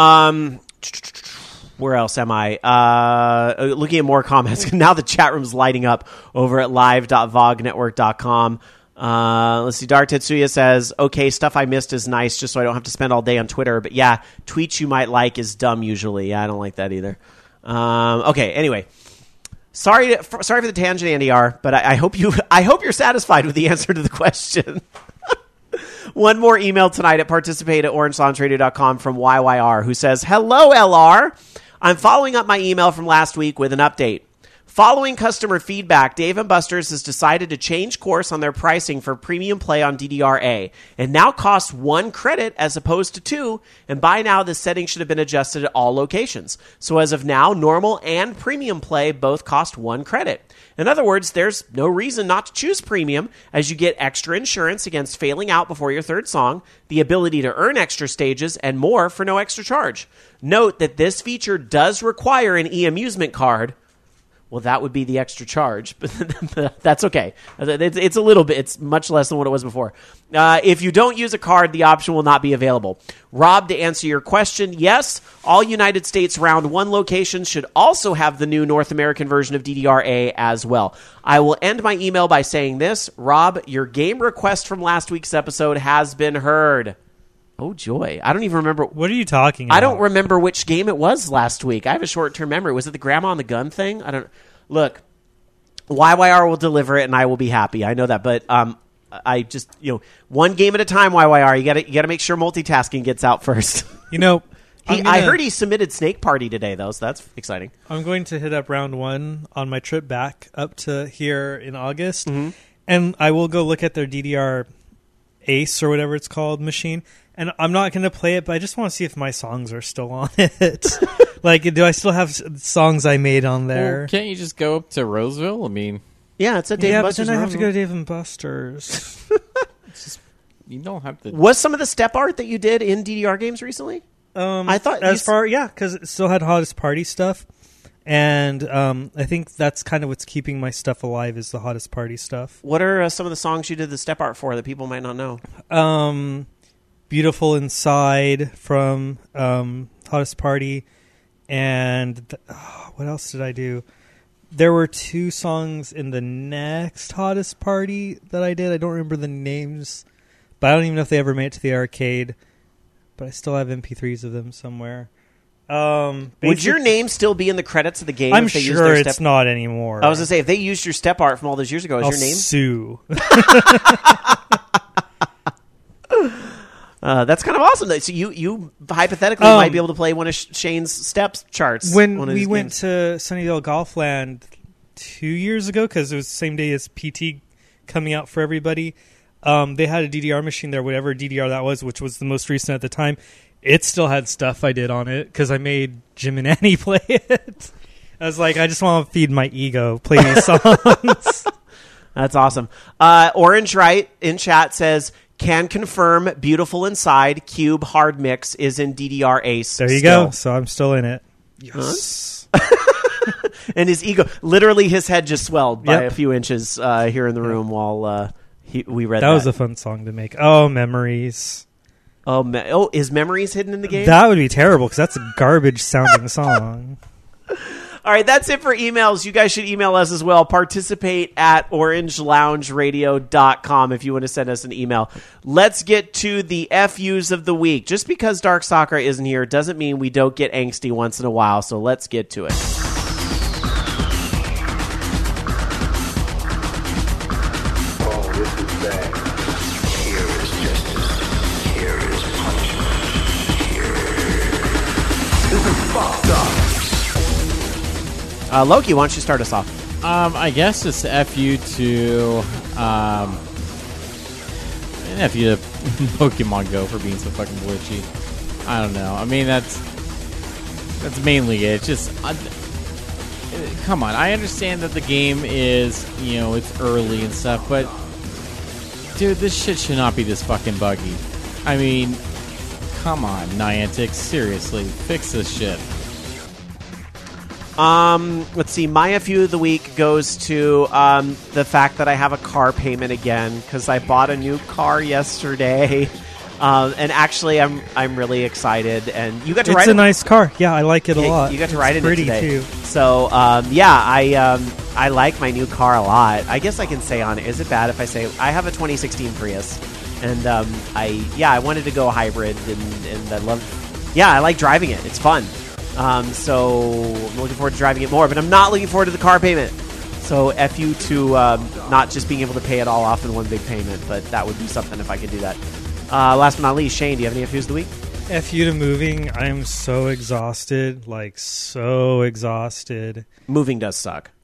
where else am I? Looking at more comments. Now the chat room's lighting up over at live.vognetwork.com. Let's see. Dark Tetsuya says, okay, stuff I missed is nice just so I don't have to spend all day on Twitter. But yeah, tweets you might like is dumb usually. Yeah, I don't like that either. Okay, anyway. Sorry for the tangent, Andy R., but I hope you're satisfied with the answer to the question. One more email tonight at participate@orangeloungeradio.com from YYR, who says, hello, LR. I'm following up my email from last week with an update. Following customer feedback, Dave & Buster's has decided to change course on their pricing for premium play on DDR-A. It now costs 1 credit as opposed to 2, and by now this setting should have been adjusted at all locations. So as of now, normal and premium play both cost 1 credit. In other words, there's no reason not to choose premium, as you get extra insurance against failing out before your third song, the ability to earn extra stages, and more for no extra charge. Note that this feature does require an eAmusement card. Well, that would be the extra charge, but that's okay. It's a little bit. It's much less than what it was before. If you don't use a card, the option will not be available. Rob, to answer your question, yes, all United States Round 1 locations should also have the new North American version of DDR-A as well. I will end my email by saying this. Rob, your game request from last week's episode has been heard. Oh, joy. I don't even remember. What are you talking about? I don't remember which game it was last week. I have a short-term memory. Was it the Grandma on the Gun thing? I don't. Look, YYR will deliver it, and I will be happy. I know that, but I just, one game at a time, YYR. You got to make sure multitasking gets out first. I heard he submitted Snake Party today, though, so that's exciting. I'm going to hit up round 1 on my trip back up to here in August, and I will go look at their DDR Ace or whatever it's called machine. And I'm not going to play it, but I just want to see if my songs are still on it. Like, do I still have songs I made on there? Well, can't you just go up to Roseville? I mean... Yeah, it's a Dave & Buster's. But then I have to go to Dave & Buster's. You don't have to... Was some of the step art that you did in DDR games recently? I thought... because it still had Hottest Party stuff. And I think that's kind of what's keeping my stuff alive is the Hottest Party stuff. What are some of the songs you did the step art for that people might not know? Beautiful Inside from Hottest Party, and what else did I do? There were 2 songs in the next Hottest Party that I did. I don't remember the names, but I don't even know if they ever made it to the arcade, but I still have MP3s of them somewhere. Would your name still be in the credits of the game? I'm if they sure used it's not anymore. I was going to say, if they used your step art from all those years ago, is I'll your name? sue. That's kind of awesome. So you hypothetically might be able to play one of Shane's steps charts. When we went to Sunnyvale Golfland 2 years ago, because it was the same day as PT coming out for everybody, they had a DDR machine there, whatever DDR that was, which was the most recent at the time. It still had stuff I did on it because I made Jim and Annie play it. I was like, I just want to feed my ego, play these songs. That's awesome. Orange Right in chat says, can confirm Beautiful Inside Cube Hard Mix is in DDR Ace. There you go. So I'm still in it. Yes. And his ego, literally his head just swelled by a few inches here in the room while we read that. That was a fun song to make. Oh, Memories. Is Memories hidden in the game? That would be terrible because that's a garbage sounding song. All right, that's it for emails. You guys should email us as well. Participate at orangelaungeradio.com if you want to send us an email. Let's get to the FUs of the week. Just because Dark Soccer isn't here doesn't mean we don't get angsty once in a while, so let's get to it. Oh, this is bad. Here is justice. Here is punishment. Here. This is fucked up. Loki, why don't you start us off? I guess it's FU to Pokemon Go for being so fucking glitchy. I don't know. I mean, that's mainly it. It's just come on. I understand that the game is, it's early and stuff, but dude, this shit should not be this fucking buggy. I mean, come on, Niantic, seriously, fix this shit. Let's see. My FU of the week goes to the fact that I have a car payment again because I bought a new car yesterday, and actually I'm really excited. And you got to ride it. It's a nice car. Yeah, I like it a lot. You got to ride it pretty today too. So I like my new car a lot. I guess I can say on it. Is it bad if I say I have a 2016 Prius, and I wanted to go hybrid, and I love. Yeah, I like driving it. It's fun. So I'm looking forward to driving it more, but I'm not looking forward to the car payment. So FU to not just being able to pay it all off in one big payment, but that would be something if I could do that. Last but not least, Shane, do you have any FUs of the week? FU to moving. I'm so exhausted, like so exhausted. Moving does suck.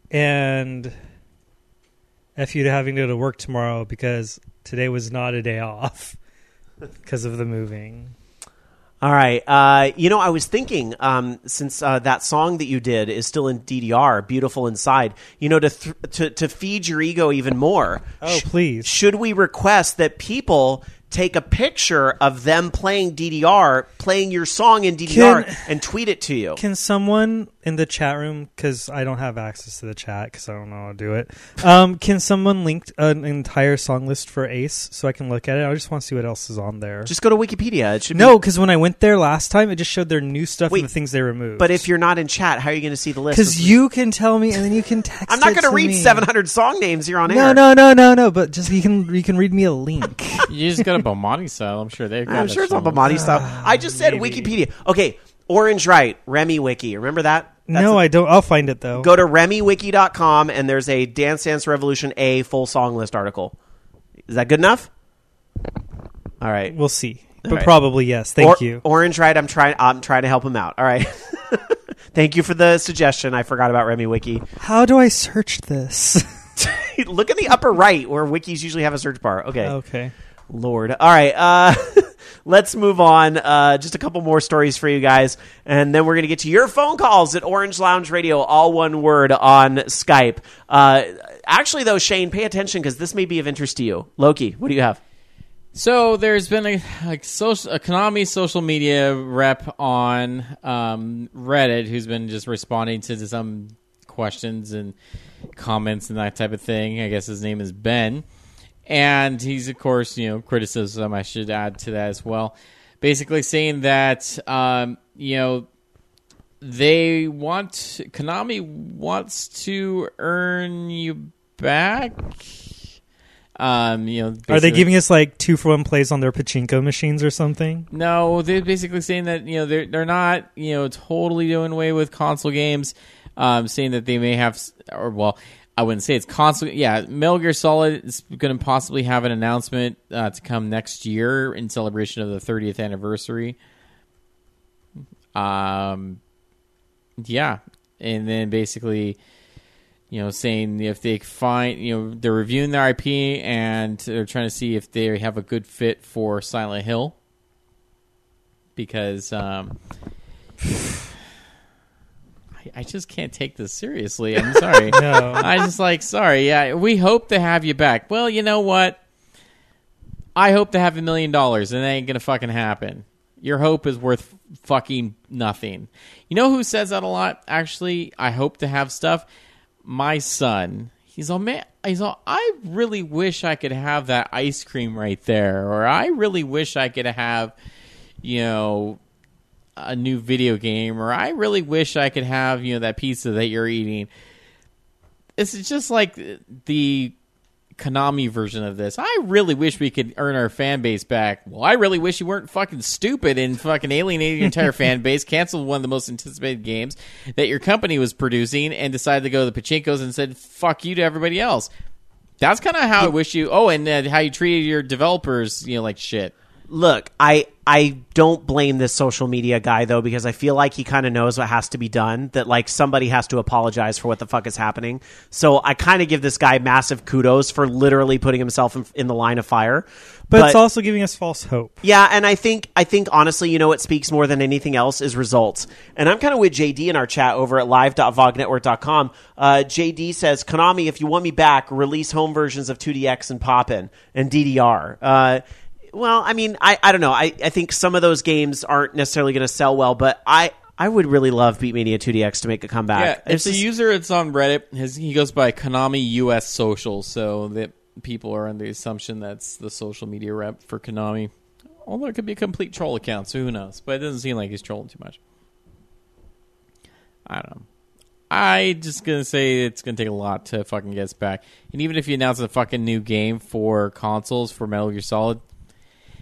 and F you to having to go to work tomorrow because today was not a day off because of the moving. All right. I was thinking, since that song that you did is still in DDR, Beautiful Inside, to feed your ego even more. Oh, please. Should we request that people take a picture of them playing DDR, playing your song in DDR, and tweet it to you? Can someone in the chat room, because I don't have access to the chat because I don't know how to do it, can someone link an entire song list for Ace so I can look at it? I just want to see what else is on there. Just go to Wikipedia. It should No, because when I went there last time, it just showed their new stuff Wait, and the things they removed. But if you're not in chat, how are you going to see the list? Because you can tell me and then you can text I'm not going to read me. 700 song names here on air. No. But just you can read me a link. You just go to Bomani style. I'm sure they've got I'm sure it's on song. Bomani style. I just said maybe. Wikipedia. Okay, Orange Right, Remy Wiki. Remember that? I don't. I'll find it, though. Go to RemyWiki.com, and there's a Dance Dance Revolution A full song list article. Is that good enough? All right. We'll see. But right. probably yes. Thank you. Orange Right, I'm trying to help him out. All right. Thank you for the suggestion. I forgot about Remy Wiki. How do I search this? Look in the upper right where wikis usually have a search bar. Okay. Okay. Lord. All right. Let's move on. Just a couple more stories for you guys. And then we're going to get to your phone calls at Orange Lounge Radio, all one word on Skype. Actually, though, Shane, pay attention because this may be of interest to you. Loki, what do you have? So there's been a Konami social media rep on Reddit who's been just responding to some questions and comments and that type of thing. I guess his name is Ben. And he's, of course, criticism, I should add to that as well. Basically saying that, Konami wants to earn you back. Are they giving us like 2-for-1 plays on their pachinko machines or something? No, they're basically saying that they're not totally doing away with console games. Saying that they may have, I wouldn't say it's console. Yeah, Metal Gear Solid is going to possibly have an announcement to come next year in celebration of the 30th anniversary. Yeah, and then basically, saying if they find, they're reviewing their IP and they're trying to see if they have a good fit for Silent Hill. Because I just can't take this seriously. I'm sorry. No. I just sorry. Yeah, we hope to have you back. Well, you know what? I hope to have $1 million, and that ain't going to fucking happen. Your hope is worth fucking nothing. You know who says that a lot? Actually, I hope to have stuff. My son. He's all, man, I really wish I could have that ice cream right there. Or I really wish I could have, a new video game, or I really wish I could have, that pizza that you're eating. It's just like the Konami version of this. I really wish we could earn our fan base back. Well, I really wish you weren't fucking stupid and fucking alienated your entire fan base, canceled one of the most anticipated games that your company was producing, and decided to go to the pachinkos and said, fuck you to everybody else. That's kind of how I wish you, and how you treated your developers, like shit. Look, I don't blame this social media guy, though, because I feel like he kind of knows what has to be done, that, somebody has to apologize for what the fuck is happening. So I kind of give this guy massive kudos for literally putting himself in the line of fire. But it's also giving us false hope. Yeah, and I think honestly, what speaks more than anything else is results. And I'm kind of with JD in our chat over at live.vognetwork.com. JD says, Konami, if you want me back, release home versions of 2DX and Poppin' and DDR. Well, I mean, I don't know. I think some of those games aren't necessarily going to sell well, but I would really love Beatmania 2DX to make a comeback. Yeah, it's a user. It's on Reddit. He goes by Konami US Social, so that people are under the assumption that's the social media rep for Konami. Although it could be a complete troll account, so who knows? But it doesn't seem like he's trolling too much. I don't know. I just gonna say it's gonna take a lot to fucking get us back. And even if you announce a fucking new game for consoles for Metal Gear Solid,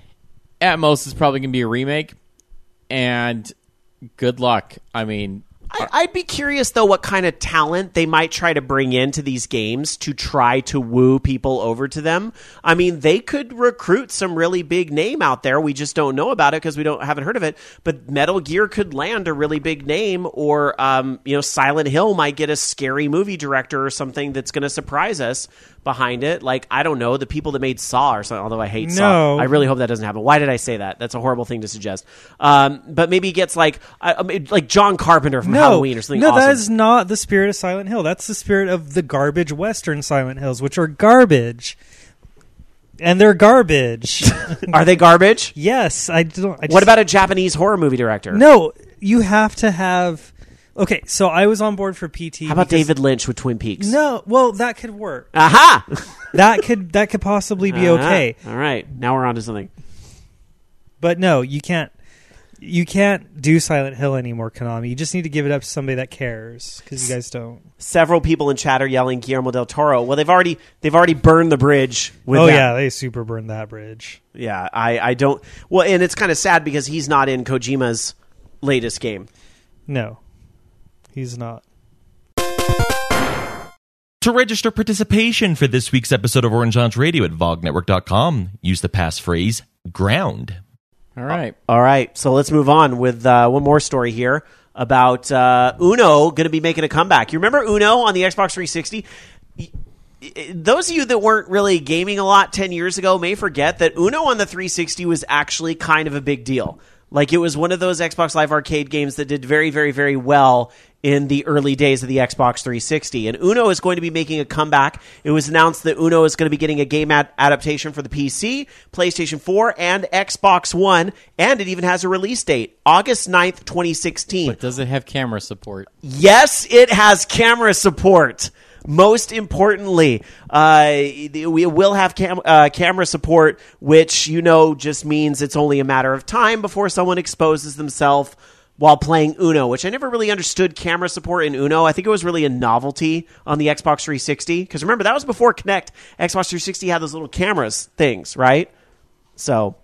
at most, it's probably going to be a remake, and good luck. I mean, I'd be curious, though, what kind of talent they might try to bring into these games to try to woo people over to them. I mean, they could recruit some really big name out there. We just don't know about it because we haven't heard of it. But Metal Gear could land a really big name, or Silent Hill might get a scary movie director or something that's going to surprise us behind it. Like, I don't know, the people that made Saw or something, although I hate Saw. I really hope that doesn't happen. Why did I say that? That's a horrible thing to suggest. But maybe he gets like John Carpenter from Halloween or something awesome. That is not the spirit of Silent Hill. That's the spirit of the garbage Western Silent Hills, which are garbage. And they're garbage. Are they garbage? Yes. What about a Japanese horror movie director? No, you have to have... Okay, so I was on board for PT. How about David Lynch with Twin Peaks? No, well, that could work. Aha! that could possibly be okay. All right, now we're on to something. But no, you can't do Silent Hill anymore, Konami. You just need to give it up to somebody that cares, because you guys don't. Several people in chat are yelling Guillermo del Toro. Well, they've already burned the bridge with that. Yeah, they super burned that bridge. Yeah, I don't... Well, and it's kind of sad because he's not in Kojima's latest game. No. He's not. To register participation for this week's episode of Orange Lounge Radio at VogNetwork.com, use the passphrase GROUND. All right. All right, so let's move on with one more story here about Uno going to be making a comeback. You remember Uno on the Xbox 360? Those of you that weren't really gaming a lot 10 years ago may forget that Uno on the 360 was actually kind of a big deal. Like, it was one of those Xbox Live Arcade games that did very, very, very well in the early days of the Xbox 360. And Uno is going to be making a comeback. It was announced that Uno is going to be getting a game adaptation for the PC, PlayStation 4, and Xbox One. And it even has a release date, August 9th, 2016. But does it have camera support? Yes, it has camera support. Most importantly, we will have camera support, which, just means it's only a matter of time before someone exposes themselves while playing Uno, which I never really understood camera support in Uno. I think it was really a novelty on the Xbox 360. Because remember, that was before Kinect. Xbox 360 had those little cameras things, right? So,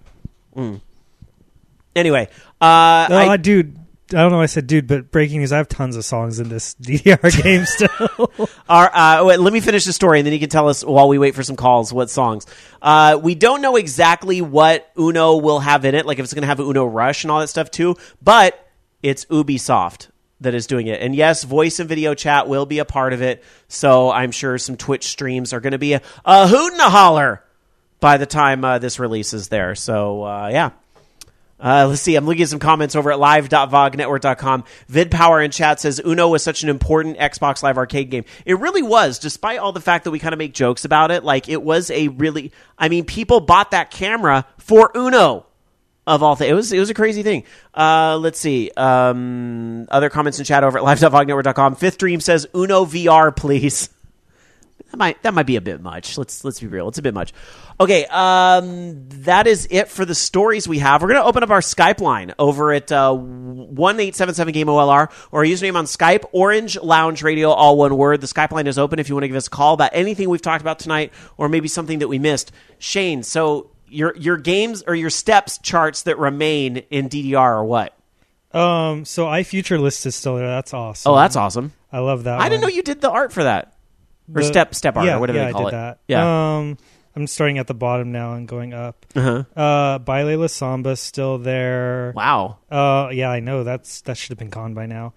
anyway. Dude. I don't know why I said dude, but breaking news, I have tons of songs in this DDR game still. Wait, let me finish the story, and then you can tell us while we wait for some calls what songs. We don't know exactly what Uno will have in it, like if it's going to have Uno Rush and all that stuff too, but it's Ubisoft that is doing it. And yes, voice and video chat will be a part of it, so I'm sure some Twitch streams are going to be a hoot and a holler by the time this release is there. So, yeah. Let's see. I'm looking at some comments over at live.vognetwork.com. VidPower in chat says Uno was such an important Xbox Live Arcade game. It really was, despite all the fact that we kind of make jokes about it. Like, it was people bought that camera for Uno, of all things. It was a crazy thing. Let's see. Other comments in chat over at live.vognetwork.com. Fifth Dream says Uno VR, please. That might be a bit much. Let's be real. It's a bit much. Okay, that is it for the stories we have. We're going to open up our Skype line over at 1-877-GAME-OLR, or our username on Skype, Orange Lounge Radio, all one word. The Skype line is open if you want to give us a call about anything we've talked about tonight, or maybe something that we missed. Shane, so your games or your steps charts that remain in DDR are what? So iFuture List is still there. That's awesome. Oh, that's awesome. I love that. I didn't know you did the art for that. Or step art, or whatever they call it. That. Yeah. I'm starting at the bottom now and going up. Uh-huh. Baile La Samba still there. Wow. Yeah, I know. That should have been gone by now.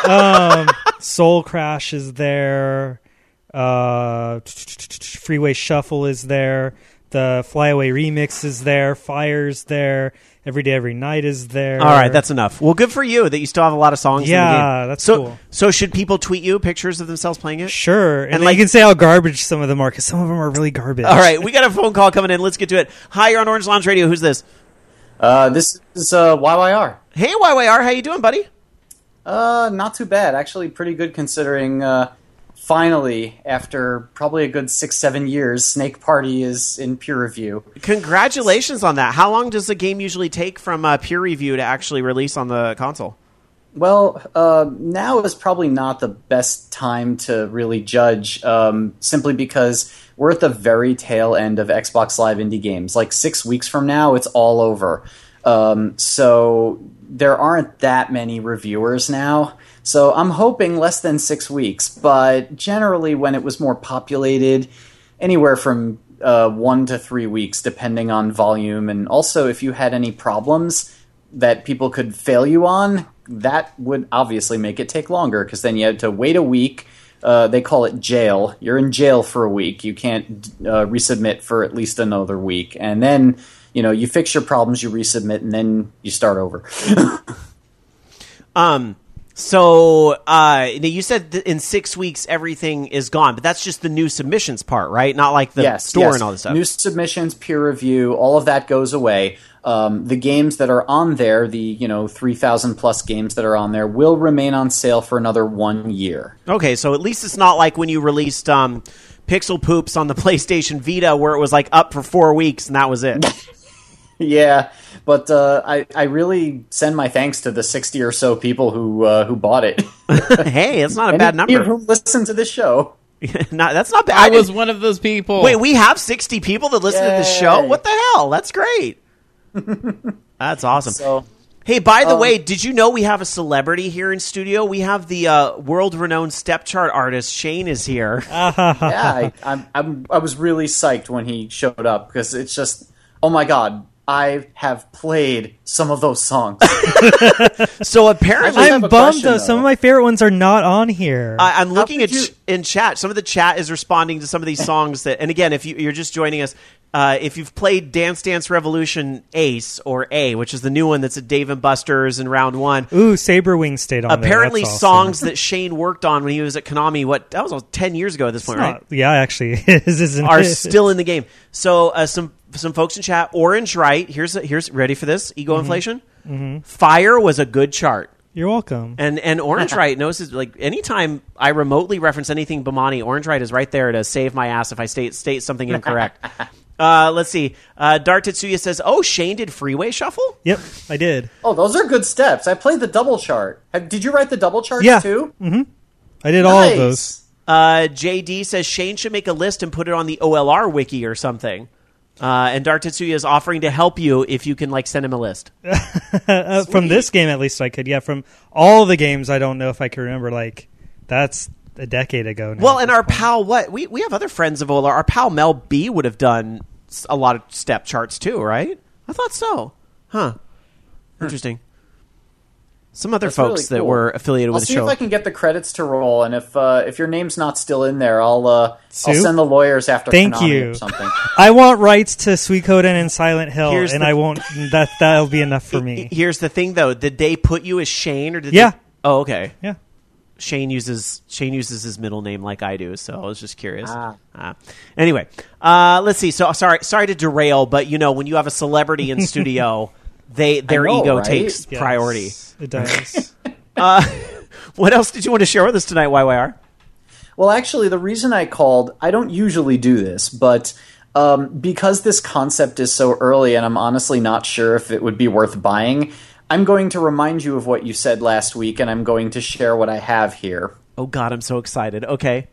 Soul Crash is there. Freeway Shuffle is there. The Flyaway Remix is there. Fire's there. Every Day, Every Night is there. All right, that's enough. Well, good for you that you still have a lot of songs in the game. Yeah, that's cool. So should people tweet you pictures of themselves playing it? Sure. And you can say how garbage some of them are, because some of them are really garbage. All right, we got a phone call coming in. Let's get to it. Hi, you're on Orange Lounge Radio. Who's this? This is YYR. Hey, YYR. How you doing, buddy? Not too bad. Actually, pretty good considering... Finally, after probably a good 6-7 years, Snake Party is in peer review. Congratulations on that. How long does a game usually take from peer review to actually release on the console? Well, now is probably not the best time to really judge, simply because we're at the very tail end of Xbox Live indie games. Like 6 weeks from now, it's all over. So there aren't that many reviewers now. So I'm hoping less than 6 weeks, but generally when it was more populated, anywhere from 1 to 3 weeks, depending on volume. And also if you had any problems that people could fail you on, that would obviously make it take longer, because then you had to wait a week. They call it jail. You're in jail for a week. You can't resubmit for at least another week. And then, you fix your problems, you resubmit, and then you start over. So you said that in 6 weeks everything is gone, but that's just the new submissions part, right? Not like the store and all this stuff. New submissions, peer review, all of that goes away. The games that are on there, the 3,000 plus games that are on there, will remain on sale for another 1 year. Okay, so at least it's not like when you released Pixel Poops on the PlayStation Vita, where it was like up for 4 weeks and that was it. Yeah, but I really send my thanks to the 60 or so people who bought it. Hey, it's not a bad number. Any of whom listen to this show. That's not bad. I was one of those people. Wait, we have 60 people that listen to the show? What the hell? That's great. That's awesome. So, hey, by the way, did you know we have a celebrity here in studio? We have the world-renowned step chart artist, Shane, is here. yeah, I was really psyched when he showed up, because it's just, oh my god, I have played some of those songs. So apparently, I'm bummed though. Some of my favorite ones are not on here. I'm looking in chat. Some of the chat is responding to some of these songs that. And again, if you're just joining us, if you've played Dance Dance Revolution Ace or A, which is the new one that's at Dave and Buster's in round 1. Ooh, Saberwing stayed on. Apparently, there. That's songs that Shane worked on when he was at Konami. That was 10 years ago at this point, right? Yeah, actually, isn't are it? still in the game. So some folks in chat. Orange Right. Here's ready for this ego inflation. Mm-hmm. Fire was a good chart. You're welcome. And Orange Right knows, like, anytime I remotely reference anything Bomani, Orange Right is right there to save my ass if I state something incorrect. Let's see. Dart Tetsuya says, "Oh, Shane did Freeway Shuffle." Yep, I did. Oh, those are good steps. I played the double chart. Did you write the double charts too? Mm-hmm. I did all of those. JD says Shane should make a list and put it on the OLR wiki or something. And Dart Tetsuya is offering to help you if you can send him a list. From this game, at least I could. Yeah, from all the games, I don't know if I can remember. That's a decade ago now. Well, and our pal, we have other friends of OLR. Our pal Mel B would have done a lot of step charts too, right? I thought so. Huh. Interesting. Some other folks really cool. that were affiliated with the show. I'll see if I can get the credits to roll, and if your name's not still in there, I'll send the lawyers after Thank Konami you. or something. I want rights to Suikoden and Silent Hill, I won't. That'll be enough for me. Here's the thing, though. Did they put you as Shane, or did Yeah. they? Oh, okay. Yeah. Shane uses his middle name like I do, so I was just curious. Anyway, let's see. So sorry to derail, but when you have a celebrity in studio, their ego takes priority. It does. What else did you want to share with us tonight, YYR? Well, actually, the reason I called, I don't usually do this, but because this concept is so early and I'm honestly not sure if it would be worth buying, I'm going to remind you of what you said last week, and I'm going to share what I have here. Oh, God, I'm so excited. Okay.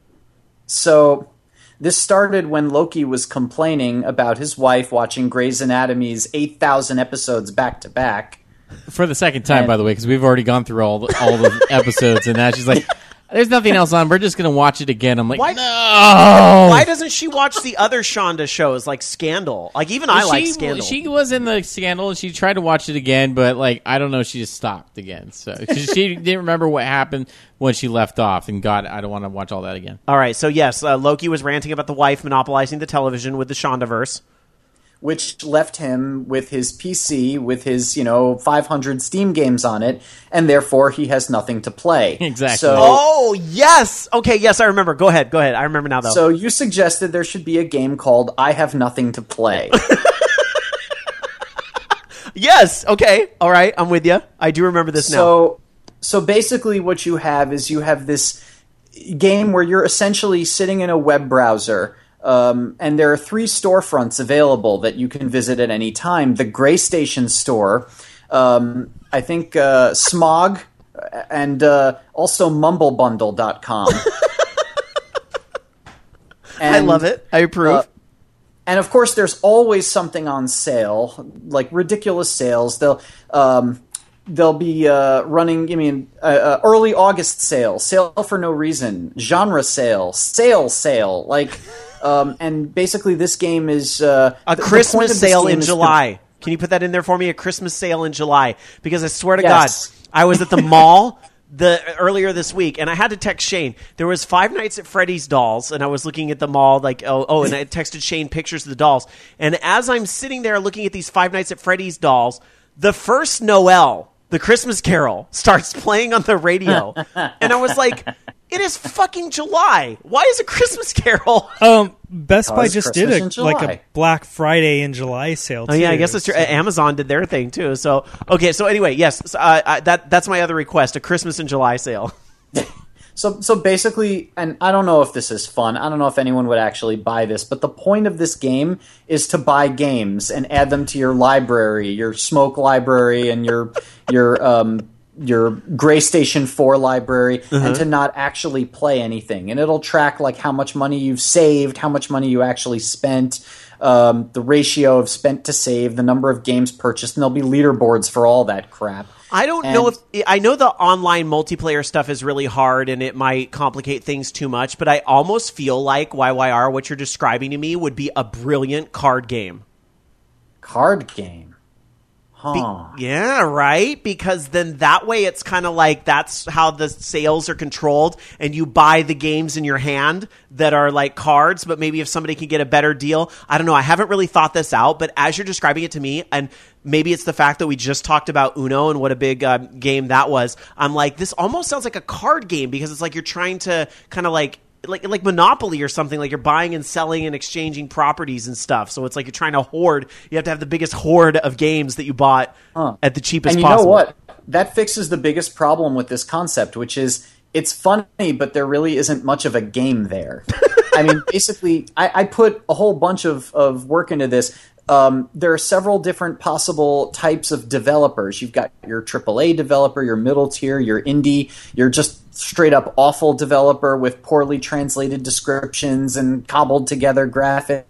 So, this started when Loki was complaining about his wife watching Grey's Anatomy's 8,000 episodes back-to-back. For the second time, by the way, because we've already gone through all the episodes, and now she's like, there's nothing else on. We're just going to watch it again. I'm like, no! Why doesn't she watch the other Shonda shows, like Scandal? Even I like Scandal. She was in the Scandal, and she tried to watch it again, but, I don't know, she just stopped again. So she didn't remember what happened when she left off, and God, I don't want to watch all that again. All right, so yes, Loki was ranting about the wife monopolizing the television with the Shondaverse. Which left him with his PC, with his, 500 Steam games on it, and therefore he has nothing to play. Exactly. So, oh, yes! Okay, yes, I remember. Go ahead. I remember now, though. So you suggested there should be a game called I Have Nothing to Play. Yes, okay. All right, I'm with you. I do remember this now. So basically what you have is you have this game where you're essentially sitting in a web browser, and there are 3 storefronts available that you can visit at any time. The Gray Station store, I think Smog, and also mumblebundle.com. I love it. I approve. And of course, there's always something on sale, like ridiculous sales. they'll be running. I mean, early August sale for no reason, genre sale, like, and basically this game is a Christmas sale in July. Can you put that in there for me? A Christmas sale in July, because I swear to God, I was at the mall earlier this week, and I had to text Shane. There was Five Nights at Freddy's dolls, and I was looking at the mall, like, and I texted Shane pictures of the dolls. And as I'm sitting there looking at these Five Nights at Freddy's dolls, the first Noel, the Christmas Carol, starts playing on the radio, and I was like, it is fucking July. Why is a Christmas Carol? Best Buy just Christmas did a Black Friday in July sale, too. Oh, yeah, I guess that's true. Amazon did their thing, too. So, okay, so anyway, yes, that's my other request, a Christmas in July sale. So basically, and I don't know if this is fun. I don't know if anyone would actually buy this, but the point of this game is to buy games and add them to your library, your Smoke library, and your Gray Station 4 library, and to not actually play anything. And it'll track like how much money you've saved, how much money you actually spent, the ratio of spent to save, the number of games purchased, and there'll be leaderboards for all that crap. I don't know I know the online multiplayer stuff is really hard and it might complicate things too much, but I almost feel like YYR, what you're describing to me, would be a brilliant card game. Card game? Huh. Yeah, right? Because then that way it's kind of like that's how the sales are controlled, and you buy the games in your hand that are like cards, but maybe if somebody can get a better deal. I don't know. I haven't really thought this out, but as you're describing it to me, and maybe it's the fact that we just talked about Uno and what a big game that was, I'm like, this almost sounds like a card game, because it's like you're trying to kind of like Monopoly or something, like you're buying and selling and exchanging properties and stuff. So it's like you're trying to hoard. You have to have the biggest hoard of games that you bought at the cheapest possible. And you know what? That fixes the biggest problem with this concept, which is it's funny, but there really isn't much of a game there. I mean, basically, I put a whole bunch of work into this. There are several different possible types of developers. You've got your AAA developer, your middle tier, your indie, your just straight up awful developer with poorly translated descriptions and cobbled together graphics.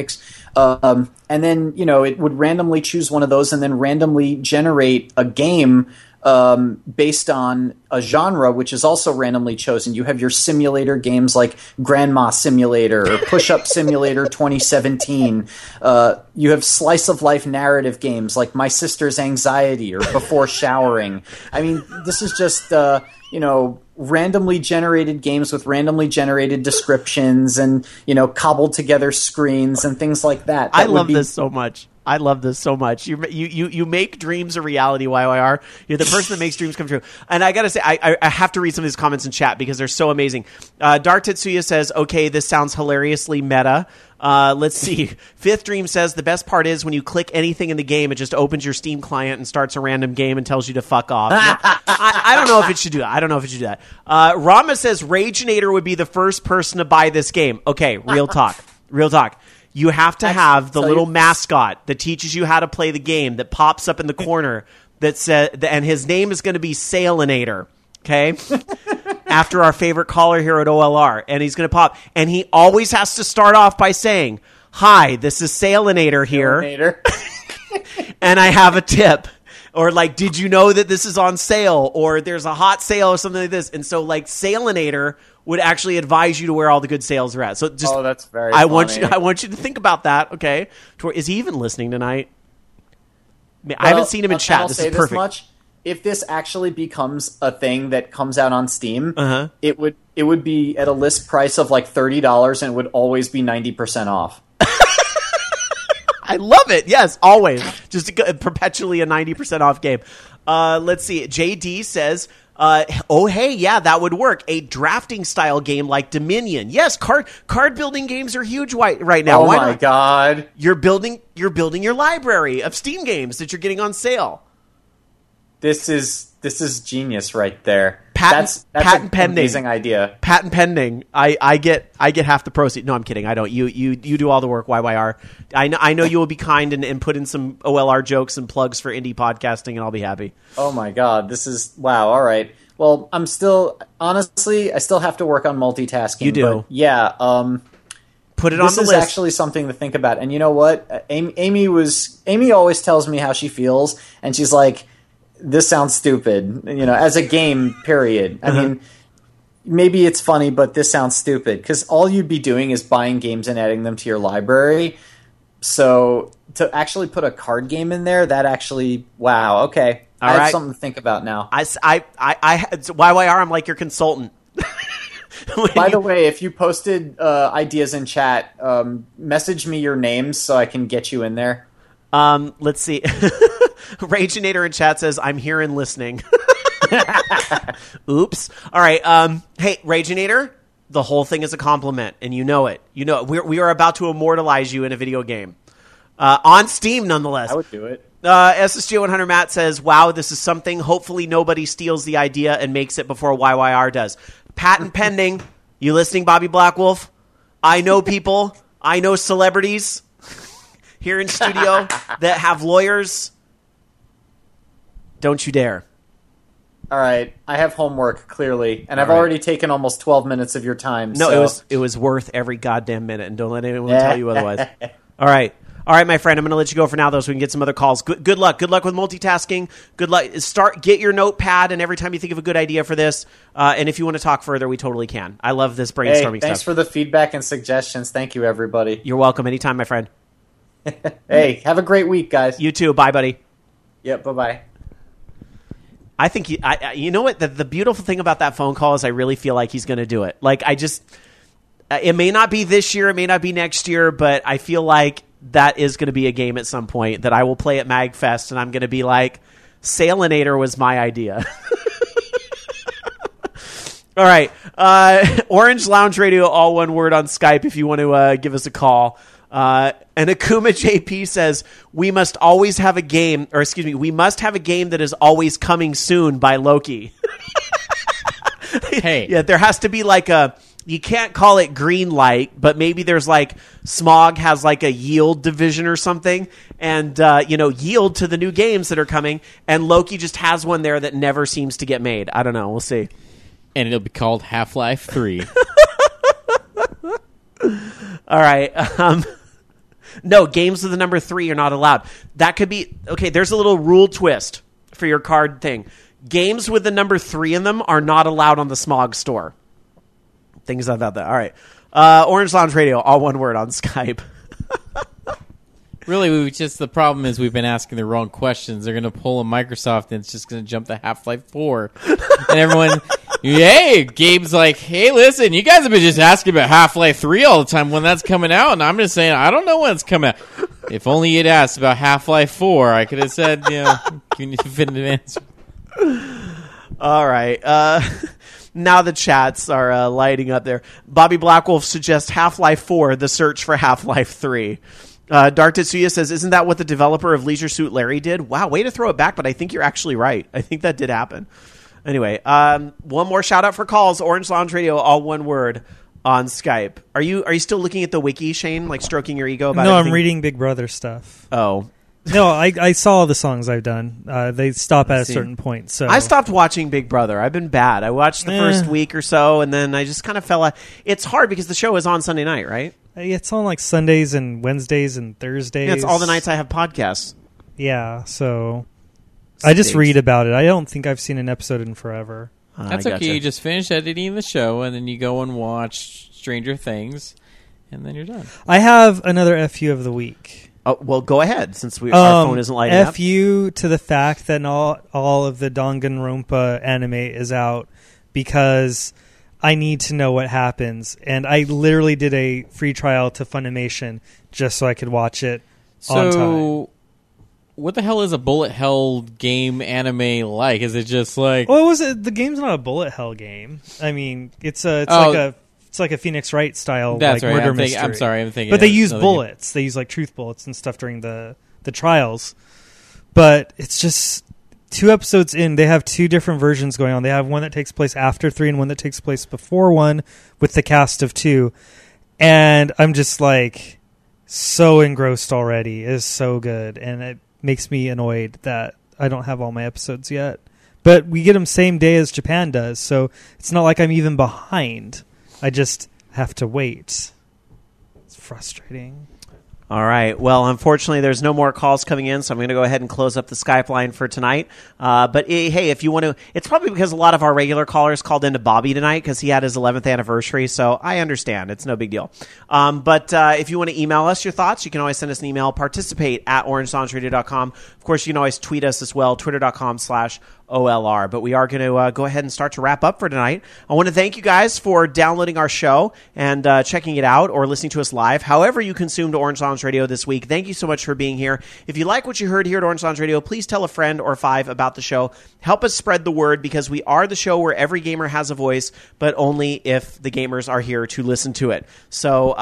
And then, it would randomly choose one of those and then randomly generate a game based on a genre, which is also randomly chosen. You have your simulator games like Grandma Simulator or Push-Up Simulator 2017. You have slice of life narrative games like My Sister's Anxiety or Before Showering. I mean, this is just randomly generated games with randomly generated descriptions and cobbled together screens and things like that. I love this so much. I love this so much. You make dreams a reality, YYR. You're the person that makes dreams come true. And I got to say, I have to read some of these comments in chat because they're so amazing. Dark Tetsuya says, okay, this sounds hilariously meta. Let's see. Fifth Dream says, the best part is when you click anything in the game, it just opens your Steam client and starts a random game and tells you to fuck off. I don't know if it should do that. Rama says, Rageinator would be the first person to buy this game. Okay, real talk. You have to have the little mascot that teaches you how to play the game that pops up in the corner that says, and his name is going to be Salinator. Okay. After our favorite caller here at OLR, and he's going to pop, and he always has to start off by saying, "Hi, this is Salinator here, and I have a tip." Or like, did you know that this is on sale? Or there's a hot sale or something like this. And so like Salinator would actually advise you to where all the good sales are at. So just, that's very funny. I want you to think about that. Okay. Is he even listening tonight? I haven't seen him in chat. This is perfect. Much. If this actually becomes a thing that comes out on Steam, it would be at a list price of like $30 and it would always be 90% off. I love it. Yes, always. Just perpetually a 90% off game. Let's see. JD says, oh, hey, yeah, that would work. A drafting style game like Dominion. Yes, card building games are huge right now. Oh, my God. You're building your library of Steam games that you're getting on sale. This is genius right there. That's patent pending. Amazing idea. Patent pending. I get half the proceeds. No, I'm kidding. I don't. You do all the work. YYR. I know you will be kind and put in some OLR jokes and plugs for indie podcasting, and I'll be happy. Oh my God, this is wow. All right. Well, I still have to work on multitasking. You do. But yeah. Put it on the list. This is actually something to think about. And you know what? Amy always tells me how she feels, and she's like, this sounds stupid, as a game, period. I mean, maybe it's funny, but this sounds stupid, because all you'd be doing is buying games and adding them to your library. So to actually put a card game in there, that actually, wow, okay. I have something to think about now. YYR, I'm like your consultant. By the way, if you posted ideas in chat, message me your names so I can get you in there. Let's see. Raginator in chat says, I'm here and listening. Oops. All right. Hey, Raginator, the whole thing is a compliment, and you know it. We are about to immortalize you in a video game. On Steam, nonetheless. I would do it. SSG 100 Matt says, wow, this is something. Hopefully nobody steals the idea and makes it before YYR does. Patent pending. You listening, Bobby Blackwolf? I know people. I know celebrities here in studio that have lawyers. Don't you dare. All right. I have homework, clearly, and I've already taken almost 12 minutes of your time. No, it was worth every goddamn minute, and don't let anyone tell you otherwise. All right, my friend. I'm going to let you go for now, though, so we can get some other calls. Good luck. Good luck with multitasking. Good luck. Get your notepad, and every time you think of a good idea for this, and if you want to talk further, we totally can. I love this brainstorming stuff. Thanks for the feedback and suggestions. Thank you, everybody. You're welcome. Anytime, my friend. Hey, have a great week, guys. You too. Bye, buddy. Yep, bye-bye. I think you know what? The beautiful thing about that phone call is I really feel like he's going to do it. Like, it may not be this year, it may not be next year, but I feel like that is going to be a game at some point that I will play at MagFest, and I'm going to be like, Salinator was my idea. All right. Orange Lounge Radio, all one word on Skype if you want to give us a call. And Akuma JP says, we must have a game that is always coming soon by Loki. Hey. Yeah, there has to be like you can't call it green light, but maybe there's like Smog has like a yield division or something, and yield to the new games that are coming, and Loki just has one there that never seems to get made. I don't know. We'll see. And it'll be called Half-Life 3. All right. No, games with the number 3 are not allowed. That could be... Okay, there's a little rule twist for your card thing. Games with the number 3 in them are not allowed on the Smog store. Things about that. All right. Orange Lounge Radio, all one word on Skype. Really, the problem is we've been asking the wrong questions. They're going to pull a Microsoft, and it's just going to jump to Half-Life 4. And everyone... Hey, Gabe's like, hey, listen, you guys have been just asking about Half-Life 3 all the time when that's coming out, and I'm just saying, I don't know when it's coming out. If only you'd asked about Half-Life 4, I could have said, give you a definitive answer. All right. Now the chats are lighting up there. Bobby Blackwolf suggests Half-Life 4, the search for Half-Life 3. Dark Tetsuya says, isn't that what the developer of Leisure Suit Larry did? Wow, way to throw it back, but I think you're actually right. I think that did happen. Anyway, one more shout out for calls. Orange Lounge Radio, all one word on Skype. Are you still looking at the wiki, Shane? Like stroking your ego about everything? I'm reading Big Brother stuff. Oh. No, I saw all the songs I've done. They stop at a certain point. So I stopped watching Big Brother. I've been bad. I watched the first week or so, and then I just kind of fell out. It's hard because the show is on Sunday night, right? It's on like Sundays and Wednesdays and Thursdays. Yeah, it's all the nights I have podcasts. Yeah, so... I just read about it. I don't think I've seen an episode in forever. That's okay. You just finish editing the show, and then you go and watch Stranger Things, and then you're done. I have another FU of the week. Oh, well, go ahead, since our phone isn't lighting up. FU to the fact that not all of the Danganronpa anime is out, because I need to know what happens. And I literally did a free trial to Funimation just so I could watch it on time. What the hell is a bullet hell game anime like? Is it just like... Well, the game's not a bullet hell game. I mean, it's like a Phoenix Wright style murder mystery. I'm sorry, I'm thinking... But they use bullets. They use like truth bullets and stuff during the trials. But it's just 2 episodes in, they have 2 different versions going on. They have one that takes place after 3 and one that takes place before 1 with the cast of 2. And I'm just like so engrossed already. It is so good. And it makes me annoyed that I don't have all my episodes yet. But we get them same day as Japan does, so it's not like I'm even behind. I just have to wait. It's frustrating. All right. Well, unfortunately, there's no more calls coming in, so I'm going to go ahead and close up the Skype line for tonight. But hey, if you want to, it's probably because a lot of our regular callers called into Bobby tonight because he had his 11th anniversary, so I understand. It's no big deal. But if you want to email us your thoughts, you can always send us an email, participate@orangeloungeradio.com. Of course, you can always tweet us as well, twitter.com/OLR. But we are going to go ahead and start to wrap up for tonight. I want to thank you guys for downloading our show and checking it out or listening to us live. However you consumed Orange Lounge Radio this week, thank you so much for being here. If you like what you heard here at Orange Lounge Radio, please tell a friend or 5 about the show. Help us spread the word because we are the show where every gamer has a voice, but only if the gamers are here to listen to it. So,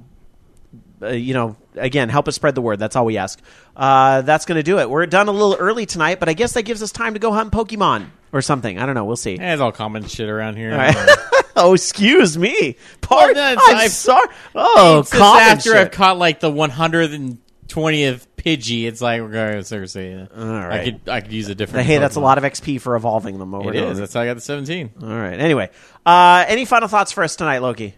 again, help us spread the word. That's all we ask. That's going to do it. We're done a little early tonight, but I guess that gives us time to go hunt Pokemon or something. I don't know. We'll see. It's all common shit around here. All right. Oh, excuse me. Well, I'm sorry. Oh, it's common after shit. I've caught like the 120th Pidgey, it's like, we're going seriously. All right. I could use a different. Hey, that's a Pokemon. lot of XP for evolving them over It and is. over. That's how I got the 17. All right. Anyway, any final thoughts for us tonight, Loki?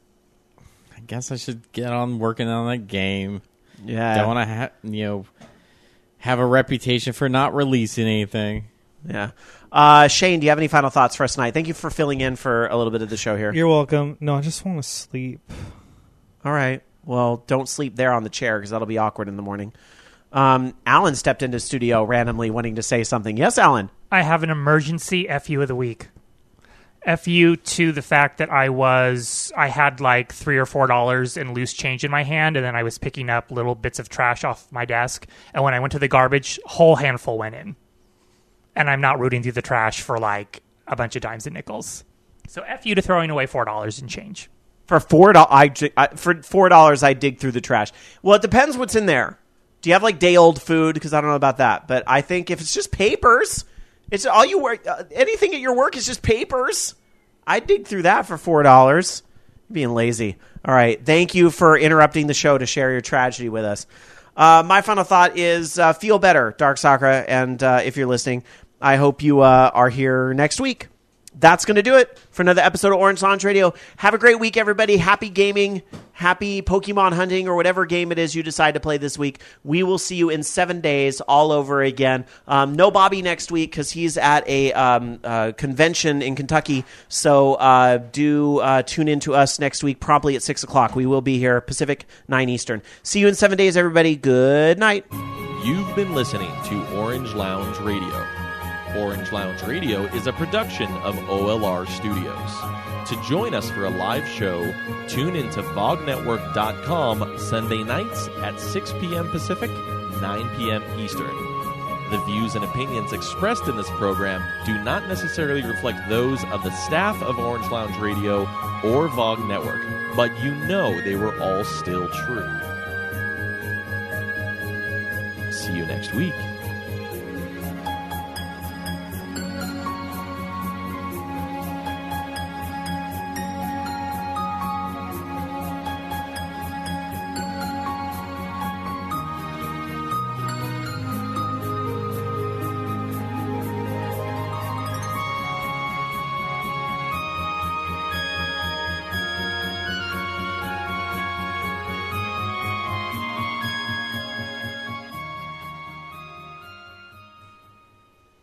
I guess I should get on working on that game. Yeah. Don't want to have a reputation for not releasing anything. Yeah. Shane, do you have any final thoughts for us tonight? Thank you for filling in for a little bit of the show here. You're welcome. No, I just want to sleep. All right. Well, don't sleep there on the chair because that'll be awkward in the morning. Alan stepped into studio randomly wanting to say something. Yes, Alan? I have an emergency FU of the week. FU to the fact that I had like $3 or $4 in loose change in my hand, and then I was picking up little bits of trash off my desk, and when I went to the garbage, whole handful went in. And I'm not rooting through the trash for like a bunch of dimes and nickels. So FU to throwing away $4 in change. For $4, I dig through the trash. Well, it depends what's in there. Do you have like day old food? Because I don't know about that. But I think if it's just papers, it's all you work. Anything at your work is just papers. I'd dig through that for $4. Being lazy. All right. Thank you for interrupting the show to share your tragedy with us. My final thought is feel better, Dark Sakura. And if you're listening, I hope you are here next week. That's going to do it for another episode of Orange Lounge Radio. Have a great week, everybody. Happy gaming, happy Pokemon hunting, or whatever game it is you decide to play this week. We will see you in 7 days all over again. No Bobby next week because he's at a convention in Kentucky. So do tune in to us next week promptly at 6 o'clock. We will be here Pacific, 9 Eastern. See you in 7 days, everybody. Good night. You've been listening to Orange Lounge Radio. Orange Lounge Radio is a production of OLR Studios. To join us for a live show, tune into VogNetwork.com Sunday nights at 6 p.m. Pacific, 9 p.m. Eastern. The views and opinions expressed in this program do not necessarily reflect those of the staff of Orange Lounge Radio or Vog Network, but you know they were all still true. See you next week.